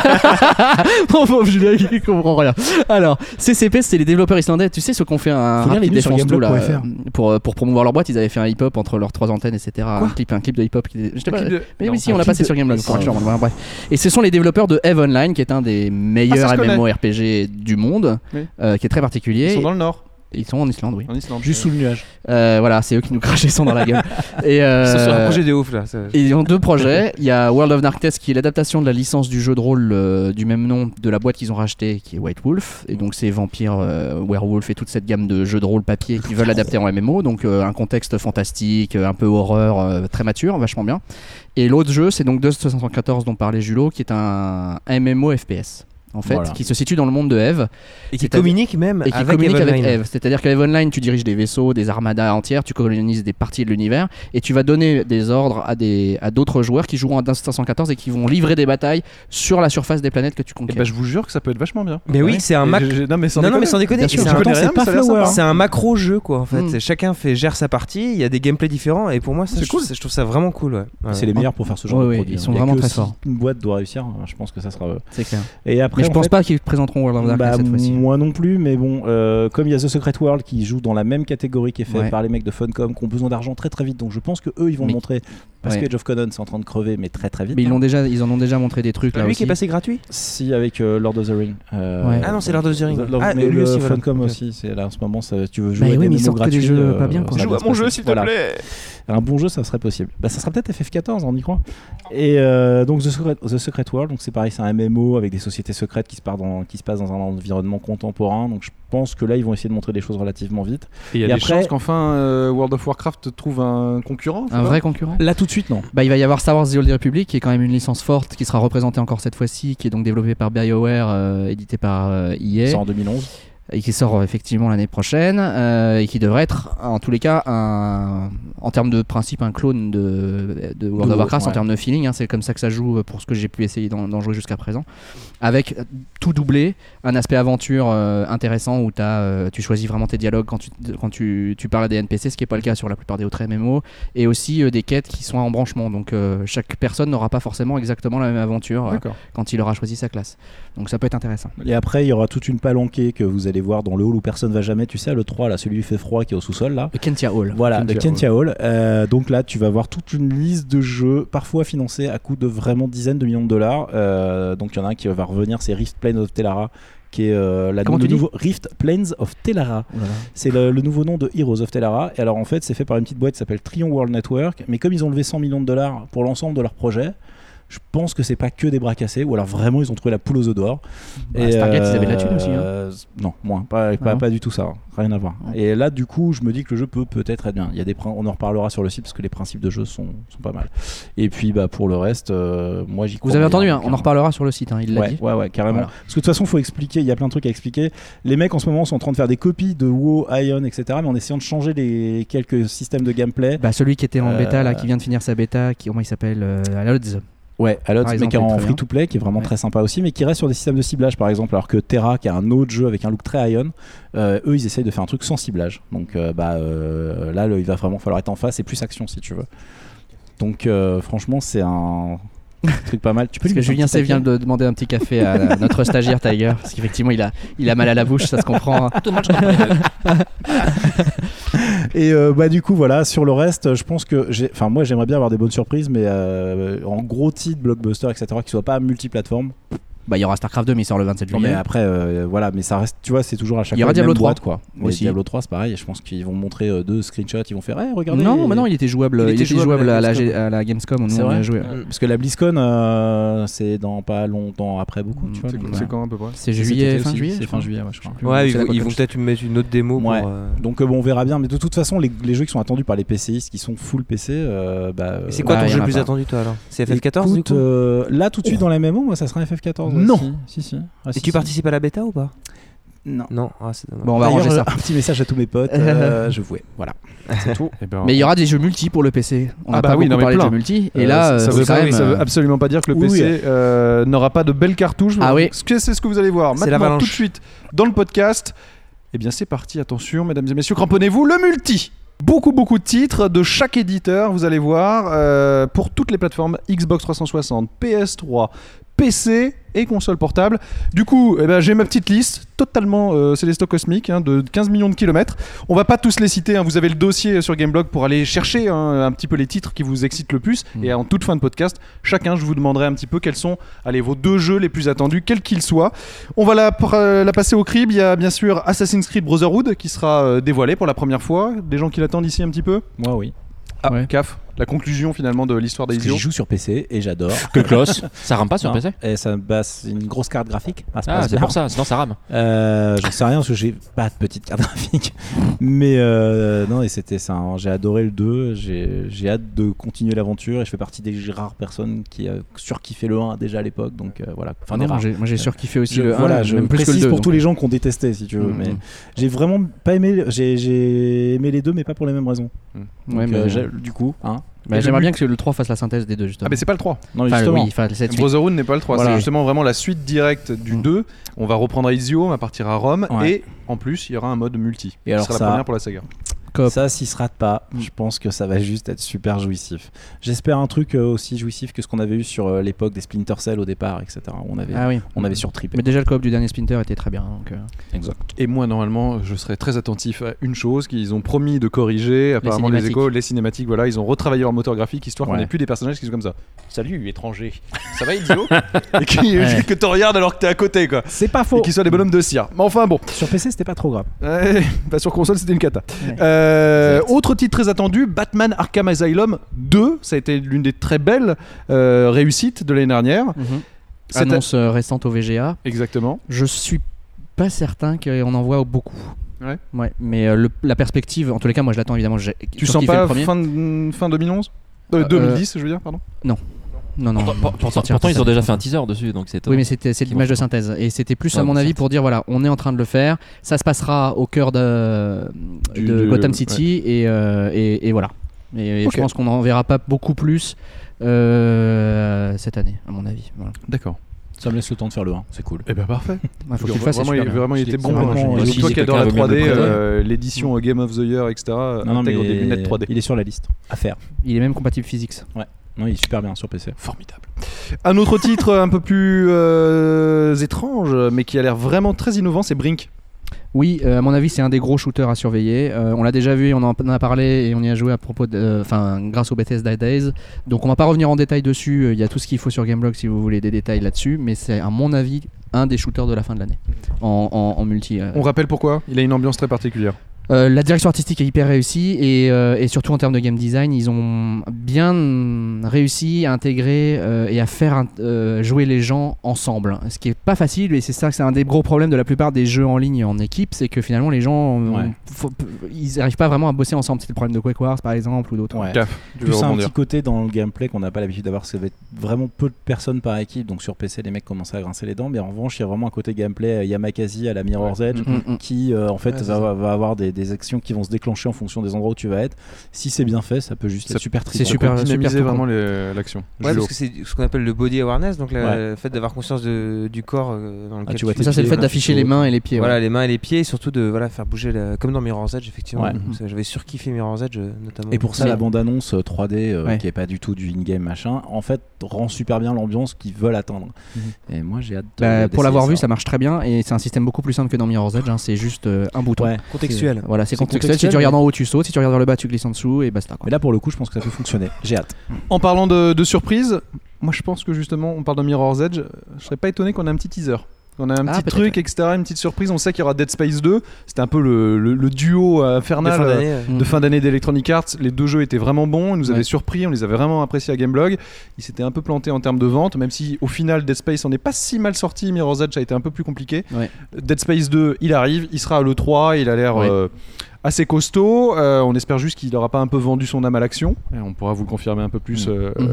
Speaker 2: Mon pauvre Julien, il comprend rien. Alors, CCP, c'est les développeurs islandais. Tu sais, ceux qui ont fait un
Speaker 3: Faut lire les
Speaker 2: Rapid
Speaker 3: news sur
Speaker 2: Defense 2 là,
Speaker 3: gameblog.fr.
Speaker 2: pour promouvoir leur boîte, ils avaient fait un hip-hop entre leurs 3 antennes, etc. Un clip de hip-hop. Mais oui, si, on l'a passé sur Gameblog. Bref. Et ce sont les développeurs de Eve Online, qui est un des meilleurs
Speaker 1: ça, je connais.
Speaker 2: MMORPG du monde,
Speaker 1: Oui.
Speaker 2: qui est très particulier.
Speaker 1: Ils sont dans le nord,
Speaker 2: Ils sont en Islande, oui.
Speaker 1: en Islande.
Speaker 3: Juste sous le nuage.
Speaker 2: Voilà, c'est eux qui nous crachent les sons dans la gueule. Et,
Speaker 4: Ils sont sur un projet de ouf là.
Speaker 2: ils ont 2 projets. Il y a World of Darkness qui est l'adaptation de la licence du jeu de rôle du même nom de la boîte qu'ils ont racheté, qui est White Wolf. Et donc c'est vampire, werewolf et toute cette gamme de jeux de rôle papier qu'ils veulent adapter en MMO. Donc un contexte fantastique, un peu horreur, très mature, vachement bien. Et l'autre jeu, c'est donc Dust 514 dont parlait Julo, qui est un MMO FPS. En fait,
Speaker 3: Voilà.
Speaker 2: qui se situe dans le monde de Eve
Speaker 4: Et qui communique même
Speaker 2: et qui
Speaker 4: avec
Speaker 2: communique
Speaker 4: Eve
Speaker 2: avec
Speaker 4: Online.
Speaker 2: Eve. C'est-à-dire qu'à Eve Online, tu diriges des vaisseaux, des armadas entières, tu colonises des parties de l'univers et tu vas donner des ordres à d'autres joueurs qui joueront à Dust 514 et qui vont livrer des batailles sur la surface des planètes que tu
Speaker 1: Et
Speaker 2: conquiers.
Speaker 1: ben, je vous jure que ça peut être vachement bien.
Speaker 4: Mais oui, c'est un Mac.
Speaker 1: Non, mais sans
Speaker 4: Non, mais
Speaker 1: déconner.
Speaker 4: sans déconner,
Speaker 2: Bien sûr.
Speaker 4: c'est
Speaker 1: Je
Speaker 4: un-
Speaker 1: connais rien,
Speaker 3: c'est
Speaker 1: mais ça a l'air
Speaker 3: pas Flower,
Speaker 1: sympa.
Speaker 4: c'est un macro jeu quoi en fait.
Speaker 2: Mm.
Speaker 4: Chacun gère sa partie, il y a des gameplays différents et pour moi ça,
Speaker 1: C'est cool.
Speaker 4: je trouve ça vraiment cool. Ouais.
Speaker 3: C'est les meilleurs pour faire ce genre
Speaker 2: Ouais,
Speaker 3: de
Speaker 2: ouais,
Speaker 3: produit.
Speaker 2: ils sont
Speaker 3: Il y a
Speaker 2: vraiment
Speaker 3: que
Speaker 2: très
Speaker 3: si
Speaker 2: forts.
Speaker 3: Une boîte doit réussir, je pense que ça sera.
Speaker 2: C'est clair.
Speaker 3: Et après,
Speaker 2: Mais je
Speaker 3: en
Speaker 2: pense
Speaker 3: fait,
Speaker 2: pas qu'ils présenteront World of Darkness cette fois-ci.
Speaker 3: moi non plus, mais bon, comme il y a The Secret World qui joue dans la même catégorie qui est fait
Speaker 2: Ouais.
Speaker 3: par les mecs de Funcom qui ont besoin d'argent très très vite, donc je pense que eux ils vont
Speaker 2: Mais-
Speaker 3: le montrer parce
Speaker 2: Ouais.
Speaker 3: que Age of Conan c'est en train de crever, mais très très vite.
Speaker 2: Mais ils en ont déjà montré des trucs là
Speaker 4: Lui
Speaker 2: aussi.
Speaker 4: qui est passé gratuit.
Speaker 3: Si avec Lord of the Ring.
Speaker 2: Ouais.
Speaker 4: Ah non, c'est Lord of the Ring.
Speaker 3: Ah, mais
Speaker 4: lui
Speaker 3: le
Speaker 4: aussi, voilà.
Speaker 3: Funcom
Speaker 4: Ok.
Speaker 3: aussi, c'est là en ce moment, tu veux jouer
Speaker 2: Bah
Speaker 3: à
Speaker 2: oui,
Speaker 3: des
Speaker 2: mais ils
Speaker 3: MMO
Speaker 2: sortent que des
Speaker 3: gratuits,
Speaker 2: jeux pas bien, quoi.
Speaker 3: ça
Speaker 1: Joue
Speaker 3: va
Speaker 1: à
Speaker 3: se
Speaker 1: mon
Speaker 3: passer.
Speaker 1: jeu, s'il te
Speaker 3: Voilà.
Speaker 1: plaît.
Speaker 3: Un bon jeu, ça serait possible. Bah, ça sera peut-être FF14, on y croit. Et donc The Secret World, donc c'est pareil, c'est un MMO avec des sociétés secrètes qui se passent dans un environnement contemporain. Donc je pense que là, ils vont essayer de montrer des choses relativement vite.
Speaker 1: Et il y a
Speaker 3: Et
Speaker 1: des
Speaker 3: après-
Speaker 1: chances qu'enfin World of Warcraft trouve un concurrent. tu
Speaker 2: Un
Speaker 1: vois.
Speaker 2: vrai concurrent.
Speaker 3: Là, tout de suite, non.
Speaker 2: Bah, il va y avoir Star Wars The Old Republic qui est quand même une licence forte qui sera représentée encore cette fois-ci, qui est donc développée par BioWare, édité par EA.
Speaker 3: C'est en 2011.
Speaker 2: Et qui sort effectivement l'année prochaine et qui devrait être en tous les cas en termes de principe un clone de World of Warcraft,
Speaker 3: ouais.
Speaker 2: en termes de feeling, hein, c'est comme ça que ça joue pour ce que j'ai pu essayer d'en jouer jusqu'à présent, avec tout doublé, un aspect aventure intéressant où tu choisis vraiment tes dialogues quand tu parles à des NPC, ce qui n'est pas le cas sur la plupart des autres MMO, et aussi des quêtes qui sont en branchement, donc chaque personne n'aura pas forcément exactement la même aventure
Speaker 1: D'accord.
Speaker 2: quand il aura choisi sa classe, donc ça peut être intéressant.
Speaker 3: Et après, il y aura toute une palanquée que vous allez voir dans le hall où personne va jamais. Tu sais, le 3, là, celui qui fait froid qui est au sous-sol, là.
Speaker 2: Le Kentia Hall.
Speaker 3: Voilà, de
Speaker 1: Kentia
Speaker 3: Kentia Hall. Donc là, tu vas voir toute une liste de jeux, parfois financés à coût de vraiment dizaines de millions de dollars. Donc il y en a un qui va revenir, c'est Rift Plains of Telara, qui est
Speaker 2: Comment
Speaker 3: le
Speaker 2: tu dis
Speaker 3: nouveau Rift Plains of Telara. C'est le nouveau nom de Heroes of Telara. Et alors en fait, c'est fait par une petite boîte qui s'appelle Trion World Network. Mais comme ils ont levé 100 millions de dollars pour l'ensemble de leur projet, je pense que c'est pas que des bras cassés, ou alors vraiment ils ont trouvé la poule aux œufs d'or.
Speaker 2: Bah, Stargate, ils avaient de la thune aussi,
Speaker 3: Non, moins, pas du tout ça, hein. Rien à voir.
Speaker 2: Ouais.
Speaker 3: Et là, du coup, je me dis que le jeu peut peut-être être bien. Il y a on en reparlera sur le site parce que les principes de jeu sont pas mal. Et puis, bah, pour le reste, moi j'y crois.
Speaker 2: Vous avez entendu,
Speaker 3: bien,
Speaker 2: hein, on en
Speaker 3: carrément.
Speaker 2: reparlera sur le site, hein, il l'a dit.
Speaker 3: Ouais, carrément.
Speaker 2: Voilà.
Speaker 3: Parce que de toute façon, faut expliquer, il y a plein de trucs à expliquer. Les mecs en ce moment sont en train de faire des copies de WoW, Ion, etc. Mais en essayant de changer les quelques systèmes de gameplay.
Speaker 2: Bah, celui qui était en bêta, là,
Speaker 3: Euh,
Speaker 2: qui vient de finir sa bêta, comment il s'appelle Lodz.
Speaker 3: Ouais, Allods,
Speaker 2: Par
Speaker 3: mais
Speaker 2: exemple,
Speaker 3: qui est en
Speaker 2: très bien.
Speaker 3: free-to-play, qui est vraiment
Speaker 2: Ouais.
Speaker 3: très sympa aussi, mais qui reste sur des systèmes de ciblage par exemple, alors que Terra, qui est un autre jeu avec un look très Ion, eux ils essayent de faire un truc sans ciblage. Donc là, il va vraiment falloir être en face et plus action si tu veux. Donc franchement, c'est un truc pas mal. Tu peux
Speaker 2: Parce
Speaker 3: lui
Speaker 2: que
Speaker 3: mettre un
Speaker 2: Julien
Speaker 3: petit
Speaker 2: C vient
Speaker 3: papier
Speaker 2: de demander un petit café à notre stagiaire Tiger, parce qu'effectivement il a mal à la bouche, ça se comprend. hein.
Speaker 3: Et du coup voilà, sur le reste, je pense que moi j'aimerais bien avoir des bonnes surprises, mais en gros titre, blockbuster, etc., qui soient pas multiplateformes.
Speaker 2: Bah il y aura StarCraft 2 mais il sort le 27
Speaker 3: Non,
Speaker 2: juillet.
Speaker 3: mais après, voilà, mais ça reste, tu vois, c'est toujours à chaque
Speaker 2: Il y aura
Speaker 3: fois la
Speaker 2: Diablo
Speaker 3: même
Speaker 2: 3
Speaker 3: boîte, quoi. Mais
Speaker 2: aussi.
Speaker 3: Diablo 3, c'est pareil. Je pense qu'ils vont montrer 2 screenshots, ils vont faire, regardez.
Speaker 2: Non, mais non, il était jouable. Il était jouable à la Gamescom. Nous
Speaker 3: C'est
Speaker 2: on
Speaker 3: vrai
Speaker 2: a joué.
Speaker 3: Parce que la BlizzCon, c'est dans pas longtemps après beaucoup, tu vois.
Speaker 1: C'est
Speaker 3: donc,
Speaker 1: c'est quand à peu près?
Speaker 2: C'est
Speaker 3: cet
Speaker 2: juillet,
Speaker 3: été
Speaker 2: fin
Speaker 3: aussi,
Speaker 2: juillet.
Speaker 3: c'est
Speaker 2: je
Speaker 3: fin
Speaker 2: crois.
Speaker 3: juillet, ouais, je crois.
Speaker 4: Ouais,
Speaker 2: C'est la
Speaker 4: ils vont
Speaker 2: Cocotte.
Speaker 4: peut-être mettre une autre démo pour.
Speaker 3: Ouais. Donc on verra bien, mais de toute façon les jeux qui sont attendus par les PCistes qui sont full PC,
Speaker 4: Et c'est quoi
Speaker 2: Bah,
Speaker 4: ton
Speaker 2: y
Speaker 4: jeu
Speaker 2: en a
Speaker 4: le plus
Speaker 2: pas.
Speaker 4: attendu toi alors? C'est FF14 du
Speaker 3: Écoute,
Speaker 4: coup?
Speaker 3: là tout de suite dans les MMO, moi ça sera FF14.
Speaker 1: Non.
Speaker 3: Si. Ah,
Speaker 4: Et
Speaker 3: si,
Speaker 4: tu
Speaker 3: si.
Speaker 4: participes à la bêta ou pas?
Speaker 3: Non.
Speaker 4: Non, c'est dommage.
Speaker 2: Bon, on va
Speaker 3: D'ailleurs,
Speaker 2: ranger ça.
Speaker 3: Un petit message à tous mes potes, je vouais. Voilà. C'est tout.
Speaker 1: Eh ben,
Speaker 2: Mais il y aura des jeux multi pour le PC. On
Speaker 1: Ah
Speaker 2: n'a
Speaker 1: bah
Speaker 2: pas
Speaker 1: oui,
Speaker 2: beaucoup
Speaker 1: non, mais
Speaker 2: parlé de
Speaker 1: plein.
Speaker 2: jeux multi. Et là,
Speaker 1: ça
Speaker 2: c'est
Speaker 1: veut
Speaker 2: quand même,
Speaker 1: ça veut absolument pas dire que le
Speaker 3: oui,
Speaker 1: PC n'aura pas de belles cartouches.
Speaker 2: Ah oui.
Speaker 1: C'est ce que vous allez voir
Speaker 4: C'est
Speaker 1: maintenant
Speaker 4: l'avalanche.
Speaker 1: tout de suite dans le podcast. Eh bien c'est parti, attention mesdames et messieurs, cramponnez-vous, le multi. Beaucoup de titres de chaque éditeur, vous allez voir, pour toutes les plateformes Xbox 360, PS3, PC et console portable. Du coup, j'ai ma petite liste, totalement Célesto cosmique, de 15 millions de kilomètres. On va pas tous les citer, vous avez le dossier sur Gameblog pour aller chercher un petit peu les titres qui vous excitent le plus. Et en toute fin de podcast, chacun, je vous demanderai un petit peu quels sont vos 2 jeux les plus attendus, quels qu'ils soient. On va la passer au crible. Il y a bien sûr Assassin's Creed Brotherhood qui sera dévoilé pour la première fois. Des gens qui l'attendent ici un petit peu.
Speaker 3: Moi oui.
Speaker 1: Ah,
Speaker 2: Ouais.
Speaker 1: CAF, la conclusion finalement de l'histoire
Speaker 3: Parce que
Speaker 1: d'Ezio.
Speaker 3: j'y joue sur PC et j'adore.
Speaker 5: Que cloche. Ça rame pas sur
Speaker 3: Non.
Speaker 5: PC?
Speaker 3: Et c'est une grosse carte graphique.
Speaker 5: Ah, c'est pour ça, sinon ça rame.
Speaker 3: J'en sais rien parce que j'ai pas de petite carte graphique. Mais non, et j'ai adoré le 2. J'ai hâte de continuer l'aventure et je fais partie des rares personnes qui a surkiffé le 1 déjà à l'époque. Donc voilà. Enfin, des
Speaker 2: Non,
Speaker 3: rares.
Speaker 2: moi j'ai surkiffé aussi le 1,
Speaker 3: Voilà, je
Speaker 2: même plus que le
Speaker 3: précise
Speaker 2: 2.
Speaker 3: pour
Speaker 2: donc.
Speaker 3: tous les gens qui ont détesté, si tu veux. Mais j'ai vraiment pas aimé. J'ai aimé les deux, mais pas pour les mêmes raisons.
Speaker 2: Ouais,
Speaker 3: Donc,
Speaker 2: mais
Speaker 3: du coup,
Speaker 2: bah, j'aimerais bien que le 3 fasse la synthèse des deux justement.
Speaker 1: Ah mais c'est pas le 3.
Speaker 3: non,
Speaker 2: Enfin,
Speaker 3: justement.
Speaker 2: oui, enfin, cette suite.
Speaker 1: Brotherhood n'est pas le 3,
Speaker 3: Voilà.
Speaker 1: c'est justement vraiment la suite directe du 2. On va reprendre Ezio, on va partir à Rome
Speaker 3: Ouais.
Speaker 1: et en plus il y aura un mode multi.
Speaker 3: Et alors
Speaker 1: ce sera
Speaker 3: ça-
Speaker 1: la première pour la saga.
Speaker 2: Coop.
Speaker 3: Ça, s'il se rate pas, je pense que ça va juste être super jouissif. J'espère un truc aussi jouissif que ce qu'on avait eu sur l'époque des Splinter Cell au départ, etc. Où
Speaker 2: Ah oui.
Speaker 3: on avait surtrippé.
Speaker 2: Mais déjà le coop du dernier Splinter était très bien. Donc,
Speaker 3: Exact.
Speaker 1: Et moi normalement je serai très attentif à une chose qu'ils ont promis de corriger, apparemment les
Speaker 2: cinématiques.
Speaker 1: échos, les cinématiques, voilà, ils ont retravaillé leur moteur graphique histoire qu'on
Speaker 3: Ouais.
Speaker 1: n'ait plus des personnages qui sont comme ça. Salut étranger, ça va Ezio? Et que te regardent alors que t'es à côté quoi.
Speaker 3: C'est pas
Speaker 1: Et
Speaker 3: faux.
Speaker 1: qu'ils soient des bonhommes de cire. Mais enfin bon,
Speaker 3: Sur PC, c'était pas trop grave.
Speaker 1: pas sur console c'était une cata.
Speaker 2: Ouais.
Speaker 1: Autre titre très attendu, Batman Arkham Asylum 2, ça a été l'une des très belles réussites de l'année dernière. Cette-
Speaker 2: Annonce récente au VGA.
Speaker 1: Exactement.
Speaker 2: Je suis pas certain qu'on en voit beaucoup.
Speaker 1: Ouais.
Speaker 2: Mais la perspective, en tous les cas, moi je l'attends évidemment.
Speaker 1: Tu sens pas fin 2011 2010 je veux dire, pardon.
Speaker 2: Non.
Speaker 5: Pourtant, ils ont déjà fait un teaser dessus, donc c'est étonnant.
Speaker 2: Oui, mais c'est l'image de synthèse. Et c'était plus, à mon avis, pour dire voilà, on est en train de le faire. Ça se passera au cœur de Gotham City. Et voilà. Et
Speaker 1: Ok.
Speaker 2: je pense qu'on n'en verra pas beaucoup plus cette année, à mon avis. Voilà.
Speaker 1: D'accord.
Speaker 3: Ça me laisse le temps de faire le 1, c'est cool.
Speaker 1: Eh ben parfait.
Speaker 2: Il faut que tu le fasses. c'est
Speaker 1: Vraiment,
Speaker 2: super bien.
Speaker 1: vraiment il était bon.
Speaker 3: vraiment,
Speaker 1: Et
Speaker 3: si
Speaker 1: toi qui adore la
Speaker 5: quelqu'un veut
Speaker 1: 3D,
Speaker 5: bien le
Speaker 1: l'édition Game of the Year, etc.
Speaker 3: Non, mais
Speaker 1: intègre des lunettes 3D.
Speaker 3: il est sur la liste. À faire.
Speaker 2: Il est même compatible physics.
Speaker 3: Non, il est super bien sur PC.
Speaker 1: Formidable. Un autre titre un peu plus étrange, mais qui a l'air vraiment très innovant, c'est Brink.
Speaker 2: Oui, à mon avis, c'est un des gros shooters à surveiller. On l'a déjà vu, on en a parlé et on y a joué à propos grâce au Bethesda Days. Donc on va pas revenir en détail dessus. Il y a tout ce qu'il faut sur Gameblog si vous voulez des détails là-dessus. Mais c'est à mon avis un des shooters de la fin de l'année en multi.
Speaker 1: On rappelle pourquoi? Il a une ambiance très particulière.
Speaker 2: La direction artistique est hyper réussie et surtout en termes de game design, ils ont bien réussi à intégrer et à faire jouer les gens ensemble. Ce qui est pas facile, et c'est ça que c'est un des gros problèmes de la plupart des jeux en ligne en équipe, c'est que finalement les gens ils n'arrivent pas vraiment à bosser ensemble. C'est le problème de Quake Wars par exemple ou d'autres.
Speaker 3: Ouais.
Speaker 1: Caf, tu veux
Speaker 3: Plus un
Speaker 1: rebondir.
Speaker 3: petit côté dans le gameplay qu'on n'a pas l'habitude d'avoir, ça va être vraiment peu de personnes par équipe, donc sur PC les mecs commencent à grincer les dents, mais en revanche il y a vraiment un côté gameplay Yamakasi à la Mirror's Edge qui en fait
Speaker 4: Ouais,
Speaker 3: va avoir des actions qui vont se déclencher en fonction des endroits où tu vas être. Si c'est bien fait, ça peut juste
Speaker 1: Ça-
Speaker 3: être super
Speaker 2: c'est
Speaker 3: trippant.
Speaker 2: super.
Speaker 1: Dynamiser
Speaker 2: tout
Speaker 1: vraiment l'action.
Speaker 4: Ouais,
Speaker 1: Julo.
Speaker 4: parce que c'est ce qu'on appelle le body awareness, donc le fait d'avoir conscience du corps dans lequel
Speaker 3: tu vois tes
Speaker 2: Ça c'est le fait
Speaker 3: pieds,
Speaker 2: d'afficher les mains et les pieds.
Speaker 4: voilà,
Speaker 2: ouais.
Speaker 4: les mains et les pieds, et surtout de faire bouger, comme dans Mirror's Edge, effectivement.
Speaker 3: Ouais.
Speaker 4: Donc, j'avais surkiffé Mirror's Edge, notamment.
Speaker 3: Et pour ça,
Speaker 2: Mais-
Speaker 3: la bande-annonce 3D,
Speaker 2: Ouais.
Speaker 3: qui est pas du tout du in-game machin, en fait, rend super bien l'ambiance qu'ils veulent atteindre. Et moi, j'ai hâte de.
Speaker 2: Bah, pour l'avoir vu,
Speaker 3: d'essayer
Speaker 2: ça marche très bien et c'est un système beaucoup plus simple que dans Mirror's Edge. C'est juste un bouton.
Speaker 3: Ouais.
Speaker 4: Contextuel.
Speaker 2: Voilà, c'est
Speaker 3: C'est
Speaker 2: contextuel. Si
Speaker 3: contextuel,
Speaker 2: tu regardes
Speaker 3: mais-
Speaker 2: en haut, tu sautes. Si tu regardes vers le bas, tu glisses en dessous et basta. Quoi.
Speaker 3: Mais là, pour le coup, je pense que ça peut fonctionner. J'ai hâte.
Speaker 1: En parlant de surprise, moi je pense que justement, on parle de Mirror's Edge, je serais pas étonné qu'on ait un petit teaser. On a un petit
Speaker 2: peut-être,
Speaker 1: truc,
Speaker 2: ouais.
Speaker 1: etc., une petite surprise. On sait qu'il y aura Dead Space 2. C'était un peu le duo
Speaker 4: De
Speaker 1: infernal
Speaker 4: fin d'année,
Speaker 1: de fin d'année d'Electronic Arts. Les deux jeux étaient vraiment bons, ils nous avaient
Speaker 2: Ouais.
Speaker 1: surpris, on les avait vraiment appréciés à Gameblog. Ils s'étaient un peu plantés en termes de vente, même si au final Dead Space on n'est pas si mal sorti. Mirror's Edge a été un peu plus compliqué.
Speaker 2: Ouais.
Speaker 1: Dead Space 2, il arrive, il sera à l'E3, il a l'air
Speaker 2: Ouais.
Speaker 1: assez costaud. On espère juste qu'il n'aura pas un peu vendu son âme à l'action. Et on pourra vous le confirmer un peu plus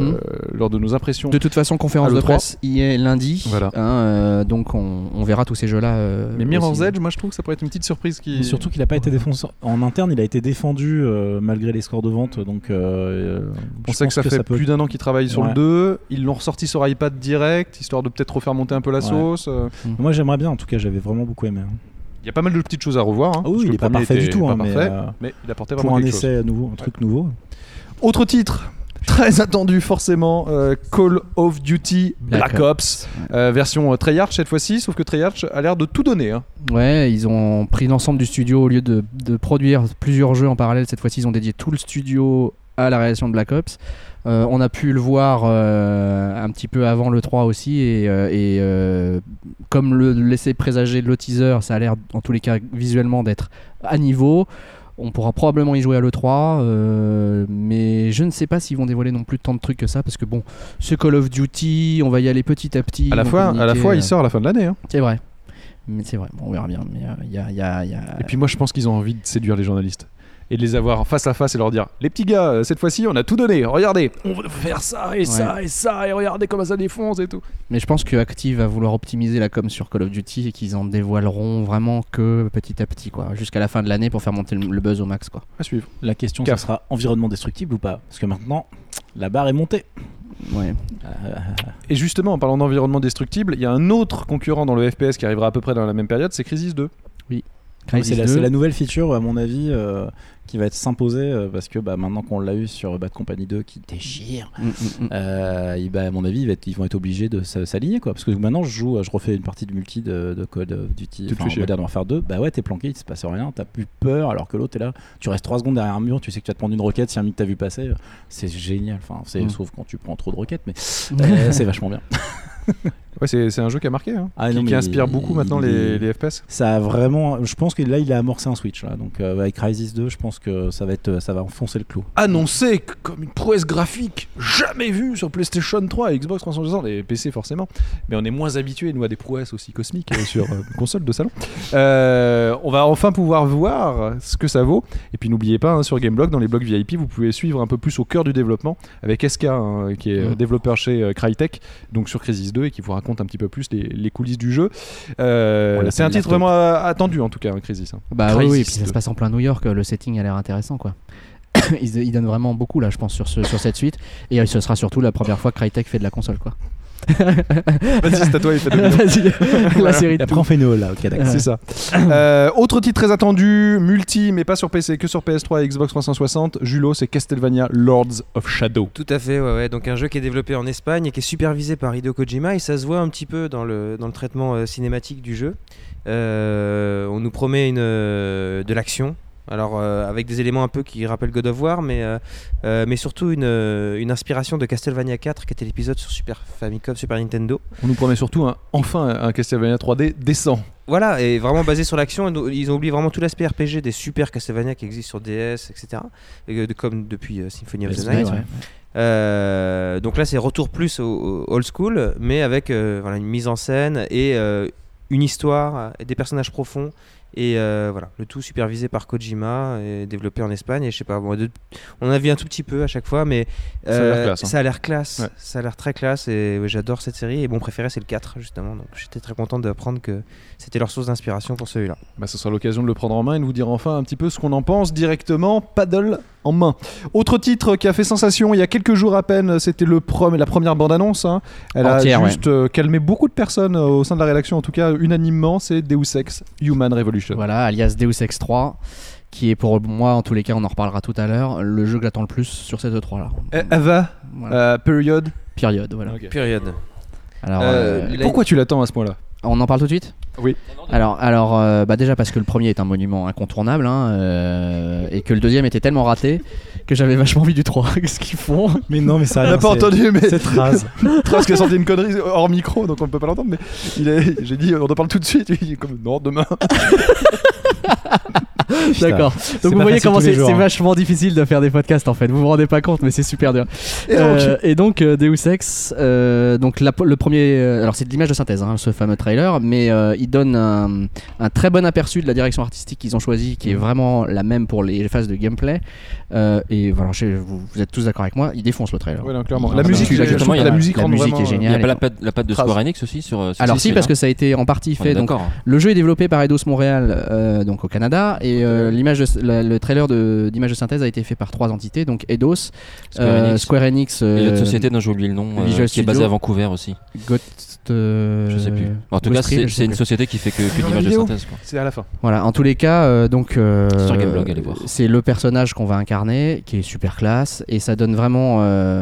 Speaker 1: lors de nos impressions.
Speaker 2: De toute façon, conférence
Speaker 1: à
Speaker 2: de
Speaker 1: l'E3.
Speaker 2: presse y est lundi.
Speaker 1: Voilà.
Speaker 2: Donc on verra tous ces jeux-là.
Speaker 1: Mais Mirror's
Speaker 2: aussi.
Speaker 1: Edge, moi je trouve que ça pourrait être une petite surprise qui.
Speaker 3: Et surtout qu'il n'a pas été défendu en interne, il a été défendu malgré les scores de vente. Donc,
Speaker 1: On
Speaker 3: je
Speaker 1: sait que
Speaker 3: pense
Speaker 1: ça fait
Speaker 3: peut-
Speaker 1: plus d'un an qu'ils travaillent sur
Speaker 3: Ouais.
Speaker 1: le 2. Ils l'ont ressorti sur iPad direct, histoire de peut-être refaire monter un peu la
Speaker 3: Ouais.
Speaker 1: sauce.
Speaker 3: Moi, j'aimerais bien. En tout cas, j'avais vraiment beaucoup aimé.
Speaker 1: Il y a pas mal de petites choses à revoir. Hein,
Speaker 3: Ah oui,
Speaker 1: parce que
Speaker 3: il
Speaker 1: le
Speaker 3: est pas
Speaker 1: premier
Speaker 3: parfait du
Speaker 1: était
Speaker 3: tout,
Speaker 1: pas
Speaker 3: hein, mais,
Speaker 1: parfait, mais il apportait
Speaker 3: pour
Speaker 1: vraiment
Speaker 3: un
Speaker 1: quelque chose.
Speaker 3: essai nouveau, un truc nouveau.
Speaker 1: Autre titre, très attendu forcément, Call of Duty Black
Speaker 2: Black
Speaker 1: Ops, version Treyarch cette fois-ci, sauf que Treyarch a l'air de tout donner. Hein.
Speaker 2: Ouais, ils ont pris l'ensemble du studio au lieu de produire plusieurs jeux en parallèle. Cette fois-ci, ils ont dédié tout le studio à la réalisation de Black Ops. On a pu le voir un petit peu avant le 3 aussi et comme le laissait présager le teaser, ça a l'air en tous les cas visuellement d'être à niveau. On pourra probablement y jouer à l'E3, mais je ne sais pas s'ils vont dévoiler non plus tant de trucs que ça parce que bon, ce Call of Duty, on va y aller petit à petit.
Speaker 1: À la
Speaker 2: ils vont
Speaker 1: fois,
Speaker 2: communiquer,
Speaker 1: il sort à la fin de l'année. Hein.
Speaker 2: C'est vrai. Mais c'est vrai, bon, on verra bien. Mais il y a...
Speaker 1: Et puis moi je pense qu'ils ont envie de séduire les journalistes. Et de les avoir face à face et leur dire les petits gars, cette fois-ci on a tout donné, regardez, on va faire ça et ça et ça et regardez comment ça défonce et tout.
Speaker 2: Mais je pense que Active va vouloir optimiser la com sur Call of Duty et qu'ils en dévoileront vraiment que petit à petit, quoi, jusqu'à la fin de l'année pour faire monter le buzz au max, quoi.
Speaker 1: À suivre.
Speaker 3: La question,
Speaker 1: Caf.
Speaker 3: ça sera environnement destructible ou pas? Parce que maintenant, la barre est montée.
Speaker 2: Ouais.
Speaker 1: Et justement en parlant d'environnement destructible, il y a un autre concurrent dans le FPS qui arrivera à peu près dans la même période, c'est Crysis 2.
Speaker 2: Crisis 2.
Speaker 3: C'est la nouvelle feature, à mon avis, qui va être s'imposer parce que maintenant qu'on l'a eu sur Bad Company 2 qui déchire, à mon avis, ils vont être obligés de s'aligner, quoi. Parce que maintenant, je refais une partie du multi de Call of Duty,
Speaker 1: Tu te fais chier.
Speaker 3: Modern Warfare 2. Bah ouais, t'es planqué, il se passe rien, t'as plus peur, alors que l'autre est là, tu restes 3 secondes derrière un mur, tu sais que tu vas te prendre une roquette si un mec t'a vu passer. C'est génial, sauf quand tu prends trop de roquettes, mais c'est vachement bien.
Speaker 1: Ouais, c'est un jeu qui a marqué, hein,
Speaker 3: Ah, non,
Speaker 1: qui
Speaker 3: mais
Speaker 1: inspire beaucoup maintenant
Speaker 3: il est-
Speaker 1: les FPS.
Speaker 3: Ça a vraiment, je pense que là il a amorcé un switch là, donc avec Crysis 2 je pense que ça va enfoncer le clou.
Speaker 1: Annoncé comme une prouesse graphique jamais vue sur PlayStation 3 et Xbox 360 et PC forcément, mais on est moins habitué nous à des prouesses aussi cosmiques sur console de salon. On va enfin pouvoir voir ce que ça vaut, et puis n'oubliez pas, hein, sur Gameblog, dans les blogs VIP vous pouvez suivre un peu plus au cœur du développement avec SK, hein, qui est développeur chez Crytek, donc sur Crysis 2, et qui vous raconte un petit peu plus les coulisses du jeu. C'est un titre vraiment attendu en tout cas, hein, Crysis. Hein.
Speaker 2: Bah
Speaker 1: Crysis
Speaker 2: oui, et puis ça
Speaker 1: 2.
Speaker 2: se passe en plein New York, le setting a l'air intéressant, quoi. Ils donnent vraiment beaucoup là, je pense, sur cette suite, et ce sera surtout la première fois que Crytek fait de la console, quoi.
Speaker 1: Vas-y, c'est à toi, il fait de
Speaker 2: Vas-y, la série de
Speaker 3: Après on fait une haul là, ok d'accord.
Speaker 1: C'est ça. Autre titre très attendu, multi, mais pas sur PC, que sur PS3 et Xbox 360. Julo, c'est Castlevania Lords of Shadow.
Speaker 4: Tout à fait, ouais. Donc un jeu qui est développé en Espagne et qui est supervisé par Hideo Kojima, et ça se voit un petit peu dans le traitement cinématique du jeu. On nous promet de l'action. Alors avec des éléments un peu qui rappellent God of War, mais surtout une inspiration de Castlevania 4 qui était l'épisode sur Super Famicom, Super Nintendo.
Speaker 1: On nous promet surtout enfin un Castlevania 3D décent.
Speaker 4: Voilà, et vraiment basé sur l'action. Ils ont oublié vraiment tout l'aspect RPG des super Castlevania qui existent sur DS, etc. Comme depuis Symphony of the Night. Donc là c'est retour plus au old school, mais avec une mise en scène et une histoire, des personnages profonds. Et voilà, le tout supervisé par Kojima et développé en Espagne. Et je sais pas, on a vu un tout petit peu à chaque fois, mais ça a l'air classe.
Speaker 1: Ouais.
Speaker 4: Ça a l'air très classe et j'adore cette série. Et mon préféré, c'est le 4, justement. Donc j'étais très content d'apprendre que c'était leur source d'inspiration pour celui-là.
Speaker 1: Ce sera l'occasion de le prendre en main et de vous dire enfin un petit peu ce qu'on en pense directement, paddle en main. Autre titre qui a fait sensation il y a quelques jours à peine, c'était la première bande-annonce. Hein. Elle
Speaker 2: Entière,
Speaker 1: a juste calmé beaucoup de personnes au sein de la rédaction, en tout cas unanimement, c'est Deus Ex Human Revolution.
Speaker 2: Voilà, alias Deus Ex 3, qui est pour moi, en tous les cas, on en reparlera tout à l'heure, le jeu que j'attends le plus sur cette E3 là.
Speaker 1: Eva,
Speaker 2: Voilà.
Speaker 1: period.
Speaker 2: Période, voilà.
Speaker 1: Ok.
Speaker 4: Période.
Speaker 2: Alors,
Speaker 1: Pourquoi tu l'attends à ce point-là?
Speaker 2: on en parle tout de suite?
Speaker 1: Oui.
Speaker 2: Alors déjà parce que le premier est un monument incontournable et que le deuxième était tellement raté que j'avais vachement envie du 3. Qu'est-ce qu'ils font?
Speaker 3: Mais non, mais ça
Speaker 1: On n'a pas entendu, mais
Speaker 3: cette phrase.
Speaker 1: Trace qui a sorti une connerie hors micro, donc on ne peut pas l'entendre, mais j'ai dit on en parle tout de suite, il est comme non, demain.
Speaker 2: D'accord. Donc vous voyez comment c'est vachement difficile de faire des podcasts en fait. Vous vous rendez pas compte, mais c'est super dur. Et donc Deus Ex, donc le premier, alors c'est de l'image de synthèse, ce fameux trailer, mais il donne un très bon aperçu de la direction artistique qu'ils ont choisie, qui est vraiment la même pour les phases de gameplay. Et voilà, vous êtes tous d'accord avec moi, il défonce le trailer.
Speaker 1: Ouais, non, clairement.
Speaker 2: Il
Speaker 1: La musique,
Speaker 5: justement,
Speaker 1: la musique
Speaker 2: est
Speaker 1: vraiment...
Speaker 2: géniale.
Speaker 5: Il n'y a pas la patte de Square Enix aussi sur
Speaker 2: Alors si, parce que ça a été en partie fait. Donc, le jeu est développé par Eidos Montréal, donc au Canada, et le trailer d'image de synthèse a été fait par 3 entités, donc Eidos, Square Enix
Speaker 5: et l'autre société dont j'ai oublié le nom, qui est basée à Vancouver aussi.
Speaker 2: Je
Speaker 5: sais plus. En tout cas, c'est une société qui fait que l'image de synthèse. Quoi.
Speaker 1: C'est à la fin.
Speaker 2: Voilà, en tous les cas, donc
Speaker 5: sur Gameblog, allez voir.
Speaker 2: c'est le personnage qu'on va incarner, qui est super classe, et ça donne vraiment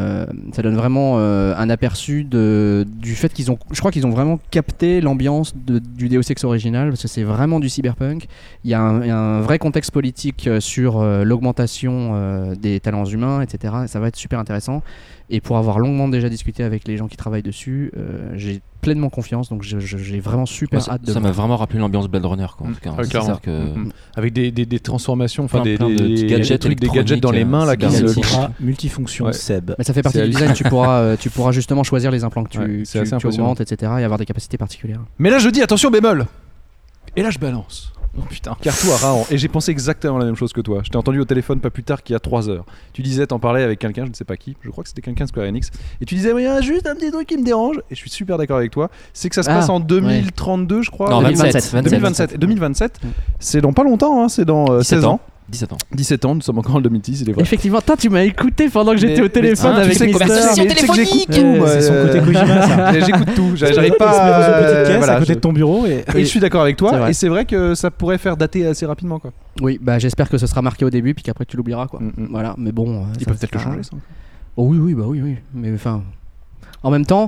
Speaker 2: un aperçu du fait qu'ils ont, je crois qu'ils ont vraiment capté l'ambiance du Deus Ex original, parce que c'est vraiment du cyberpunk. Il y a un vrai contexte politique sur l'augmentation des talents humains, etc. Ça va être super intéressant. Et pour avoir longuement déjà discuté avec les gens qui travaillent dessus, j'ai pleinement confiance, donc j'ai vraiment super hâte de
Speaker 5: ça m'a vraiment rappelé l'ambiance Blade Runner, quoi, en tout cas.
Speaker 1: Clairement. Avec des transformations, enfin des
Speaker 5: gadgets,
Speaker 1: des gadgets dans les mains là, qui
Speaker 3: multifonction Seb.
Speaker 2: Mais ça fait partie du design, tu pourras justement choisir les implants que tu augmentes, etc. et avoir des capacités particulières.
Speaker 1: Mais là je dis attention bémol. Et là je balance. Oh putain, Cartou à Raon. Et j'ai pensé exactement la même chose que toi. Je t'ai entendu au téléphone pas plus tard qu'il y a 3 heures. Tu disais, t'en parlais avec quelqu'un, je ne sais pas qui, je crois que c'était quelqu'un de Square Enix. Et tu disais, il y a juste un petit truc qui me dérange. Et je suis super d'accord avec toi. C'est que ça se passe en 2032, je crois.
Speaker 5: Non,
Speaker 2: 2027.
Speaker 1: 2027. C'est dans pas longtemps, hein, c'est dans 16 ans.
Speaker 5: 17 ans,
Speaker 1: nous sommes encore en 2010, il est vrai.
Speaker 2: Effectivement, tu m'as écouté pendant que j'étais au téléphone avec Mister.
Speaker 1: J'écoute tout.
Speaker 3: C'est son côté Kojima, ça.
Speaker 1: J'écoute tout. J'arrive pas
Speaker 3: à se mettre dans une petite caisse
Speaker 1: voilà,
Speaker 3: à côté de ton bureau. Et
Speaker 1: je suis d'accord avec toi.
Speaker 2: C'est vrai.
Speaker 1: Et c'est vrai que ça pourrait faire dater assez rapidement, quoi.
Speaker 2: Oui, bah j'espère que ce sera marqué au début, puis qu'après tu l'oublieras, quoi. Voilà, mais bon.
Speaker 1: Ils peuvent peut-être le changer, ça.
Speaker 2: Oh oui. Mais enfin. En même temps,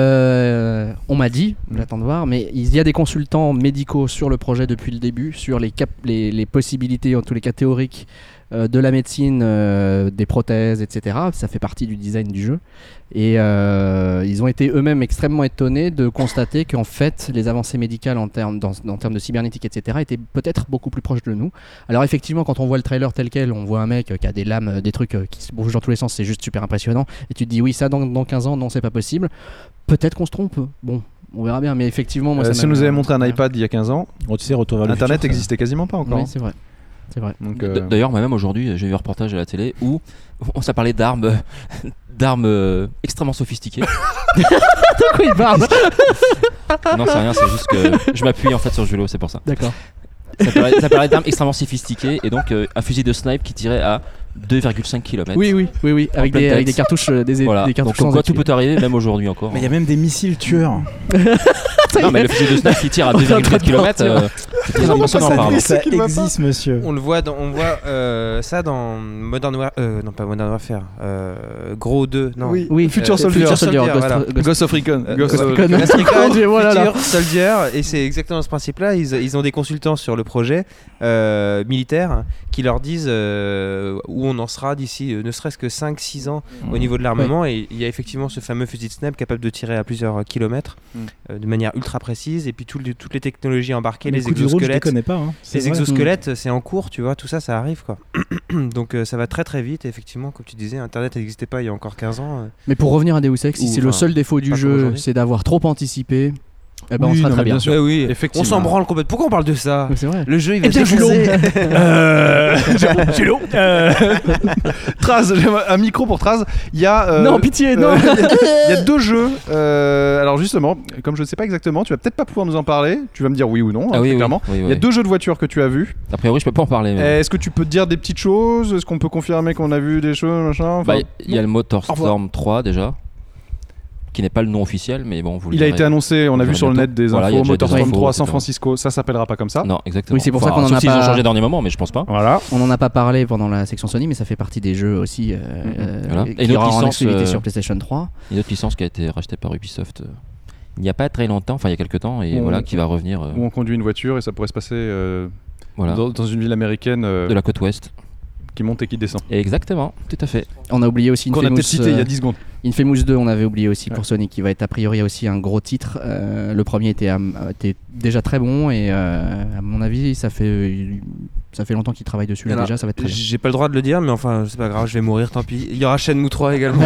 Speaker 2: on m'a dit, j'attends de voir, mais il y a des consultants médicaux sur le projet depuis le début, sur les possibilités, en tous les cas théoriques, de la médecine, des prothèses, etc. Ça fait partie du design du jeu. Et ils ont été eux-mêmes extrêmement étonnés de constater qu'en fait, les avancées médicales en termes de cybernétique, etc., étaient peut-être beaucoup plus proches de nous. Alors effectivement, quand on voit le trailer tel quel, on voit un mec qui a des lames, des trucs qui se bougent dans tous les sens, c'est juste super impressionnant. Et tu te dis, oui, ça dans 15 ans, non, c'est pas possible. Peut-être qu'on se trompe. Bon, on verra bien. Mais effectivement, moi,
Speaker 1: si on nous avait montré un iPad il y a 15 ans,
Speaker 3: tu sais, Retour vers le
Speaker 1: Internet
Speaker 3: futur,
Speaker 1: existait quasiment pas encore.
Speaker 2: Oui, c'est vrai.
Speaker 1: Donc,
Speaker 5: D'ailleurs, même aujourd'hui, j'ai vu un reportage à la télé où on s'est parlé d'armes extrêmement sophistiquées.
Speaker 2: De quoi il parle?
Speaker 5: Non, c'est rien, c'est juste que je m'appuie en fait sur Julo, c'est pour ça.
Speaker 2: D'accord.
Speaker 5: Ça parlait d'armes extrêmement sophistiquées et donc un fusil de snipe qui tirait à 2,5 km.
Speaker 2: Oui, avec des cartouches,
Speaker 5: voilà.
Speaker 2: des cartouches.
Speaker 5: Donc quoi, tout peut arriver, même aujourd'hui encore.
Speaker 3: Mais il y a même des missiles tueurs.
Speaker 5: Non, mais le fusil de snipe qui tire à 2,4 km, c'est très impressionnant apparemment.
Speaker 3: Ça existe, monsieur.
Speaker 4: On voit ça dans Modern Warfare. Non, pas Modern Warfare. Gros 2. Non.
Speaker 1: Oui, Future Soldier.
Speaker 4: Voilà.
Speaker 1: Ghost of Recon.
Speaker 4: Future Soldier. Et c'est exactement ce principe-là. Ils ont des consultants sur le projet militaire qui leur disent où on en sera d'ici ne serait-ce que 5-6 ans au niveau de l'armement. Et il y a effectivement ce fameux fusil de snipe capable de tirer à plusieurs kilomètres de manière ultra précise. Et puis toutes les technologies embarquées, les exosquelettes.
Speaker 3: Je connais pas.
Speaker 4: Les exosquelettes, c'est en cours, tu vois, tout ça arrive, quoi. Donc ça va très très vite. Et effectivement, comme tu disais, Internet n'existait pas il y a encore 15 ans.
Speaker 2: Mais pour revenir à Deus Ex, si c'est le seul défaut du jeu, c'est d'avoir trop anticipé. Eh ben, on
Speaker 1: Oui,
Speaker 2: sera
Speaker 1: non,
Speaker 2: très
Speaker 1: mais
Speaker 2: bien.
Speaker 1: bien sûr.
Speaker 4: Ouais, oui, on
Speaker 1: Effectivement.
Speaker 4: s'en branle complètement. Pourquoi on parle de ça?
Speaker 2: Oui, c'est vrai.
Speaker 4: Le jeu, il va
Speaker 1: bien,
Speaker 4: défoncer.
Speaker 1: Gélo. Traz, j'ai un micro pour Traz. Il y a.
Speaker 2: Non, pitié, non.
Speaker 1: Il y a 2 jeux. Alors justement, comme je ne sais pas exactement, tu vas peut-être pas pouvoir nous en parler. Tu vas me dire oui ou non,
Speaker 5: Ah oui,
Speaker 1: clairement.
Speaker 5: oui,
Speaker 1: Il y a 2 jeux de voitures que tu as vus.
Speaker 5: A priori, je peux pas en parler. Mais...
Speaker 1: Est-ce que tu peux te dire des petites choses? Est-ce qu'on peut confirmer qu'on a vu des choses, machin? Enfin,
Speaker 5: Bah, il y a le
Speaker 1: Au revoir.
Speaker 5: MotorStorm 3 déjà, qui n'est pas le nom officiel, mais bon, vous le
Speaker 1: il a
Speaker 5: verrez.
Speaker 1: été annoncé, on a vu
Speaker 5: verrez
Speaker 1: sur le net
Speaker 5: bientôt.
Speaker 1: des
Speaker 5: Voilà, il y a
Speaker 1: infos,
Speaker 5: déjà des
Speaker 1: MotorStorm
Speaker 5: infos,
Speaker 1: 3 à San
Speaker 5: etc.
Speaker 1: Francisco, ça s'appellera pas comme ça.
Speaker 5: Non, exactement.
Speaker 2: Oui, c'est pour ça qu'on en
Speaker 5: sauf
Speaker 2: a
Speaker 5: s'ils
Speaker 2: pas-
Speaker 5: ont changé dernier moment, mais je pense pas.
Speaker 1: Voilà.
Speaker 2: On n'en a pas parlé pendant la section Sony, mais ça fait partie des jeux aussi
Speaker 5: Voilà.
Speaker 2: qui
Speaker 5: Et une autre
Speaker 2: aura en
Speaker 5: licence,
Speaker 2: exclusivité sur PlayStation 3.
Speaker 5: Une autre licence qui a été rachetée par Ubisoft il n'y a pas très longtemps, enfin il y a quelques temps, et
Speaker 1: On-
Speaker 5: voilà, qui va revenir
Speaker 1: Où on conduit une voiture et ça pourrait se passer
Speaker 5: voilà,
Speaker 1: dans une ville américaine
Speaker 5: de la côte ouest.
Speaker 1: qui monte et qui descend.
Speaker 5: Exactement, tout à fait.
Speaker 2: On a oublié aussi
Speaker 1: Qu'on a peut-être cité il y a 10 secondes.
Speaker 2: Infamous 2, on avait oublié aussi pour
Speaker 1: Ouais.
Speaker 2: Sony, qui va être a priori aussi un gros titre. Le premier était déjà très bon et à mon avis, ça fait longtemps qu'il travaille dessus là,
Speaker 4: Alors,
Speaker 2: déjà, ça va être très bien.
Speaker 4: J'ai pas le droit de le dire, mais enfin, c'est pas grave, je vais mourir, tant pis. Il y aura Shenmue 3 également.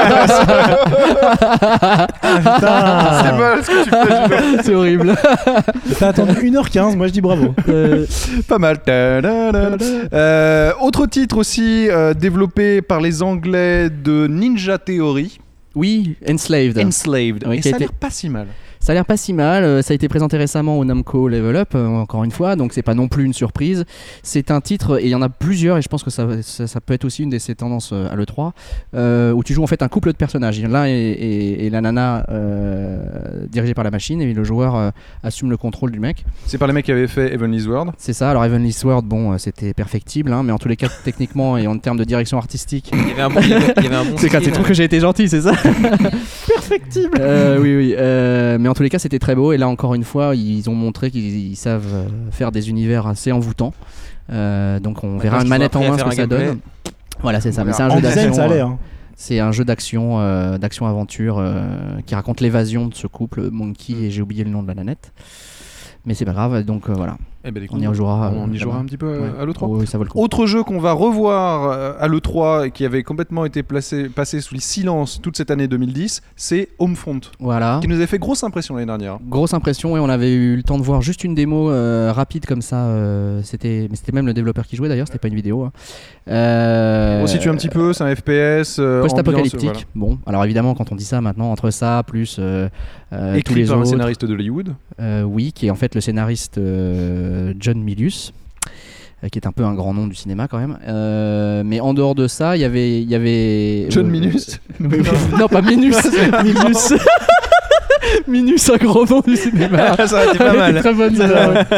Speaker 1: C'est mal ce que tu fais.
Speaker 2: C'est horrible.
Speaker 3: T'as attendu 1h15, moi je dis bravo.
Speaker 1: Pas mal. Autre titre aussi développé par les Anglais de Ninja Theory,
Speaker 2: Oui, Enslaved.
Speaker 1: Enslaved.
Speaker 2: Oui,
Speaker 1: Et
Speaker 2: qui a
Speaker 1: ça a
Speaker 2: été-
Speaker 1: l'air pas si mal.
Speaker 2: Ça a l'air pas si mal, ça a été présenté récemment au Namco Level Up, encore une fois, donc c'est pas non plus une surprise. C'est un titre, et il y en a plusieurs, et je pense que ça peut être aussi une de ces tendances à l'E3, où tu joues en fait un couple de personnages. L'un est la nana dirigée par la machine, et le joueur assume le contrôle du mec.
Speaker 1: C'est par les mecs qui avaient fait Heavenly Sword.
Speaker 2: C'est ça, alors Heavenly Sword, bon, c'était perfectible, hein, mais en tous les cas, techniquement et en termes de direction artistique,
Speaker 4: Il y avait un bon, il y avait un bon
Speaker 2: c'est quand tu
Speaker 4: style.
Speaker 2: trouves que j'ai été gentil, c'est ça? Perfectible. Oui, mais en tous les cas, c'était très beau. Et là, encore une fois, ils ont montré qu'ils savent faire des univers assez envoûtants. Donc, on verra
Speaker 4: je
Speaker 2: une
Speaker 4: te
Speaker 2: manette
Speaker 4: vois
Speaker 2: en
Speaker 4: prêt
Speaker 2: main
Speaker 4: à
Speaker 2: ce que
Speaker 4: faire
Speaker 2: ça
Speaker 4: un gameplay.
Speaker 2: donne. Voilà, c'est ça. Mais c'est un
Speaker 3: En
Speaker 2: jeu
Speaker 3: design,
Speaker 2: d'action.
Speaker 3: ça allait. Hein.
Speaker 2: C'est un jeu d'action-aventure qui raconte l'évasion de ce couple, Monkey, et j'ai oublié le nom de la nanette. Mais c'est pas grave. Donc voilà,
Speaker 1: Eh ben,
Speaker 2: on y jouera.
Speaker 1: On y jouera un petit peu à l'E3.
Speaker 2: Oui, ça vaut le coup.
Speaker 1: Autre jeu qu'on va revoir à l'E3 et qui avait complètement été passé sous le silence toute cette année 2010, c'est Homefront,
Speaker 2: Voilà.
Speaker 1: qui nous avait fait grosse impression l'année dernière.
Speaker 2: Grosse impression, et on avait eu le temps de voir juste une démo rapide comme ça. Mais c'était même le développeur qui jouait d'ailleurs, c'était pas une vidéo. Hein.
Speaker 1: On situe un petit peu, c'est un FPS
Speaker 2: Post-apocalyptique.
Speaker 1: ambiance,
Speaker 2: Bon, alors évidemment, quand on dit ça maintenant, entre ça, plus
Speaker 1: voilà.
Speaker 2: tous
Speaker 1: Écrit
Speaker 2: les
Speaker 1: par un
Speaker 2: autres.
Speaker 1: scénariste d'Hollywood.
Speaker 2: Oui, qui est en fait le scénariste John Milius, qui est un peu un grand nom du cinéma quand même. Mais en dehors de ça, il y avait
Speaker 1: John Minus.
Speaker 2: non, pas Minus. Minus. Minus, un grand nom du cinéma.
Speaker 4: Ça aurait été pas mal.
Speaker 2: Très bonne celle-là, ouais.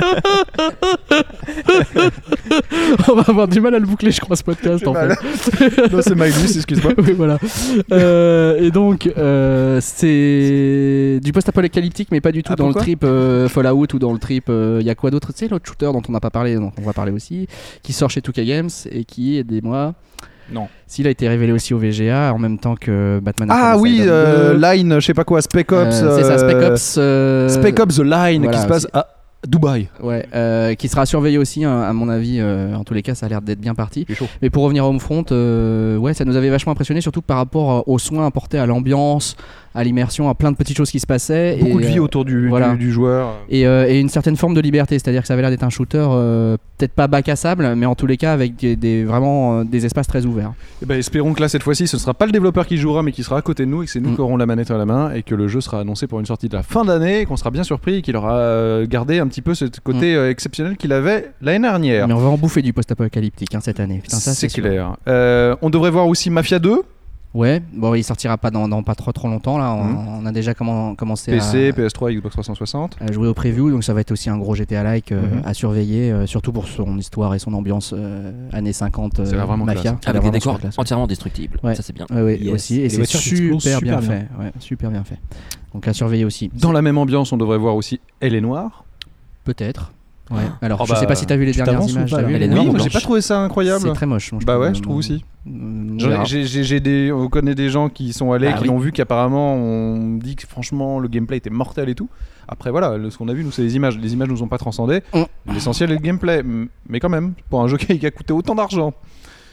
Speaker 2: On va avoir du mal à le boucler, je crois, ce podcast en
Speaker 1: mal.
Speaker 2: fait.
Speaker 1: Non, c'est Magnus, excuse-moi.
Speaker 2: Oui, voilà. Et donc, c'est du post-apocalyptique, mais pas du tout
Speaker 4: Ah,
Speaker 2: dans le
Speaker 4: pourquoi
Speaker 2: trip Fallout ou dans le trip. Il y a quoi d'autre? Tu sais, l'autre shooter dont on n'a pas parlé, dont on va parler aussi, qui sort chez 2K Games et qui, aidez-moi.
Speaker 1: Non.
Speaker 2: S'il a été révélé aussi au VGA en même temps que Batman.
Speaker 1: Ah
Speaker 2: Arkham
Speaker 1: oui,
Speaker 2: Asylum 2.
Speaker 1: Line, je sais pas quoi, Spec Ops.
Speaker 2: C'est ça, Spec Ops.
Speaker 1: Spec Ops The Line
Speaker 2: voilà,
Speaker 1: qui se passe à Dubaï.
Speaker 2: Ouais, qui sera surveillé aussi, hein, à mon avis. En tous les cas, ça a l'air d'être bien parti.
Speaker 1: C'est chaud.
Speaker 2: Mais pour revenir à Homefront, ouais, ça nous avait vachement impressionné, surtout par rapport aux soins apportés à l'ambiance, à l'immersion, à plein de petites choses qui se passaient.
Speaker 1: Beaucoup
Speaker 2: et,
Speaker 1: de vie autour
Speaker 2: voilà.
Speaker 1: du joueur.
Speaker 2: et une certaine forme de liberté, c'est-à-dire que ça avait l'air d'être un shooter peut-être pas bac à sable, mais en tous les cas avec vraiment des espaces très ouverts.
Speaker 1: Eh ben, espérons que là, cette fois-ci, ce ne sera pas le développeur qui jouera, mais qui sera à côté de nous, et que c'est nous qui aurons la manette à la main, et que le jeu sera annoncé pour une sortie de la fin d'année, et qu'on sera bien surpris, et qu'il aura gardé un petit peu ce côté exceptionnel qu'il avait l'année dernière.
Speaker 2: Mais on va en bouffer du post-apocalyptique cette année. Putain, ça,
Speaker 1: c'est
Speaker 2: sûr.
Speaker 1: clair. On devrait voir aussi Mafia 2,
Speaker 2: Ouais, bon, il sortira pas dans pas trop longtemps là. On a déjà commencé
Speaker 1: PC, PS3, Xbox 360.
Speaker 2: à jouer au preview, donc ça va être aussi un gros GTA-like à surveiller, surtout pour son histoire et son ambiance années 50
Speaker 1: Ça a l'air vraiment
Speaker 2: mafia.
Speaker 1: classe.
Speaker 2: Ça a l'air
Speaker 5: Avec des
Speaker 2: vraiment
Speaker 5: décors
Speaker 2: super classe.
Speaker 5: entièrement destructibles.
Speaker 2: Ouais.
Speaker 5: Ça, c'est bien.
Speaker 2: Ouais,
Speaker 3: Yes.
Speaker 2: aussi, et
Speaker 3: Les
Speaker 2: c'est
Speaker 3: voitures qui explosent
Speaker 2: super bien
Speaker 3: super
Speaker 2: fait. Ouais, super bien fait. Donc à surveiller aussi.
Speaker 1: Dans la même ambiance, on devrait voir aussi Elle est Noire.
Speaker 2: Peut-être. Ouais. Alors,
Speaker 1: Oh
Speaker 2: je sais
Speaker 1: bah,
Speaker 2: pas si t'as vu les
Speaker 3: tu
Speaker 2: dernières
Speaker 3: t'avances ou
Speaker 2: images.
Speaker 3: pas,
Speaker 2: T'as
Speaker 3: là
Speaker 2: vu
Speaker 5: Elle est
Speaker 2: les-
Speaker 5: noire
Speaker 1: Oui,
Speaker 5: ou
Speaker 1: moi j'ai
Speaker 5: blanche
Speaker 1: pas trouvé ça incroyable.
Speaker 2: C'est très moche. Moi,
Speaker 1: Bah ouais, je trouve aussi.
Speaker 2: On verra.
Speaker 1: On connaît des gens qui sont allés,
Speaker 2: Ah
Speaker 1: qui
Speaker 2: oui.
Speaker 1: l'ont vu, qu'apparemment on dit que franchement le gameplay était mortel et tout. Après voilà, ce qu'on a vu nous c'est les images. Les images nous ont pas transcendé. L'essentiel est le gameplay, mais quand même pour un jeu qui a coûté autant d'argent.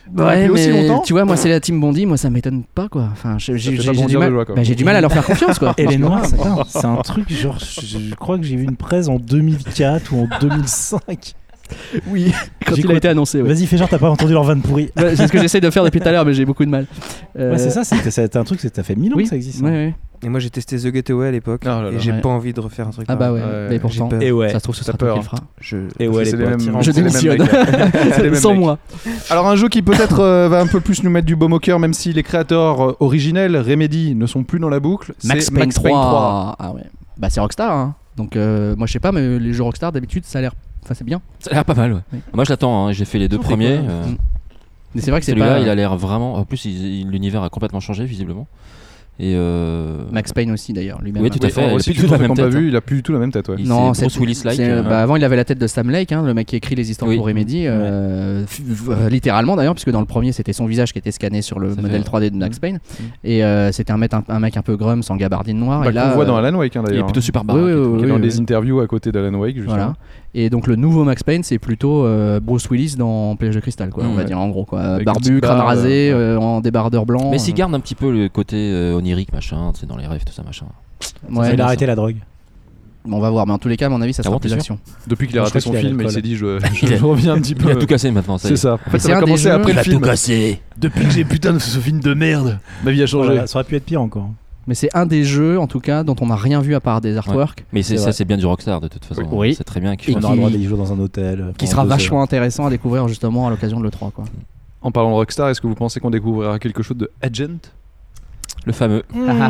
Speaker 2: Ouais,
Speaker 1: depuis aussi
Speaker 2: mais
Speaker 1: longtemps.
Speaker 2: tu vois, moi c'est la team Bondi, moi ça m'étonne pas quoi. Enfin, j'ai
Speaker 1: fait pas
Speaker 2: du
Speaker 1: bondir de
Speaker 2: mal,
Speaker 1: joie, quoi.
Speaker 2: bah, j'ai du mal à leur faire confiance quoi.
Speaker 3: Et les
Speaker 2: franchement.
Speaker 3: noirs, c'est un truc genre, je crois que j'ai vu une presse en 2004 ou en 2005.
Speaker 2: Oui, quand il a
Speaker 3: J'écoute.
Speaker 2: été annoncé. Ouais.
Speaker 3: Vas-y, fais genre, t'as pas entendu leur vanne pourrie.
Speaker 2: Ouais, c'est ce que j'essaie de faire depuis tout à l'heure, mais j'ai beaucoup de mal.
Speaker 3: Ouais, c'est ça, c'est un truc, ça fait 1000 ans
Speaker 2: Oui,
Speaker 3: que ça existe.
Speaker 2: ouais,
Speaker 3: hein.
Speaker 2: ouais.
Speaker 4: Et moi j'ai testé The Getaway à l'époque
Speaker 1: Oh là là.
Speaker 4: et j'ai
Speaker 2: Ouais.
Speaker 4: pas envie de refaire un truc
Speaker 2: Ah bah ouais,
Speaker 1: Ouais,
Speaker 2: mais pourtant,
Speaker 4: j'ai peur.
Speaker 3: Et ouais.
Speaker 2: ça se trouve ce
Speaker 1: t'as
Speaker 2: sera toi
Speaker 1: peur.
Speaker 2: qui le fera.
Speaker 3: Et ouais,
Speaker 1: C'est
Speaker 3: les
Speaker 1: les
Speaker 3: potes.
Speaker 1: mêmes-
Speaker 2: Je
Speaker 1: c'est les mêmes
Speaker 2: démissionne.
Speaker 1: mecs. C'est les mêmes
Speaker 2: Sans
Speaker 1: mecs.
Speaker 2: moi.
Speaker 1: Alors un jeu qui peut-être va un peu plus nous mettre du baume au cœur, même si les créateurs originels, Remedy, ne sont plus dans la boucle.
Speaker 2: Max
Speaker 1: c'est
Speaker 2: Payne 3. Ah ouais. Bah c'est Rockstar hein. Donc moi je sais pas mais les jeux Rockstar d'habitude ça a l'air enfin c'est bien.
Speaker 5: Ça a l'air pas mal. Ouais.
Speaker 2: Oui.
Speaker 5: Moi je l'attends, hein. J'ai fait les deux
Speaker 3: Ils ont fait
Speaker 5: premiers.
Speaker 3: quoi
Speaker 2: Mais c'est vrai que c'est
Speaker 5: Celui-là,
Speaker 2: pas
Speaker 5: il a l'air vraiment. En plus, l'univers a complètement changé visiblement. Et
Speaker 2: Max Payne aussi d'ailleurs lui-même.
Speaker 5: Oui, tout à fait.
Speaker 1: Oh,
Speaker 5: Il a
Speaker 1: si
Speaker 5: plus
Speaker 1: tu
Speaker 5: du tout la
Speaker 1: l'as
Speaker 5: même
Speaker 1: pas
Speaker 5: tête,
Speaker 1: vu, il a plus du tout la même tête. Ouais.
Speaker 2: Non,
Speaker 5: c'est Bruce Willis-like.
Speaker 2: bah, avant il avait la tête de Sam Lake, hein, le mec qui écrit les histoires
Speaker 5: Oui.
Speaker 2: pour Remedy, littéralement d'ailleurs, puisque dans le premier c'était son visage qui était scanné sur le
Speaker 5: Ça
Speaker 2: modèle
Speaker 5: fait,
Speaker 2: 3D de Max Payne, et c'était un mec un peu grums, sans gabardine noire.
Speaker 1: Bah,
Speaker 2: et là,
Speaker 1: qu'on voit dans Alan Wake hein,
Speaker 5: Il est
Speaker 1: d'ailleurs.
Speaker 5: plutôt super
Speaker 2: oui,
Speaker 5: baraque.
Speaker 2: oui,
Speaker 5: et tout.
Speaker 2: oui,
Speaker 1: Qui est
Speaker 2: oui,
Speaker 1: dans
Speaker 2: oui.
Speaker 1: des interviews à côté d'Alan Wake justement.
Speaker 2: Voilà. Et donc le nouveau Max Payne c'est plutôt Bruce Willis dans Piège de cristal, quoi, on va
Speaker 1: Ouais.
Speaker 2: dire en gros quoi.
Speaker 1: Avec une
Speaker 2: Barbu,
Speaker 1: petite
Speaker 2: crâne
Speaker 1: barbe,
Speaker 2: rasé,
Speaker 1: ouais.
Speaker 2: en débardeur blanc.
Speaker 5: Mais s'il garde un petit peu le côté onirique, machin, tu sais, dans les rêves, tout ça, machin.
Speaker 2: Ouais,
Speaker 3: Il
Speaker 5: ça.
Speaker 3: a arrêté la drogue.
Speaker 2: bon, on va voir, mais en tous les cas à mon avis ça
Speaker 5: Ah
Speaker 2: sera
Speaker 5: bon,
Speaker 2: plus
Speaker 5: t'es
Speaker 2: d'action.
Speaker 1: Depuis qu'il a
Speaker 3: Je
Speaker 1: raté
Speaker 3: crois
Speaker 1: son
Speaker 3: qu'il a
Speaker 1: film, il
Speaker 3: l'alcool.
Speaker 1: s'est dit je
Speaker 5: Il a-
Speaker 1: reviens un petit
Speaker 5: Il a
Speaker 1: peu.
Speaker 5: tout cassé maintenant, ça y
Speaker 1: C'est
Speaker 5: est.
Speaker 1: ça. En
Speaker 2: Mais
Speaker 1: fait,
Speaker 2: c'est
Speaker 1: ça va
Speaker 2: un des
Speaker 1: commencer
Speaker 2: jeux-
Speaker 1: après le film.
Speaker 5: cassé.
Speaker 1: Depuis que j'ai putain de ce film de merde, ma vie a changé.
Speaker 3: Voilà, ça aurait pu être pire encore.
Speaker 2: Mais c'est un des jeux en tout cas dont on n'a rien vu à part des artworks.
Speaker 5: Mais
Speaker 3: C'est
Speaker 5: ça,
Speaker 3: vrai.
Speaker 5: c'est bien du Rockstar de toute façon.
Speaker 2: Oui.
Speaker 5: C'est très bien qu'ils
Speaker 2: Et
Speaker 3: On
Speaker 5: font
Speaker 3: aura le droit
Speaker 2: qui-
Speaker 3: d'y jouer dans un hôtel.
Speaker 2: Qui
Speaker 3: pendant
Speaker 2: sera
Speaker 3: 2 heures.
Speaker 2: vachement intéressant à découvrir justement à l'occasion de l'E3 quoi.
Speaker 1: En parlant de Rockstar, est-ce que vous pensez qu'on découvrira quelque chose de Agent?
Speaker 5: le fameux.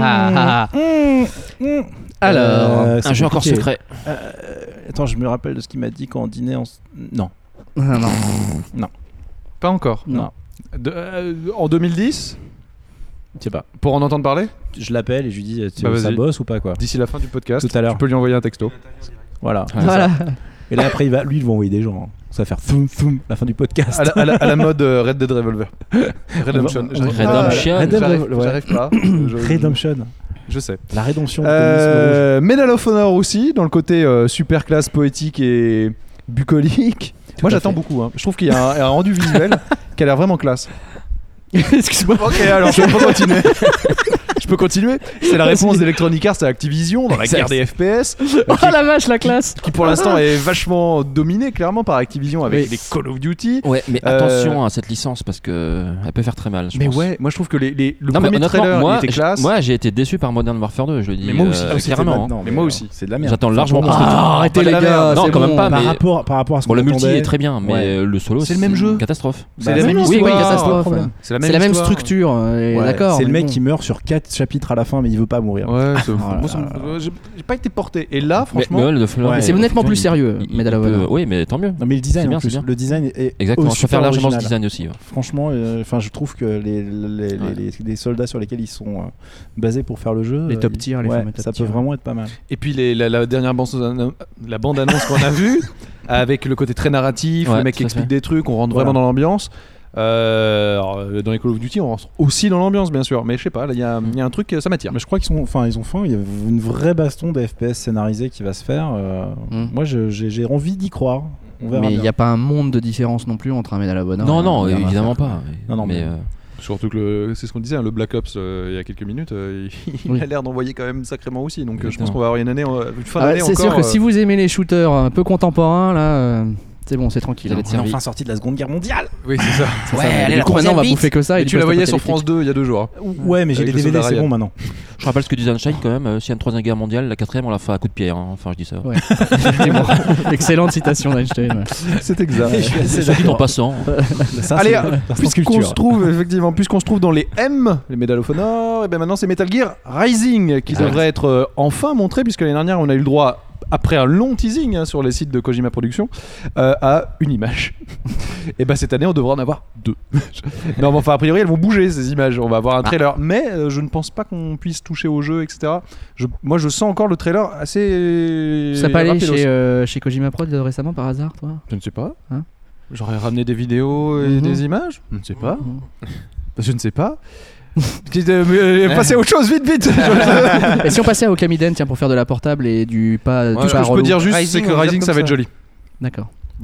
Speaker 2: Alors,
Speaker 3: c'est
Speaker 5: Un jeu encore
Speaker 3: compliqué.
Speaker 5: secret.
Speaker 3: Attends, je me rappelle de ce qu'il m'a dit quand on dînait. Non.
Speaker 2: non.
Speaker 1: Pas encore.
Speaker 2: Non.
Speaker 1: En 2010,
Speaker 3: Je sais pas.
Speaker 1: pour en entendre parler,
Speaker 3: Je l'appelle et je lui dis
Speaker 1: Bah,
Speaker 3: ça
Speaker 1: vas-y.
Speaker 3: bosse ou pas quoi.
Speaker 1: d'ici la fin du podcast,
Speaker 3: Tout à l'heure.
Speaker 1: tu peux lui envoyer un texto.
Speaker 3: Voilà.
Speaker 2: Voilà.
Speaker 3: Et là après lui il va envoyer des gens. hein. Ça va faire foum foum la fin du podcast.
Speaker 1: À la mode Red Dead Revolver. Redemption.
Speaker 3: On va-
Speaker 5: Redemption.
Speaker 1: J'arrive pas.
Speaker 3: Redemption.
Speaker 1: Je sais.
Speaker 3: La rédemption du communisme rouge.
Speaker 1: Medal of Honor aussi, dans le côté super classe poétique et bucolique. Moi
Speaker 3: à
Speaker 1: j'attends
Speaker 3: fait.
Speaker 1: beaucoup. Hein. Je trouve qu'il y a un rendu visuel qui a l'air vraiment classe.
Speaker 2: Excuse-moi.
Speaker 1: Ok, alors je peux continuer. Je peux continuer. C'est la réponse d'Electronic Arts à Activision dans la guerre des FPS,
Speaker 2: Oh la vache, la classe.
Speaker 1: qui pour l'instant est vachement dominée clairement par Activision avec
Speaker 2: Oui.
Speaker 1: les Call of Duty.
Speaker 5: Ouais, mais attention à cette licence parce que elle peut faire très mal. Je
Speaker 1: Mais
Speaker 5: pense.
Speaker 1: ouais, moi je trouve que le
Speaker 5: Non, mais
Speaker 1: premier
Speaker 5: honnêtement,
Speaker 1: trailer
Speaker 5: moi,
Speaker 1: il était classe.
Speaker 5: moi j'ai été déçu par Modern Warfare 2, je le dis.
Speaker 1: Mais moi aussi,
Speaker 5: carrément. hein.
Speaker 3: Non,
Speaker 1: mais moi aussi.
Speaker 3: C'est de la merde.
Speaker 5: J'attends largement plus.
Speaker 2: Arrêtez
Speaker 1: pas
Speaker 2: les
Speaker 1: de la
Speaker 2: gars.
Speaker 1: merde.
Speaker 5: Non,
Speaker 2: c'est
Speaker 5: quand même
Speaker 2: bon.
Speaker 5: pas, mais-
Speaker 3: Par rapport à ce
Speaker 5: Bon,
Speaker 3: qu'on
Speaker 5: le multi
Speaker 3: attendait.
Speaker 5: est très bien, mais
Speaker 3: Ouais.
Speaker 5: le solo,
Speaker 1: C'est le même jeu.
Speaker 5: une catastrophe.
Speaker 1: C'est
Speaker 3: Bah,
Speaker 1: la même
Speaker 3: non,
Speaker 1: histoire.
Speaker 2: oui, catastrophe.
Speaker 1: C'est la
Speaker 2: C'est la même
Speaker 1: histoire.
Speaker 2: structure,
Speaker 3: Ouais,
Speaker 2: d'accord.
Speaker 3: c'est le
Speaker 2: mais
Speaker 3: mec
Speaker 2: bon.
Speaker 3: qui meurt sur 4 chapitres à la fin mais il veut pas mourir.
Speaker 1: Ouais,
Speaker 2: là
Speaker 1: moi, ça me- j'ai pas été porté. Et là, franchement,
Speaker 5: Mais
Speaker 3: Ouais,
Speaker 2: c'est nettement plus sérieux, Medal of Honor.
Speaker 5: Oui, mais tant mieux.
Speaker 3: Non mais le design
Speaker 5: C'est bien,
Speaker 3: en plus,
Speaker 5: c'est bien.
Speaker 3: le design est
Speaker 5: Exactement, je
Speaker 3: super
Speaker 5: préfère largement ce
Speaker 3: original.
Speaker 5: design aussi. ouais.
Speaker 3: Franchement, enfin je trouve que les soldats sur lesquels ils sont basés pour faire le jeu,
Speaker 2: Les top tiers, les
Speaker 3: ouais,
Speaker 2: fameux top
Speaker 3: ça peut
Speaker 2: tiers.
Speaker 3: vraiment être pas mal.
Speaker 1: et puis la dernière la bande annonce qu'on a vue, avec le côté très narratif,
Speaker 5: Ouais,
Speaker 1: le mec
Speaker 5: tout
Speaker 1: qui
Speaker 5: à
Speaker 1: explique
Speaker 5: fait.
Speaker 1: des trucs, on rentre
Speaker 3: Voilà.
Speaker 1: vraiment dans l'ambiance. Alors, dans les Call of Duty, on rentre aussi dans l'ambiance, bien sûr. Mais je sais pas, là, il y a un truc, ça m'attire.
Speaker 3: Mais je crois qu'ils ont faim, il y a une vraie baston de FPS scénarisé qui va se faire. Moi j'ai envie d'y croire. On verra
Speaker 2: Mais il
Speaker 3: bien.
Speaker 2: n'y a pas un monde de différence non plus entre un Medal of Honor.
Speaker 5: Non,
Speaker 2: et
Speaker 5: non,
Speaker 2: un Modern
Speaker 5: évidemment
Speaker 2: Warfare.
Speaker 5: pas.
Speaker 3: Non,
Speaker 5: mais
Speaker 3: mais-
Speaker 1: Surtout que c'est ce qu'on disait, hein, le Black Ops, il y a quelques minutes, il
Speaker 2: Oui.
Speaker 1: a l'air d'envoyer quand même sacrément aussi. Donc je pense
Speaker 5: Exactement.
Speaker 1: qu'on va avoir une année, une fin
Speaker 2: Ah,
Speaker 1: d'année
Speaker 2: c'est
Speaker 1: encore.
Speaker 2: sûr que si vous aimez les shooters un peu contemporains, là, c'est bon, c'est tranquille.
Speaker 5: Vous allez
Speaker 2: hein.
Speaker 5: être servi.
Speaker 3: enfin sorti de la Seconde Guerre mondiale.
Speaker 1: Oui, c'est ça.
Speaker 2: C'est ça. Du coup, maintenant, on va bouffer que ça.
Speaker 1: Et
Speaker 2: du
Speaker 1: tu la voyais sur
Speaker 2: post-apocalyptique.
Speaker 1: France 2 il y a 2 jours.
Speaker 3: Ouais, mais j'ai
Speaker 1: Avec
Speaker 3: les
Speaker 1: le
Speaker 3: DVD,
Speaker 1: soldat
Speaker 3: c'est
Speaker 1: Ryan.
Speaker 3: bon maintenant.
Speaker 5: Je rappelle ce que disait Sunshine quand même. S'il y a une troisième guerre mondiale, la quatrième on l'a fait à coup de pierre. hein. Enfin, je dis ça.
Speaker 2: Ouais. Effectivement. Excellente citation d'Einstein. ouais.
Speaker 1: C'est exact.
Speaker 5: C'est dit en passant.
Speaker 3: Ça,
Speaker 1: Allez,
Speaker 3: c'est l'instant
Speaker 1: puisqu'on
Speaker 3: culture.
Speaker 1: se trouve effectivement, puisqu'on se trouve dans les M, les Medal of Honor, et bien maintenant c'est Metal Gear Rising qui
Speaker 5: Exact.
Speaker 1: devrait être enfin montré, puisque l'année dernière on a eu le droit, après un long teasing hein, sur les sites de Kojima Productions, à une image. Et ben cette année on devra en avoir 2. Non, mais enfin a priori elles vont bouger ces images. On va avoir un trailer, mais je ne pense pas qu'on puisse toucher au jeu, etc. Moi je sens encore le trailer assez.
Speaker 2: Ça pas allé
Speaker 1: rapidos.
Speaker 2: chez Kojima Prod récemment par hasard, toi
Speaker 1: Je ne sais pas.
Speaker 2: Hein
Speaker 1: J'aurais ramené des vidéos et
Speaker 2: Mhm.
Speaker 1: des images. Je ne sais pas.
Speaker 2: Mhm.
Speaker 1: Je ne sais pas. Passez à autre chose, vite.
Speaker 2: Et si on passait à Okamiden, pour faire de la portable et du pas
Speaker 1: Tout ce que je peux
Speaker 2: relou.
Speaker 1: dire juste,
Speaker 4: Rising,
Speaker 1: c'est que
Speaker 4: on va
Speaker 1: Rising
Speaker 4: dire
Speaker 1: ça va
Speaker 4: comme
Speaker 1: être
Speaker 4: ça.
Speaker 1: joli.
Speaker 2: D'accord.
Speaker 1: Voilà.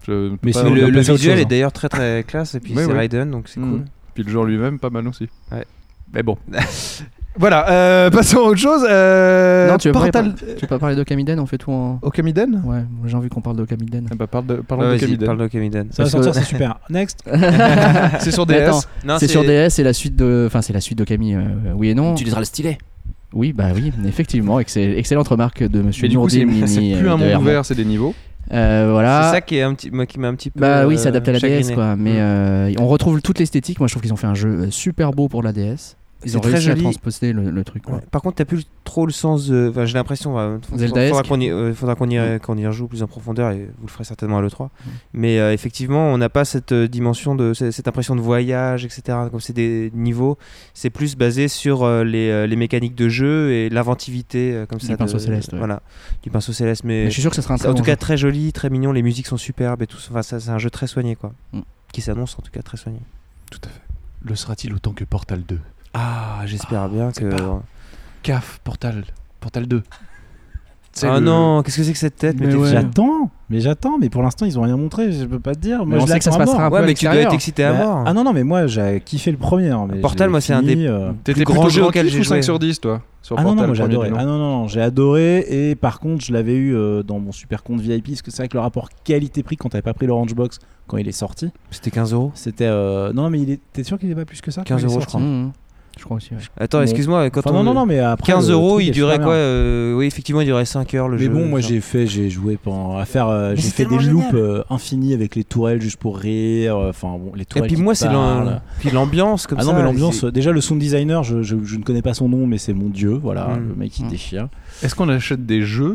Speaker 1: Je ne peux
Speaker 3: Mais
Speaker 1: pas
Speaker 3: sinon,
Speaker 1: en
Speaker 4: Le
Speaker 1: dire plus.
Speaker 3: c'est autre
Speaker 4: visuel
Speaker 3: chose,
Speaker 4: est d'ailleurs très très classe et puis
Speaker 1: Oui,
Speaker 4: c'est
Speaker 1: oui.
Speaker 4: Raiden donc c'est cool.
Speaker 1: Puis le jeu en lui-même, pas mal aussi.
Speaker 4: Ouais.
Speaker 1: Mais bon. Voilà, passons à autre chose.
Speaker 2: Non, tu veux
Speaker 1: Portal.
Speaker 2: Tu veux pas parler d'Okamiden? On fait tout en.
Speaker 1: Okamiden
Speaker 2: Ouais, j'ai envie qu'on parle d'Okamiden.
Speaker 1: Eh ben, parlons
Speaker 4: Ouais, vas-y,
Speaker 1: d'Okamiden.
Speaker 4: parle d'Okamiden.
Speaker 3: Ça va
Speaker 2: Parce que-
Speaker 3: sortir, c'est super. Next.
Speaker 1: C'est sur
Speaker 2: Mais
Speaker 1: DS.
Speaker 2: attends,
Speaker 4: Non,
Speaker 2: c'est sur DS, c'est la suite de. Enfin, c'est la suite d'Okami, oui et non.
Speaker 5: Tu utiliseras le stylet.
Speaker 2: Oui, bah oui, effectivement, excellente remarque de monsieur
Speaker 1: Mais du coup, c'est
Speaker 2: Nourdine
Speaker 1: c'est
Speaker 2: Nini,
Speaker 1: plus un
Speaker 2: de
Speaker 1: monde
Speaker 2: Hermont.
Speaker 1: ouvert, c'est des niveaux.
Speaker 2: Voilà.
Speaker 4: C'est ça qui m'a un petit peu.
Speaker 2: Bah oui, c'est adapté à la DS
Speaker 4: chagriné.
Speaker 2: quoi. Mais on retrouve toute l'esthétique. Moi je trouve qu'ils ont fait un jeu super beau pour la DS. Ils
Speaker 4: C'est
Speaker 2: ont
Speaker 4: très
Speaker 2: réussi à
Speaker 4: joli.
Speaker 2: transposer le truc. Quoi.
Speaker 4: Ouais. Par contre, t'as plus trop le sens de. Enfin, j'ai l'impression.
Speaker 2: Zelda-esque.
Speaker 4: Faudra qu'on y rejoue plus en profondeur et vous le ferez certainement à l'E3. Mais effectivement, on n'a pas cette dimension cette impression de voyage, etc. Comme c'est des niveaux, c'est plus basé sur les mécaniques de jeu et l'inventivité comme
Speaker 2: Du
Speaker 4: ça.
Speaker 2: pinceau céleste, ouais.
Speaker 4: Voilà, du pinceau céleste.
Speaker 2: Mais
Speaker 4: Mais
Speaker 2: je suis sûr que ça sera un
Speaker 4: c'est
Speaker 2: très
Speaker 4: en
Speaker 2: bon
Speaker 4: tout cas
Speaker 2: jeu.
Speaker 4: très joli, très mignon. Les musiques sont superbes et tout. Enfin, c'est un jeu très soigné, quoi.
Speaker 2: Mm.
Speaker 4: Qui s'annonce en tout cas très soigné.
Speaker 1: Tout à fait. Le sera-t-il autant que Portal 2?
Speaker 4: Ah, j'espère bien
Speaker 1: c'est
Speaker 4: que.
Speaker 1: pas- CAF, Portal 2. C'est
Speaker 4: Ah
Speaker 1: le-
Speaker 4: non, qu'est-ce que c'est que cette tête?
Speaker 2: Mais
Speaker 4: t'es
Speaker 2: ouais.
Speaker 4: fier.
Speaker 3: J'attends, mais pour l'instant ils ont rien montré, je peux pas te dire.
Speaker 2: Mais
Speaker 3: Moi
Speaker 2: on
Speaker 3: je
Speaker 2: sait que ça se
Speaker 3: l'attends à
Speaker 2: passera
Speaker 3: mort.
Speaker 2: un peu
Speaker 4: Ouais,
Speaker 2: à
Speaker 4: mais tu dois être
Speaker 2: l'extérieur.
Speaker 4: excité à
Speaker 3: Bah,
Speaker 4: mort.
Speaker 3: Ah non, mais moi j'ai kiffé le premier. hein, mais
Speaker 4: Portal,
Speaker 3: j'ai
Speaker 4: moi, c'est un
Speaker 3: fini,
Speaker 4: des-
Speaker 1: T'étais
Speaker 4: plus grand
Speaker 1: plutôt
Speaker 4: jeu
Speaker 1: gentil
Speaker 4: auquel j'ai
Speaker 1: ou
Speaker 4: joué.
Speaker 1: 5 sur 10 toi sur
Speaker 3: Ah non,
Speaker 1: Portal,
Speaker 3: non, moi j'ai
Speaker 1: le premier
Speaker 3: adoré.
Speaker 1: du nom
Speaker 3: Ah non, j'ai adoré. Et par contre, je l'avais eu dans mon super compte VIP. Parce que c'est vrai que le rapport qualité-prix, quand t'avais pas pris l'Orange Box quand il est sorti,
Speaker 4: C'était 15 €.
Speaker 3: c'était. Non, mais t'es sûr qu'il est pas plus que ça?
Speaker 4: 15
Speaker 3: quand il est
Speaker 4: €, je
Speaker 3: sorti
Speaker 4: crois.
Speaker 2: Je crois aussi. Ouais.
Speaker 4: Attends,
Speaker 3: Bon.
Speaker 4: excuse-moi, quand
Speaker 3: Enfin,
Speaker 4: on.
Speaker 3: non, mais après.
Speaker 4: 15
Speaker 3: le
Speaker 4: €,
Speaker 3: truc
Speaker 4: il
Speaker 3: est
Speaker 4: durait
Speaker 3: super
Speaker 4: quoi
Speaker 3: bien.
Speaker 4: Oui, effectivement, il durait 5 heures le
Speaker 3: Mais
Speaker 4: jeu.
Speaker 3: bon, moi
Speaker 4: enfin.
Speaker 3: j'ai joué à faire. J'ai
Speaker 4: c'est
Speaker 3: fait des
Speaker 4: tellement
Speaker 3: loops infinis avec les tourelles juste pour rire. Enfin bon, les
Speaker 4: Et
Speaker 3: tourelles.
Speaker 4: puis
Speaker 3: qui
Speaker 4: moi,
Speaker 3: parlent.
Speaker 4: puis l'ambiance comme
Speaker 3: Ah
Speaker 4: ça.
Speaker 3: non, mais l'ambiance.
Speaker 4: c'est-
Speaker 3: Déjà, le sound designer, je ne connais pas son nom, mais c'est mon dieu. Voilà,
Speaker 4: Mm.
Speaker 3: le mec qui déchire.
Speaker 1: Est-ce qu'on achète des jeux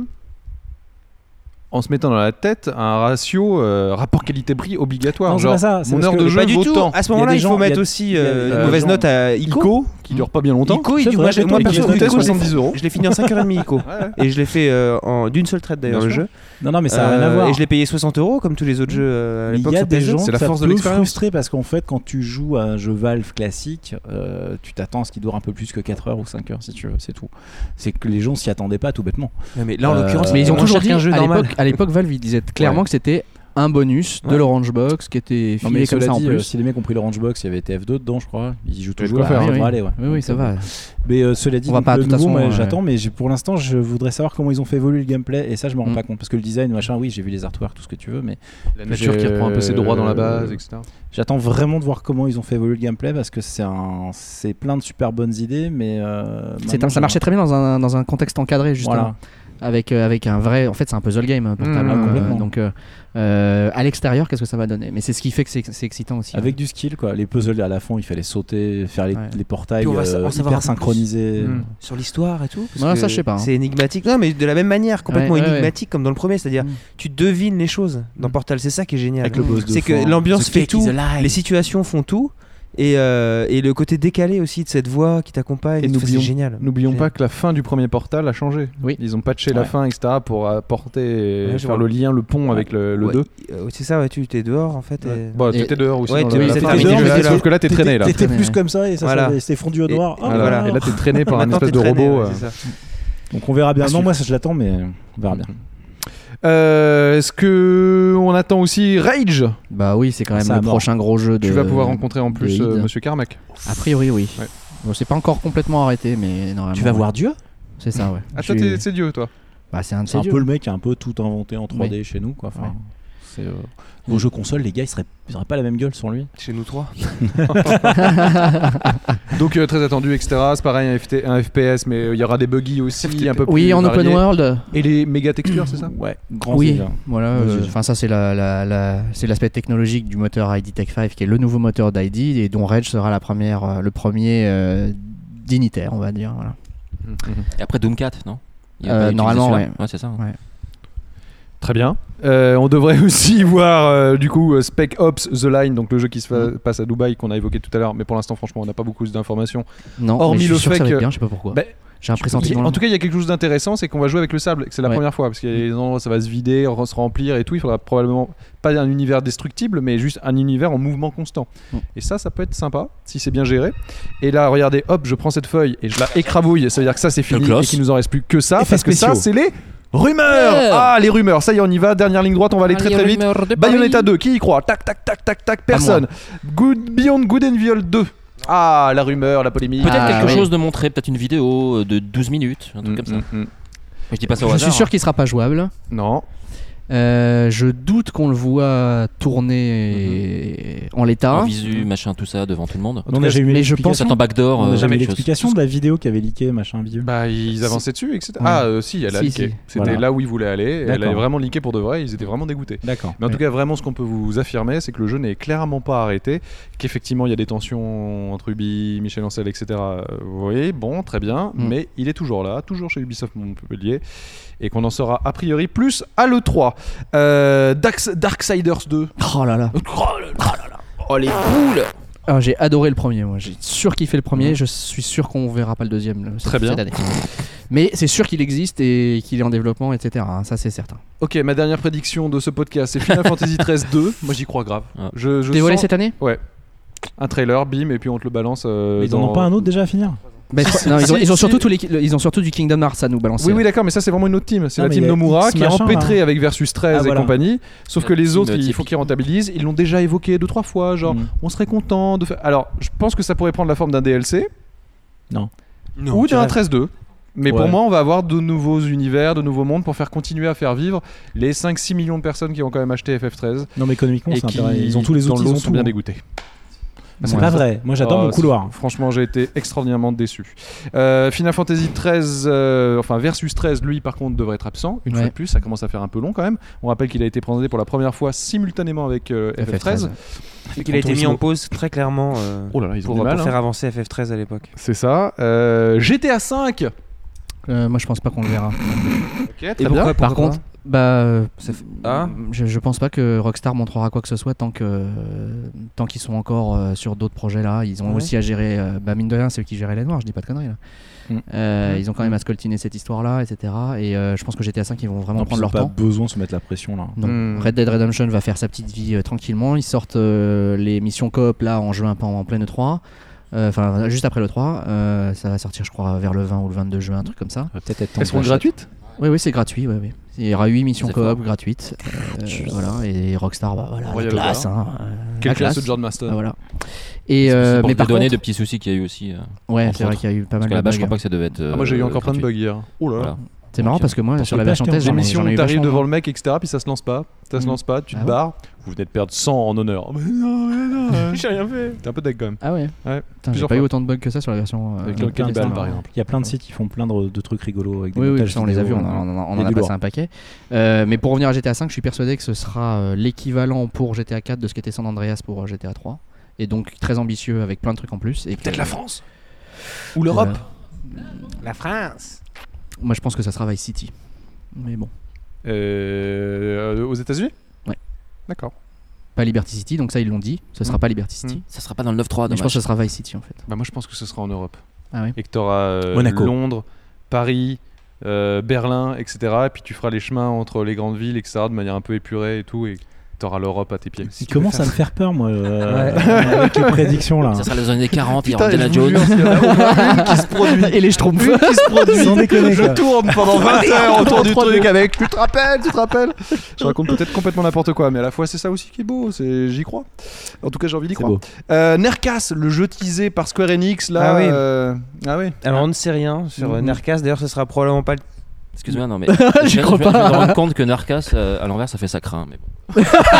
Speaker 1: en se mettant dans la tête un ratio rapport qualité-prix obligatoire?
Speaker 3: Non, c'est
Speaker 1: genre,
Speaker 3: pas ça, c'est
Speaker 1: mon
Speaker 3: parce
Speaker 1: heure
Speaker 3: que-
Speaker 1: de
Speaker 3: Mais
Speaker 1: jeu
Speaker 4: Pas du
Speaker 1: vaut
Speaker 4: tout.
Speaker 1: tant.
Speaker 4: À ce
Speaker 3: Il y a
Speaker 4: moment-là,
Speaker 3: des
Speaker 4: il faut
Speaker 3: gens-
Speaker 4: mettre
Speaker 3: il y a-
Speaker 4: aussi
Speaker 3: il y a-
Speaker 4: une mauvaise
Speaker 3: gens-
Speaker 4: note à Ico.
Speaker 1: ICO, qui dure pas bien longtemps.
Speaker 4: Ico, il
Speaker 3: C'est
Speaker 4: du-
Speaker 3: vrai,
Speaker 4: moi, je-
Speaker 3: mais
Speaker 4: moi,
Speaker 3: toi,
Speaker 4: perso,
Speaker 3: t'as
Speaker 1: coûtait
Speaker 3: noté
Speaker 4: Ico,
Speaker 1: 70 €.
Speaker 4: je l'ai fini en 5h30 Ico.
Speaker 1: Ouais.
Speaker 4: Et je l'ai fait d'une seule traite d'ailleurs
Speaker 1: Bien
Speaker 4: le
Speaker 1: sûr.
Speaker 4: jeu.
Speaker 3: Non, mais ça n'a rien à voir.
Speaker 4: Et je l'ai payé 60 € comme tous les autres jeux à
Speaker 3: Mais il
Speaker 4: l'époque
Speaker 3: y a
Speaker 4: sur
Speaker 3: des
Speaker 4: PS2.
Speaker 3: gens,
Speaker 1: C'est la
Speaker 3: ça
Speaker 1: force de
Speaker 3: peut
Speaker 1: l'expérience.
Speaker 3: frustrer parce qu'en fait, quand tu joues à un jeu Valve classique, tu t'attends à ce qu'il dure un peu plus que 4 heures ou 5 heures si tu veux, c'est tout. C'est que les gens s'y attendaient pas tout bêtement.
Speaker 4: Ouais, mais là, en l'occurrence,
Speaker 2: Mais ils ont
Speaker 4: moins
Speaker 2: toujours
Speaker 4: cher
Speaker 2: dit
Speaker 4: qu'un jeu normal.
Speaker 2: à l'époque Valve ils disaient clairement que c'était un bonus de
Speaker 4: Ouais.
Speaker 2: l'Orange Box qui était
Speaker 3: Non,
Speaker 2: filé
Speaker 3: mais
Speaker 2: comme
Speaker 3: cela
Speaker 2: ça en
Speaker 3: dit,
Speaker 2: plus.
Speaker 3: si les mecs ont pris l'Orange Box, il y avait TF2 dedans, je crois. Ils y jouent
Speaker 1: Tu vas
Speaker 3: toujours.
Speaker 1: quoi faire,
Speaker 3: ça
Speaker 2: oui,
Speaker 3: devrait
Speaker 2: oui.
Speaker 3: aller, ouais.
Speaker 2: Oui, ça va.
Speaker 3: Mais cela dit,
Speaker 2: On va pas,
Speaker 3: le
Speaker 2: de toute
Speaker 3: nouveau,
Speaker 2: façon,
Speaker 3: moi, j'attends, mais pour l'instant, je voudrais savoir comment ils ont fait évoluer le gameplay. Et ça, je me rends
Speaker 2: Mm.
Speaker 3: pas compte parce que le design, machin, oui, j'ai vu les artworks, tout ce que tu veux, mais
Speaker 1: La nature qui reprend un peu ses droits dans la base, etc.
Speaker 3: j'attends vraiment de voir comment ils ont fait évoluer le gameplay parce que c'est plein de super bonnes idées, mais maintenant,
Speaker 2: Ça marchait très bien dans un contexte encadré justement.
Speaker 3: Voilà.
Speaker 2: Avec un vrai, en fait c'est un puzzle game portable,
Speaker 3: complètement.
Speaker 2: donc à l'extérieur qu'est-ce que ça va donner, mais c'est ce qui fait que c'est excitant aussi.
Speaker 3: Avec du skill, quoi. Les puzzles à la fin, il fallait sauter, faire
Speaker 2: Ouais.
Speaker 3: les portails
Speaker 4: Puis on va en savoir un
Speaker 3: hyper
Speaker 4: peu plus.
Speaker 3: synchronisés.
Speaker 4: Sur l'histoire et tout. parce
Speaker 2: Ouais,
Speaker 4: que
Speaker 2: ça, je sais pas, hein.
Speaker 4: C'est énigmatique. Non, mais de la même manière, complètement
Speaker 2: Ouais, ouais,
Speaker 4: énigmatique comme dans le premier. C'est-à-dire,
Speaker 2: Mm.
Speaker 4: tu devines les choses dans Portal. C'est ça qui est génial.
Speaker 3: Avec le boss de
Speaker 4: C'est
Speaker 3: fin.
Speaker 4: que l'ambiance
Speaker 3: The
Speaker 4: fait
Speaker 3: cake
Speaker 4: tout,
Speaker 3: is alive.
Speaker 4: les situations font tout. Et le côté décalé aussi de cette voix qui t'accompagne,
Speaker 1: Et
Speaker 4: c'est
Speaker 1: n'oublions-
Speaker 4: génial.
Speaker 1: N'oublions pas que la fin du premier Portal a changé.
Speaker 2: Oui.
Speaker 1: Ils ont patché la
Speaker 3: Ouais.
Speaker 1: fin, etc. pour apporter,
Speaker 4: Ouais, je
Speaker 1: faire
Speaker 4: vois.
Speaker 1: le lien, le pont avec le
Speaker 4: Ouais,
Speaker 1: 2.
Speaker 4: c'est ça, ouais, tu étais dehors en fait.
Speaker 1: Ouais.
Speaker 4: et-
Speaker 1: Bon,
Speaker 2: Et-
Speaker 1: t'étais dehors aussi.
Speaker 4: Ouais,
Speaker 1: dans
Speaker 4: t'es-
Speaker 1: la
Speaker 4: oui,
Speaker 1: fin
Speaker 4: t'étais
Speaker 1: du
Speaker 4: dehors,
Speaker 1: jeu,
Speaker 4: mais
Speaker 1: sauf que là, t'es traîné. Là.
Speaker 3: T'étais
Speaker 2: Traîné,
Speaker 3: plus
Speaker 2: ouais.
Speaker 3: comme ça et ça,
Speaker 4: Voilà.
Speaker 3: c'était fondu au
Speaker 4: Et-
Speaker 3: noir. Oh
Speaker 4: voilà.
Speaker 3: là là.
Speaker 1: Et là, t'es traîné par un
Speaker 4: Maintenant,
Speaker 1: espèce
Speaker 4: t'es
Speaker 1: de
Speaker 4: traîné,
Speaker 1: robot.
Speaker 4: ouais, c'est ça.
Speaker 3: Donc on verra bien.
Speaker 1: Ah,
Speaker 3: Non,
Speaker 1: suivre.
Speaker 3: moi ça je l'attends, mais on verra bien.
Speaker 1: Est-ce que on attend aussi Rage?
Speaker 2: Bah oui, c'est quand même
Speaker 3: Ça
Speaker 2: le
Speaker 3: à mort.
Speaker 2: prochain gros jeu de.
Speaker 1: Tu vas pouvoir rencontrer en plus
Speaker 2: de Id.
Speaker 1: Monsieur Carmack.
Speaker 2: A priori oui.
Speaker 1: Ouais.
Speaker 2: Bon, c'est pas encore complètement arrêté, mais normalement.
Speaker 3: Tu vas voir Dieu.
Speaker 2: C'est ça, ouais.
Speaker 1: Ah, toi,
Speaker 2: Je suis-
Speaker 1: c'est Dieu, toi.
Speaker 2: Bah, c'est un de
Speaker 3: C'est
Speaker 2: ces
Speaker 3: un
Speaker 2: dieux.
Speaker 3: peu le mec qui a un peu tout inventé en 3D
Speaker 2: Oui.
Speaker 3: chez nous, quoi. Enfin,
Speaker 2: Ouais.
Speaker 3: c'est vos jeux consoles, les gars, ils auraient pas la même gueule sans lui.
Speaker 4: Chez nous trois.
Speaker 1: Donc, très attendu, etc. C'est pareil, un FPS, mais il y aura des buggy aussi, un peu plus.
Speaker 2: Oui, en open
Speaker 1: variés.
Speaker 2: world.
Speaker 1: Et les méga textures, c'est ça?
Speaker 3: Ouais, grand
Speaker 2: Oui,
Speaker 3: Zelda.
Speaker 2: voilà.
Speaker 3: Vas-y.
Speaker 2: Enfin, ça c'est c'est l'aspect technologique du moteur ID Tech 5 qui est le nouveau moteur d'ID et dont Rage sera le premier dignitaire, on va dire. Voilà.
Speaker 5: Et après Doom 4, non Il y a
Speaker 2: Euh,
Speaker 5: pas utilisé
Speaker 2: normalement,
Speaker 5: celui-là
Speaker 2: ouais.
Speaker 5: c'est ça.
Speaker 2: Ouais.
Speaker 1: Très bien. On devrait aussi voir du coup Spec Ops The Line, donc le jeu qui se passe à Dubaï qu'on a évoqué tout à l'heure, mais pour l'instant franchement on n'a pas beaucoup d'informations.
Speaker 2: Non,
Speaker 1: Hormis
Speaker 2: mais je suis
Speaker 1: le
Speaker 2: sûr
Speaker 1: fait
Speaker 2: que ça va
Speaker 1: que-
Speaker 2: être bien, je sais pas pourquoi.
Speaker 1: Bah,
Speaker 2: J'ai un pressentiment.
Speaker 1: En tout cas il y a quelque chose d'intéressant, c'est qu'on va jouer avec le sable, et que c'est la
Speaker 2: Ouais.
Speaker 1: première fois, parce qu'il y a des endroits où ça va se vider, se remplir et tout, il faudra probablement pas un univers destructible, mais juste un univers en mouvement constant. Et ça peut être sympa, si c'est bien géré. Et là regardez, hop, je prends cette feuille et je la écrabouille, ça veut dire que ça c'est fini
Speaker 5: classe.
Speaker 1: et qu'il nous en reste plus que ça,
Speaker 3: Effets
Speaker 1: parce que ça
Speaker 3: spéciaux.
Speaker 1: c'est les Rumeurs.
Speaker 5: Yeah.
Speaker 1: Ah, les rumeurs, ça y est, on y va. Dernière ligne droite, on va aller très très vite. Bayonetta 2, qui y croit? Tac, tac, tac, tac, tac, personne. Beyond Good and Evil 2. Ah, la rumeur, la polémique.
Speaker 5: Peut-être
Speaker 2: Ah,
Speaker 5: quelque
Speaker 2: oui.
Speaker 5: chose de montrer, peut-être une vidéo de 12 minutes, un truc comme ça. Je dis pas ça au
Speaker 2: Je
Speaker 5: hasard.
Speaker 2: suis sûr qu'il sera pas jouable.
Speaker 1: Non.
Speaker 2: Je doute qu'on le voit tourner en l'état.
Speaker 5: En visu, machin, tout ça, devant tout le monde.
Speaker 3: On a jamais eu
Speaker 2: mais je pense
Speaker 3: l'explication.
Speaker 5: Ça t'en backdoor.
Speaker 3: On n'a jamais eu
Speaker 5: quelque chose.
Speaker 3: l'explication de la vidéo qui avait leaké, machin bidule.
Speaker 1: Bah, ils avançaient dessus, etc.
Speaker 3: Ouais.
Speaker 1: Ah, si, elle a
Speaker 2: Si,
Speaker 1: leaké.
Speaker 2: si.
Speaker 1: C'était
Speaker 3: Voilà.
Speaker 1: là où ils voulaient aller. Elle
Speaker 3: D'accord.
Speaker 1: avait vraiment leaké pour de vrai. Ils étaient vraiment dégoûtés.
Speaker 3: D'accord.
Speaker 1: Mais en tout cas, vraiment, ce qu'on peut vous affirmer, c'est que le jeu n'est clairement pas arrêté, qu'effectivement, il y a des tensions entre Ubi, Michel Ancel, etc. Vous voyez, bon, très bien, mais il est toujours là, toujours chez Ubisoft Montpellier, et qu'on en saura a priori plus à l'E3. Darksiders 2.
Speaker 2: Oh là là.
Speaker 5: Oh les boules.
Speaker 2: Alors, j'ai adoré le premier, moi. J'ai surkiffé le premier. Je suis sûr qu'on verra pas le deuxième
Speaker 1: Très bien.
Speaker 2: cette année. Mais c'est sûr qu'il existe et qu'il est en développement, etc. hein, ça, c'est certain.
Speaker 1: Ok, ma dernière prédiction de ce podcast, c'est Final Fantasy XIII 2. Moi, j'y crois grave.
Speaker 5: Ah.
Speaker 1: Je
Speaker 2: Dévoilé
Speaker 1: sens-
Speaker 2: cette année
Speaker 1: Ouais. Un trailer, bim, et puis on te le balance.
Speaker 3: Ils en ont pas un autre déjà à finir?
Speaker 2: Bah, non,
Speaker 1: si,
Speaker 2: ils ont
Speaker 1: si.
Speaker 2: surtout ils ont surtout du Kingdom Hearts à nous balancer.
Speaker 1: Oui, oui, d'accord, mais ça, c'est vraiment une autre team. C'est
Speaker 3: Non,
Speaker 1: la
Speaker 3: mais
Speaker 1: team
Speaker 3: il y a
Speaker 1: Nomura
Speaker 3: X
Speaker 1: qui est
Speaker 3: machin,
Speaker 1: empêtrée
Speaker 3: là.
Speaker 1: avec Versus 13
Speaker 3: Ah,
Speaker 1: et
Speaker 3: voilà.
Speaker 1: compagnie. Sauf que
Speaker 5: La
Speaker 1: les
Speaker 5: team
Speaker 1: autres, il faut
Speaker 5: typique.
Speaker 1: qu'ils rentabilisent. Ils l'ont déjà évoqué 2-3 fois. Genre, on serait content de faire. Alors, je pense que ça pourrait prendre la forme d'un DLC ou d'un 13-2. Mais pour
Speaker 3: Ouais.
Speaker 1: moi, on va avoir de nouveaux univers, de nouveaux mondes pour faire continuer à faire vivre les 5-6 millions de personnes qui ont quand même acheté FF13
Speaker 3: Non, mais économiquement,
Speaker 1: et
Speaker 3: c'est
Speaker 1: qui,
Speaker 3: intéressant. Ils ont tous les
Speaker 1: dans
Speaker 3: outils,
Speaker 1: le
Speaker 3: ils
Speaker 1: lot,
Speaker 3: ont
Speaker 1: sont
Speaker 3: tout.
Speaker 1: bien
Speaker 3: hein.
Speaker 1: dégoûtés.
Speaker 3: C'est
Speaker 2: Ouais.
Speaker 3: pas vrai. Moi, j'adore mon couloir.
Speaker 1: Franchement, j'ai été extraordinairement déçu. Final Fantasy 13, enfin Versus 13, lui par contre devrait être absent. Une
Speaker 2: Ouais.
Speaker 1: fois de plus, ça commence à faire un peu long quand même. On rappelle qu'il a été présenté pour la première fois simultanément avec FF13.
Speaker 4: Et qu'il a été mis en pause très clairement
Speaker 1: Oh là là, ils ont
Speaker 4: pour,
Speaker 1: du mal.
Speaker 4: pour faire
Speaker 1: hein.
Speaker 4: avancer FF13 à l'époque.
Speaker 1: C'est ça. GTA 5.
Speaker 2: Moi, je pense pas qu'on le verra.
Speaker 1: Ok, très
Speaker 4: Et
Speaker 1: bien.
Speaker 2: Par contre,
Speaker 4: Ça fait- Ah
Speaker 2: je pense pas que Rockstar montrera quoi que ce soit tant qu'ils sont encore sur d'autres projets là. Ils ont
Speaker 4: Ouais.
Speaker 2: aussi à gérer. Mine de rien, c'est eux qui géraient les noirs. Je dis pas de conneries là. Ils ont quand même à scoltiner cette histoire là, etc. Et je pense que GTA 5 ils vont vraiment
Speaker 3: Ils
Speaker 2: prendre
Speaker 3: n'ont
Speaker 2: leur
Speaker 3: pas
Speaker 2: temps.
Speaker 3: besoin de se mettre la pression là.
Speaker 2: Non. Red Dead Redemption va faire sa petite vie tranquillement. Ils sortent les missions coop là en juin, pas en pleine E3. Enfin, juste après le 3, ça va sortir, je crois, vers le 20 ou le 22 juin, un truc comme ça.
Speaker 3: Ça va peut-être être temps
Speaker 1: Elles
Speaker 3: de
Speaker 1: seront
Speaker 3: lâcher.
Speaker 1: gratuites.
Speaker 2: Oui, c'est gratuit. Oui. Il y aura 8 missions
Speaker 5: C'est
Speaker 2: coop
Speaker 5: fort.
Speaker 2: gratuites. Voilà, et Rockstar, bah, voilà,
Speaker 1: Royal
Speaker 2: la classe.
Speaker 1: Guard.
Speaker 2: Hein,
Speaker 1: Quelle
Speaker 2: la
Speaker 1: classe
Speaker 2: classe.
Speaker 1: ce John Marston.
Speaker 2: Ah, voilà. Et,
Speaker 5: C'est pour
Speaker 2: mais
Speaker 5: te
Speaker 2: par
Speaker 5: donner
Speaker 2: contre,
Speaker 5: de petits soucis qu'il y a eu aussi.
Speaker 2: ouais,
Speaker 5: entre
Speaker 2: c'est vrai
Speaker 5: autres.
Speaker 2: qu'il y a eu pas
Speaker 5: Parce
Speaker 2: mal
Speaker 5: que
Speaker 2: de
Speaker 5: là-bas, je
Speaker 2: bugs.
Speaker 5: crois pas que ça devait être.
Speaker 1: Ah, moi j'ai eu encore plein de
Speaker 5: gratuit.
Speaker 1: bugs hier. Oh là là.
Speaker 5: Voilà.
Speaker 2: C'est marrant parce que moi,
Speaker 3: Parce
Speaker 2: sur
Speaker 3: que
Speaker 2: la
Speaker 3: le
Speaker 2: version
Speaker 3: patch,
Speaker 2: test,
Speaker 1: Des
Speaker 2: j'en ai
Speaker 1: missions où
Speaker 2: eu
Speaker 1: t'arrives
Speaker 2: vachement
Speaker 1: devant
Speaker 2: moins.
Speaker 1: le mec, etc. Puis ça se lance pas. Ça se lance pas. Tu te
Speaker 2: Ah ouais.
Speaker 1: barres. Vous venez de perdre 100 en honneur. Mais non, j'ai rien fait. T'es un peu deck quand même.
Speaker 2: Ah ouais.
Speaker 1: Ouais.
Speaker 2: Putain, j'ai
Speaker 1: Plusieurs
Speaker 2: pas eu
Speaker 1: fois.
Speaker 2: autant de bugs que ça sur la version.
Speaker 1: Avec le
Speaker 2: test,
Speaker 1: cannibale
Speaker 2: hein.
Speaker 1: par exemple.
Speaker 3: Il y a plein de sites qui font plein de trucs rigolos avec des
Speaker 2: Oui,
Speaker 3: montages
Speaker 2: ça, on les a vus,
Speaker 3: vidéo,
Speaker 2: on en
Speaker 3: et
Speaker 2: a
Speaker 3: du
Speaker 2: passé
Speaker 3: lourd.
Speaker 2: un paquet. Mais pour revenir à GTA 5, je suis persuadé que ce sera l'équivalent pour GTA 4 de ce qu'était San Andreas pour GTA 3. Et donc très ambitieux avec plein de trucs en plus. Et
Speaker 1: Peut-être la France. Ou l'Europe.
Speaker 4: La France.
Speaker 2: Moi je pense que ça sera Vice City. Mais bon.
Speaker 1: Aux États-Unis.
Speaker 2: Ouais.
Speaker 1: D'accord.
Speaker 2: Pas Liberty City, donc ça ils l'ont dit. Ce sera pas Liberty City.
Speaker 5: Ça sera pas dans le 9-3,
Speaker 2: Mais je pense
Speaker 5: dommage.
Speaker 2: que ce sera Vice City en fait.
Speaker 1: Bah moi je pense que ce sera en Europe.
Speaker 2: Ah ouais.
Speaker 1: Et que t'auras
Speaker 3: Monaco.
Speaker 1: Londres, Paris, Berlin, etc. Et puis tu feras les chemins entre les grandes villes, etc. de manière un peu épurée et tout. Et t'auras l'Europe à tes pieds.
Speaker 3: Il commence à me faire peur, moi, avec les prédictions là.
Speaker 5: Ça sera les années 40, il y aura
Speaker 1: Putain,
Speaker 5: Indiana
Speaker 1: je vous
Speaker 5: Jones.
Speaker 1: jure, s'il y en a au moins une qui se produit.
Speaker 2: Et les Schtroumpfs.
Speaker 1: Une qui se produit.
Speaker 3: Sans déconner,
Speaker 1: Je
Speaker 3: quoi.
Speaker 1: tourne pendant 20 heures autour du truc avec. Tu te rappelles. Je raconte peut-être complètement n'importe quoi, mais à la fois c'est ça aussi qui est beau. J'y crois. En tout cas, j'ai envie d'y
Speaker 3: C'est
Speaker 1: croire.
Speaker 3: beau.
Speaker 1: Nercas, le jeu teasé par Square Enix là.
Speaker 4: Ah oui.
Speaker 1: Ah oui.
Speaker 4: Alors on ne sait rien sur
Speaker 1: Mhm.
Speaker 4: Nercas. D'ailleurs, ce sera probablement pas le.
Speaker 5: Excuse-moi, non mais.
Speaker 2: J'y
Speaker 5: je
Speaker 2: crois
Speaker 5: viens de
Speaker 2: pas.
Speaker 5: me rendre compte que Narcas, à l'envers, ça fait ça craint. Mais bon.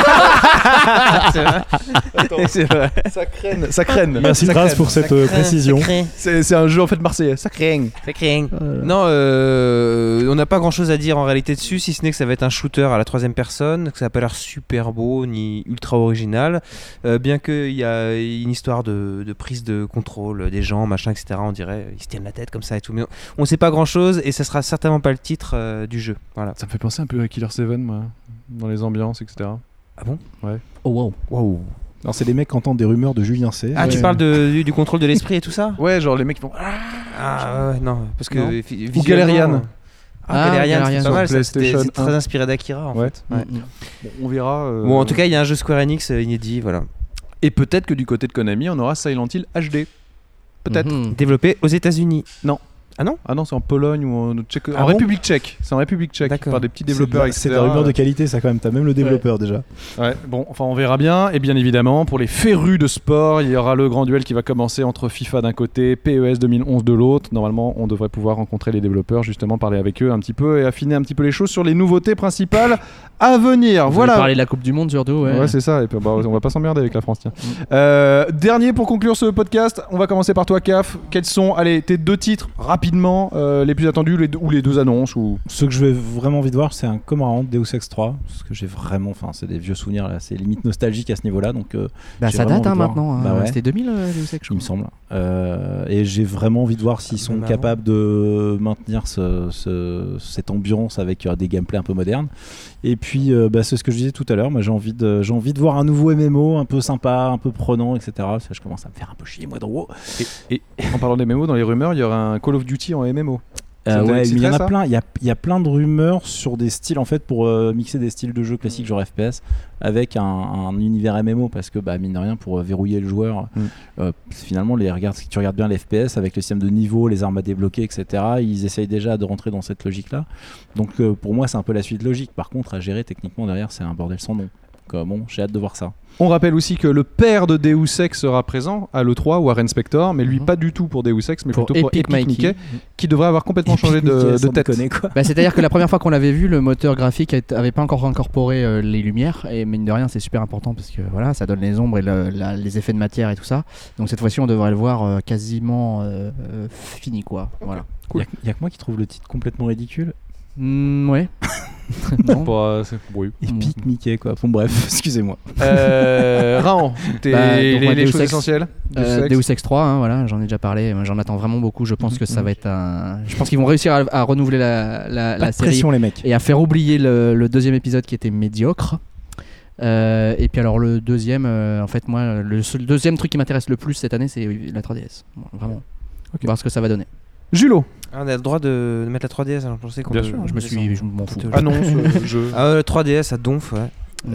Speaker 4: C'est vrai. C'est vrai.
Speaker 1: Ça craigne.
Speaker 3: Merci
Speaker 1: Ça
Speaker 3: Draz
Speaker 1: craigne.
Speaker 3: pour cette précision.
Speaker 1: C'est un jeu en fait marseillais. Ça craigne.
Speaker 4: Non, on n'a pas grand chose à dire en réalité dessus, si ce n'est que ça va être un shooter à la troisième personne, que ça n'a pas l'air super beau ni ultra original, bien qu'il y a une histoire de prise de contrôle des gens, machin, etc. On dirait ils se tiennent la tête comme ça et tout, mais on sait pas grand chose et ça sera certainement pas le titre du jeu. Voilà.
Speaker 1: Ça me fait penser un peu à Killer 7, moi, dans les ambiances, etc.
Speaker 4: Ah bon?
Speaker 2: Oh wow.
Speaker 4: Waouh.
Speaker 3: Alors, c'est les mecs qui entendent des rumeurs de Julien C.
Speaker 4: Ah, tu parles du contrôle de l'esprit et tout ça?
Speaker 1: Ouais, genre les mecs qui font.
Speaker 4: Ah ouais, non, parce que
Speaker 1: Non.
Speaker 4: visuellement-
Speaker 1: Galerian.
Speaker 4: Ah, Galerian,
Speaker 2: Galerian
Speaker 4: c'est
Speaker 1: sur
Speaker 4: pas mal, ça,
Speaker 1: PlayStation
Speaker 4: c'est
Speaker 1: 1.
Speaker 4: très inspiré d'Akira en
Speaker 1: Ouais.
Speaker 4: fait. Ouais.
Speaker 1: Bon, on verra.
Speaker 4: Bon, en tout cas, il y a un jeu Square Enix inédit, voilà.
Speaker 1: Et peut-être que du côté de Konami, on aura Silent Hill HD. Peut-être.
Speaker 2: Mhm.
Speaker 4: Développé aux États-Unis. Ah non ?
Speaker 1: Ah non, c'est en Pologne ou en Tchèque.
Speaker 3: Ah
Speaker 1: En
Speaker 3: bon
Speaker 1: République tchèque. C'est en République tchèque
Speaker 4: D'accord.
Speaker 1: par des petits développeurs
Speaker 3: C'est
Speaker 1: experts.
Speaker 3: de la rumeur de qualité, ça quand même. T'as même le développeur déjà.
Speaker 1: Ouais, bon, enfin on verra bien. Et bien évidemment, pour les férus de sport, il y aura le grand duel qui va commencer entre FIFA d'un côté, PES 2011 de l'autre. Normalement, on devrait pouvoir rencontrer les développeurs, justement parler avec eux un petit peu et affiner un petit peu les choses sur les nouveautés principales à venir.
Speaker 2: Vous
Speaker 1: Voilà.
Speaker 2: allez parler de la Coupe du Monde surtout.
Speaker 1: Ouais, c'est ça. Et puis, on va pas s'emmerder avec la France, tiens. Dernier pour conclure ce podcast, on va commencer par toi, Caf. Quels sont, allez, tes 2 titres rapidement les plus attendus ou les 2 annonces ou...
Speaker 3: Ce que je vais vraiment envie de voir, c'est un Comrade Deus Ex 3, parce que j'ai vraiment, enfin, c'est des vieux souvenirs là, c'est limite nostalgique à ce niveau-là, donc.
Speaker 2: Bah,
Speaker 3: j'ai
Speaker 2: ça
Speaker 3: vraiment
Speaker 2: date
Speaker 3: envie de voir.
Speaker 2: maintenant. Hein.
Speaker 3: Bah ouais.
Speaker 2: C'était 2000, je sais que je
Speaker 3: Il me
Speaker 2: crois.
Speaker 3: semble. Et j'ai vraiment envie de voir s'ils sont
Speaker 4: Même avant.
Speaker 3: capables de maintenir cette ambiance avec des gameplays un peu modernes. Et puis, c'est ce que je disais tout à l'heure. Moi, j'ai envie de voir un nouveau MMO un peu sympa, un peu prenant, etc. Ça, je commence à me faire un peu chier, moi, de gros.
Speaker 1: Et en parlant des MMO, dans les rumeurs, il y aura un Call of Duty en MMO. Ça
Speaker 3: Ouais, mais il y en
Speaker 1: t'exciterait,
Speaker 3: a
Speaker 1: ça
Speaker 3: plein. Il y a plein de rumeurs sur des styles en fait pour mixer des styles de jeux classiques genre FPS avec un univers MMO parce que mine de rien pour verrouiller le joueur, finalement si tu regardes bien les FPS avec le système de niveau, les armes à débloquer, etc. Ils essayent déjà de rentrer dans cette logique-là. Donc pour moi c'est un peu la suite logique. Par contre à gérer techniquement derrière c'est un bordel sans nom. Donc, bon, j'ai hâte de voir ça.
Speaker 1: On rappelle aussi que le père de Deus Ex sera présent à l'E3, Warren Spector, mais lui pas du tout pour Deus Ex, mais
Speaker 2: Pour
Speaker 1: plutôt pour
Speaker 2: Epic
Speaker 1: Epic
Speaker 2: Mickey.
Speaker 1: Mickey, qui devrait avoir complètement changé de
Speaker 3: Sans
Speaker 1: tête.
Speaker 3: déconner, quoi.
Speaker 2: Bah, c'est-à-dire que la première fois qu'on l'avait vu, le moteur graphique avait pas encore incorporé les lumières et mine de rien c'est super important parce que voilà ça donne les ombres et les effets de matière et tout ça. Donc cette fois-ci on devrait le voir quasiment fini quoi. Voilà.
Speaker 1: Cool.
Speaker 3: Il y a que moi qui trouve le titre complètement ridicule.
Speaker 2: Ouais. Non.
Speaker 1: Oui.
Speaker 3: Epic Mickey quoi. Bon bref, excusez-moi.
Speaker 1: Raon,
Speaker 2: Donc, moi,
Speaker 1: les
Speaker 2: Deus
Speaker 1: choses
Speaker 2: Ex.
Speaker 1: essentielles
Speaker 2: Deus Ex 3, hein, voilà, j'en ai déjà parlé, moi, j'en attends vraiment beaucoup. Je pense que ça va être un. Je pense qu'ils vont réussir à renouveler la
Speaker 3: Pas de
Speaker 2: série
Speaker 3: pression les mecs.
Speaker 2: et à faire oublier le deuxième épisode qui était médiocre. Et puis alors le deuxième, en fait moi, le deuxième truc qui m'intéresse le plus cette année, c'est la 3DS. Bon, vraiment.
Speaker 1: Ok.
Speaker 2: Voir ce que ça va donner.
Speaker 1: Julo.
Speaker 4: Ah, on a le droit de mettre la 3DS, alors je pensais qu'on
Speaker 1: Bien
Speaker 4: peut-
Speaker 1: sûr,
Speaker 2: Je m'en fous.
Speaker 1: Annonce, jeu.
Speaker 4: Le 3DS à donf, ouais.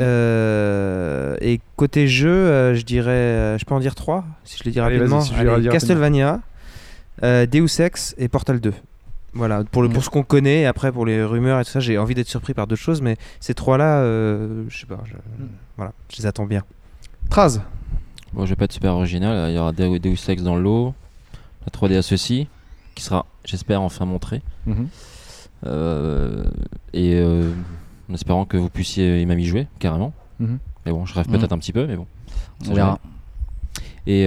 Speaker 4: Et côté jeu, je dirais, je peux en dire 3 si je les dis
Speaker 1: Allez,
Speaker 4: rapidement.
Speaker 1: vas-y, si tu veux les dire
Speaker 4: Castlevania, Deus Ex et Portal 2. Voilà, pour ce qu'on connaît. Et après, pour les rumeurs et tout ça, j'ai envie d'être surpris par d'autres choses, mais ces 3-là, je sais pas, voilà, je les attends bien.
Speaker 1: Traz.
Speaker 5: Bon, je vais pas être super original. Il y aura Deus Ex dans le lot, la 3DS aussi, qui sera, j'espère, enfin montrée. En espérant que vous puissiez même y jouer, carrément.
Speaker 1: Mhm.
Speaker 5: Mais bon, je rêve peut-être un petit peu, mais bon.
Speaker 2: On verra.
Speaker 5: Et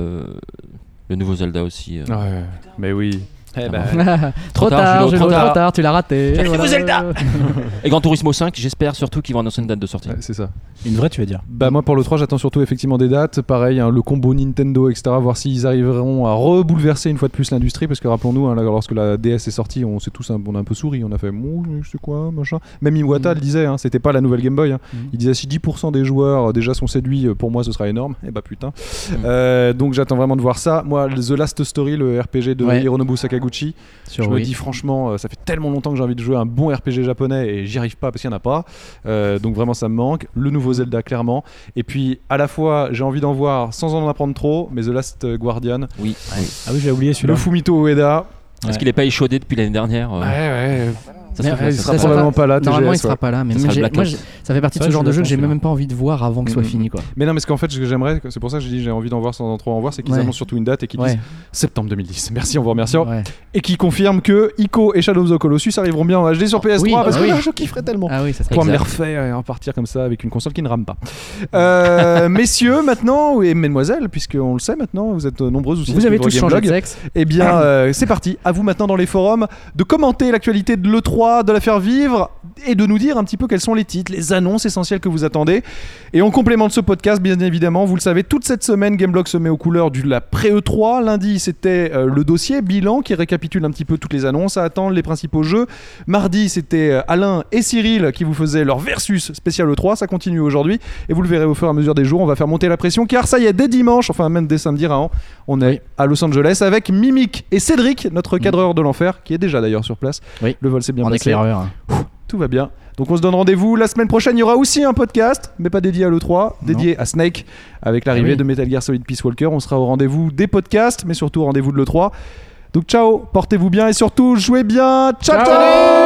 Speaker 5: le nouveau Zelda aussi.
Speaker 1: Ouais, mais oui.
Speaker 5: Ah
Speaker 1: ben,
Speaker 5: bon.
Speaker 2: Trop
Speaker 5: Trop tard,
Speaker 2: tard,
Speaker 5: Julo,
Speaker 2: Julo,
Speaker 5: trop tard.
Speaker 2: trop tard, tu l'as raté. Voilà.
Speaker 5: Et Gran Turismo 5, j'espère surtout qu'ils vont annoncer une date de sortie.
Speaker 1: ouais, c'est ça.
Speaker 3: Une vraie tu vas dire.
Speaker 1: Bah moi pour le 3 j'attends surtout effectivement des dates, pareil le combo Nintendo etc, voir s'ils arriveront à rebouleverser une fois de plus l'industrie parce que rappelons-nous là, lorsque la DS est sortie on s'est tous on a un peu souri, on a fait c'est quoi machin, même Iwata le disait c'était pas la nouvelle Game Boy il disait si 10% des joueurs déjà sont séduits pour moi ce sera énorme, et bah putain donc j'attends vraiment de voir ça. Moi The Last Story, le RPG de Hironobu Sakaguchi, je me dis franchement ça fait tellement longtemps que j'ai envie de jouer à un bon RPG japonais et j'y arrive pas parce qu'il y en a pas, donc vraiment ça me manque. Le nouveau Zelda clairement, et puis à la fois j'ai envie d'en voir sans en apprendre trop, mais The Last Guardian,
Speaker 5: Oui.
Speaker 3: Ah oui, j'ai oublié celui-là.
Speaker 1: le Fumito Ueda,
Speaker 5: Est-ce qu'il n'est pas échaudé depuis l'année dernière Ça se fait,
Speaker 1: il
Speaker 5: ça
Speaker 1: sera
Speaker 5: se fait.
Speaker 1: probablement pas là.
Speaker 2: Normalement,
Speaker 1: TGS,
Speaker 2: il sera pas là, mais
Speaker 5: Ça sera
Speaker 2: moi,
Speaker 5: Blackout.
Speaker 2: ça fait partie de
Speaker 3: Ça,
Speaker 2: ce genre
Speaker 3: je
Speaker 2: de jeu que
Speaker 3: l'attends,
Speaker 2: j'ai
Speaker 3: celui-là.
Speaker 2: même pas envie de voir avant que ce soit fini, quoi.
Speaker 1: Mais non, mais ce qu'en fait, ce que j'aimerais, c'est pour ça que je dis j'ai envie d'en voir sans en trop en voir, c'est qu'ils
Speaker 2: Ouais.
Speaker 1: annoncent surtout une date et qu'ils
Speaker 2: Ouais.
Speaker 1: disent septembre 2010. Merci, on vous remercie.
Speaker 2: Ouais.
Speaker 1: Et qui confirment que Ico et Shadow of the Colossus arriveront bien en HD sur PS3
Speaker 2: Oui,
Speaker 1: parce que
Speaker 2: oui.
Speaker 1: là, je kifferais tellement.
Speaker 2: Ah oui, ça serait
Speaker 1: Pour me les
Speaker 2: exact.
Speaker 1: refaire et repartir comme ça avec une console qui ne rame pas. Messieurs, maintenant, et mesdemoiselles, puisqu'on le sait maintenant, vous êtes nombreuses aussi. à
Speaker 2: Vous avez
Speaker 1: suivre
Speaker 2: tous changé de
Speaker 1: Gameblog.
Speaker 2: sexe.
Speaker 1: Eh bien, c'est parti. À vous maintenant dans les forums de commenter l'actualité de l'E3, de la faire vivre et de nous dire un petit peu quels sont les titres, les annonces essentielles que vous attendez. Et en complément de ce podcast, bien évidemment, vous le savez, toute cette semaine, Gameblog se met aux couleurs de la pré-E3. Lundi, c'était le dossier bilan qui récapitule un petit peu toutes les annonces à attendre, les principaux jeux. Mardi, c'était Alain et Cyril qui vous faisaient leur versus spécial E3. Ça continue aujourd'hui et vous le verrez au fur et à mesure des jours. On va faire monter la pression car ça y est, dès dimanche, enfin même dès samedi, Raon, on est à Los Angeles avec Mimic et Cédric, notre cadreur de l'enfer, qui est déjà d'ailleurs sur place.
Speaker 2: Oui.
Speaker 1: Le vol s'est bien
Speaker 2: En
Speaker 1: passé.
Speaker 2: éclaireur.
Speaker 1: Tout va bien. Donc on se donne rendez-vous la semaine prochaine. Il y aura aussi un podcast, mais pas dédié à l'E3, dédié à Snake, avec l'arrivée
Speaker 2: oui.
Speaker 1: de Metal Gear Solid Peace Walker. On sera au rendez-vous des podcasts, mais surtout au rendez-vous de l'E3. Donc ciao, portez-vous bien et surtout jouez bien. Ciao,
Speaker 2: Ciao.
Speaker 1: ciao.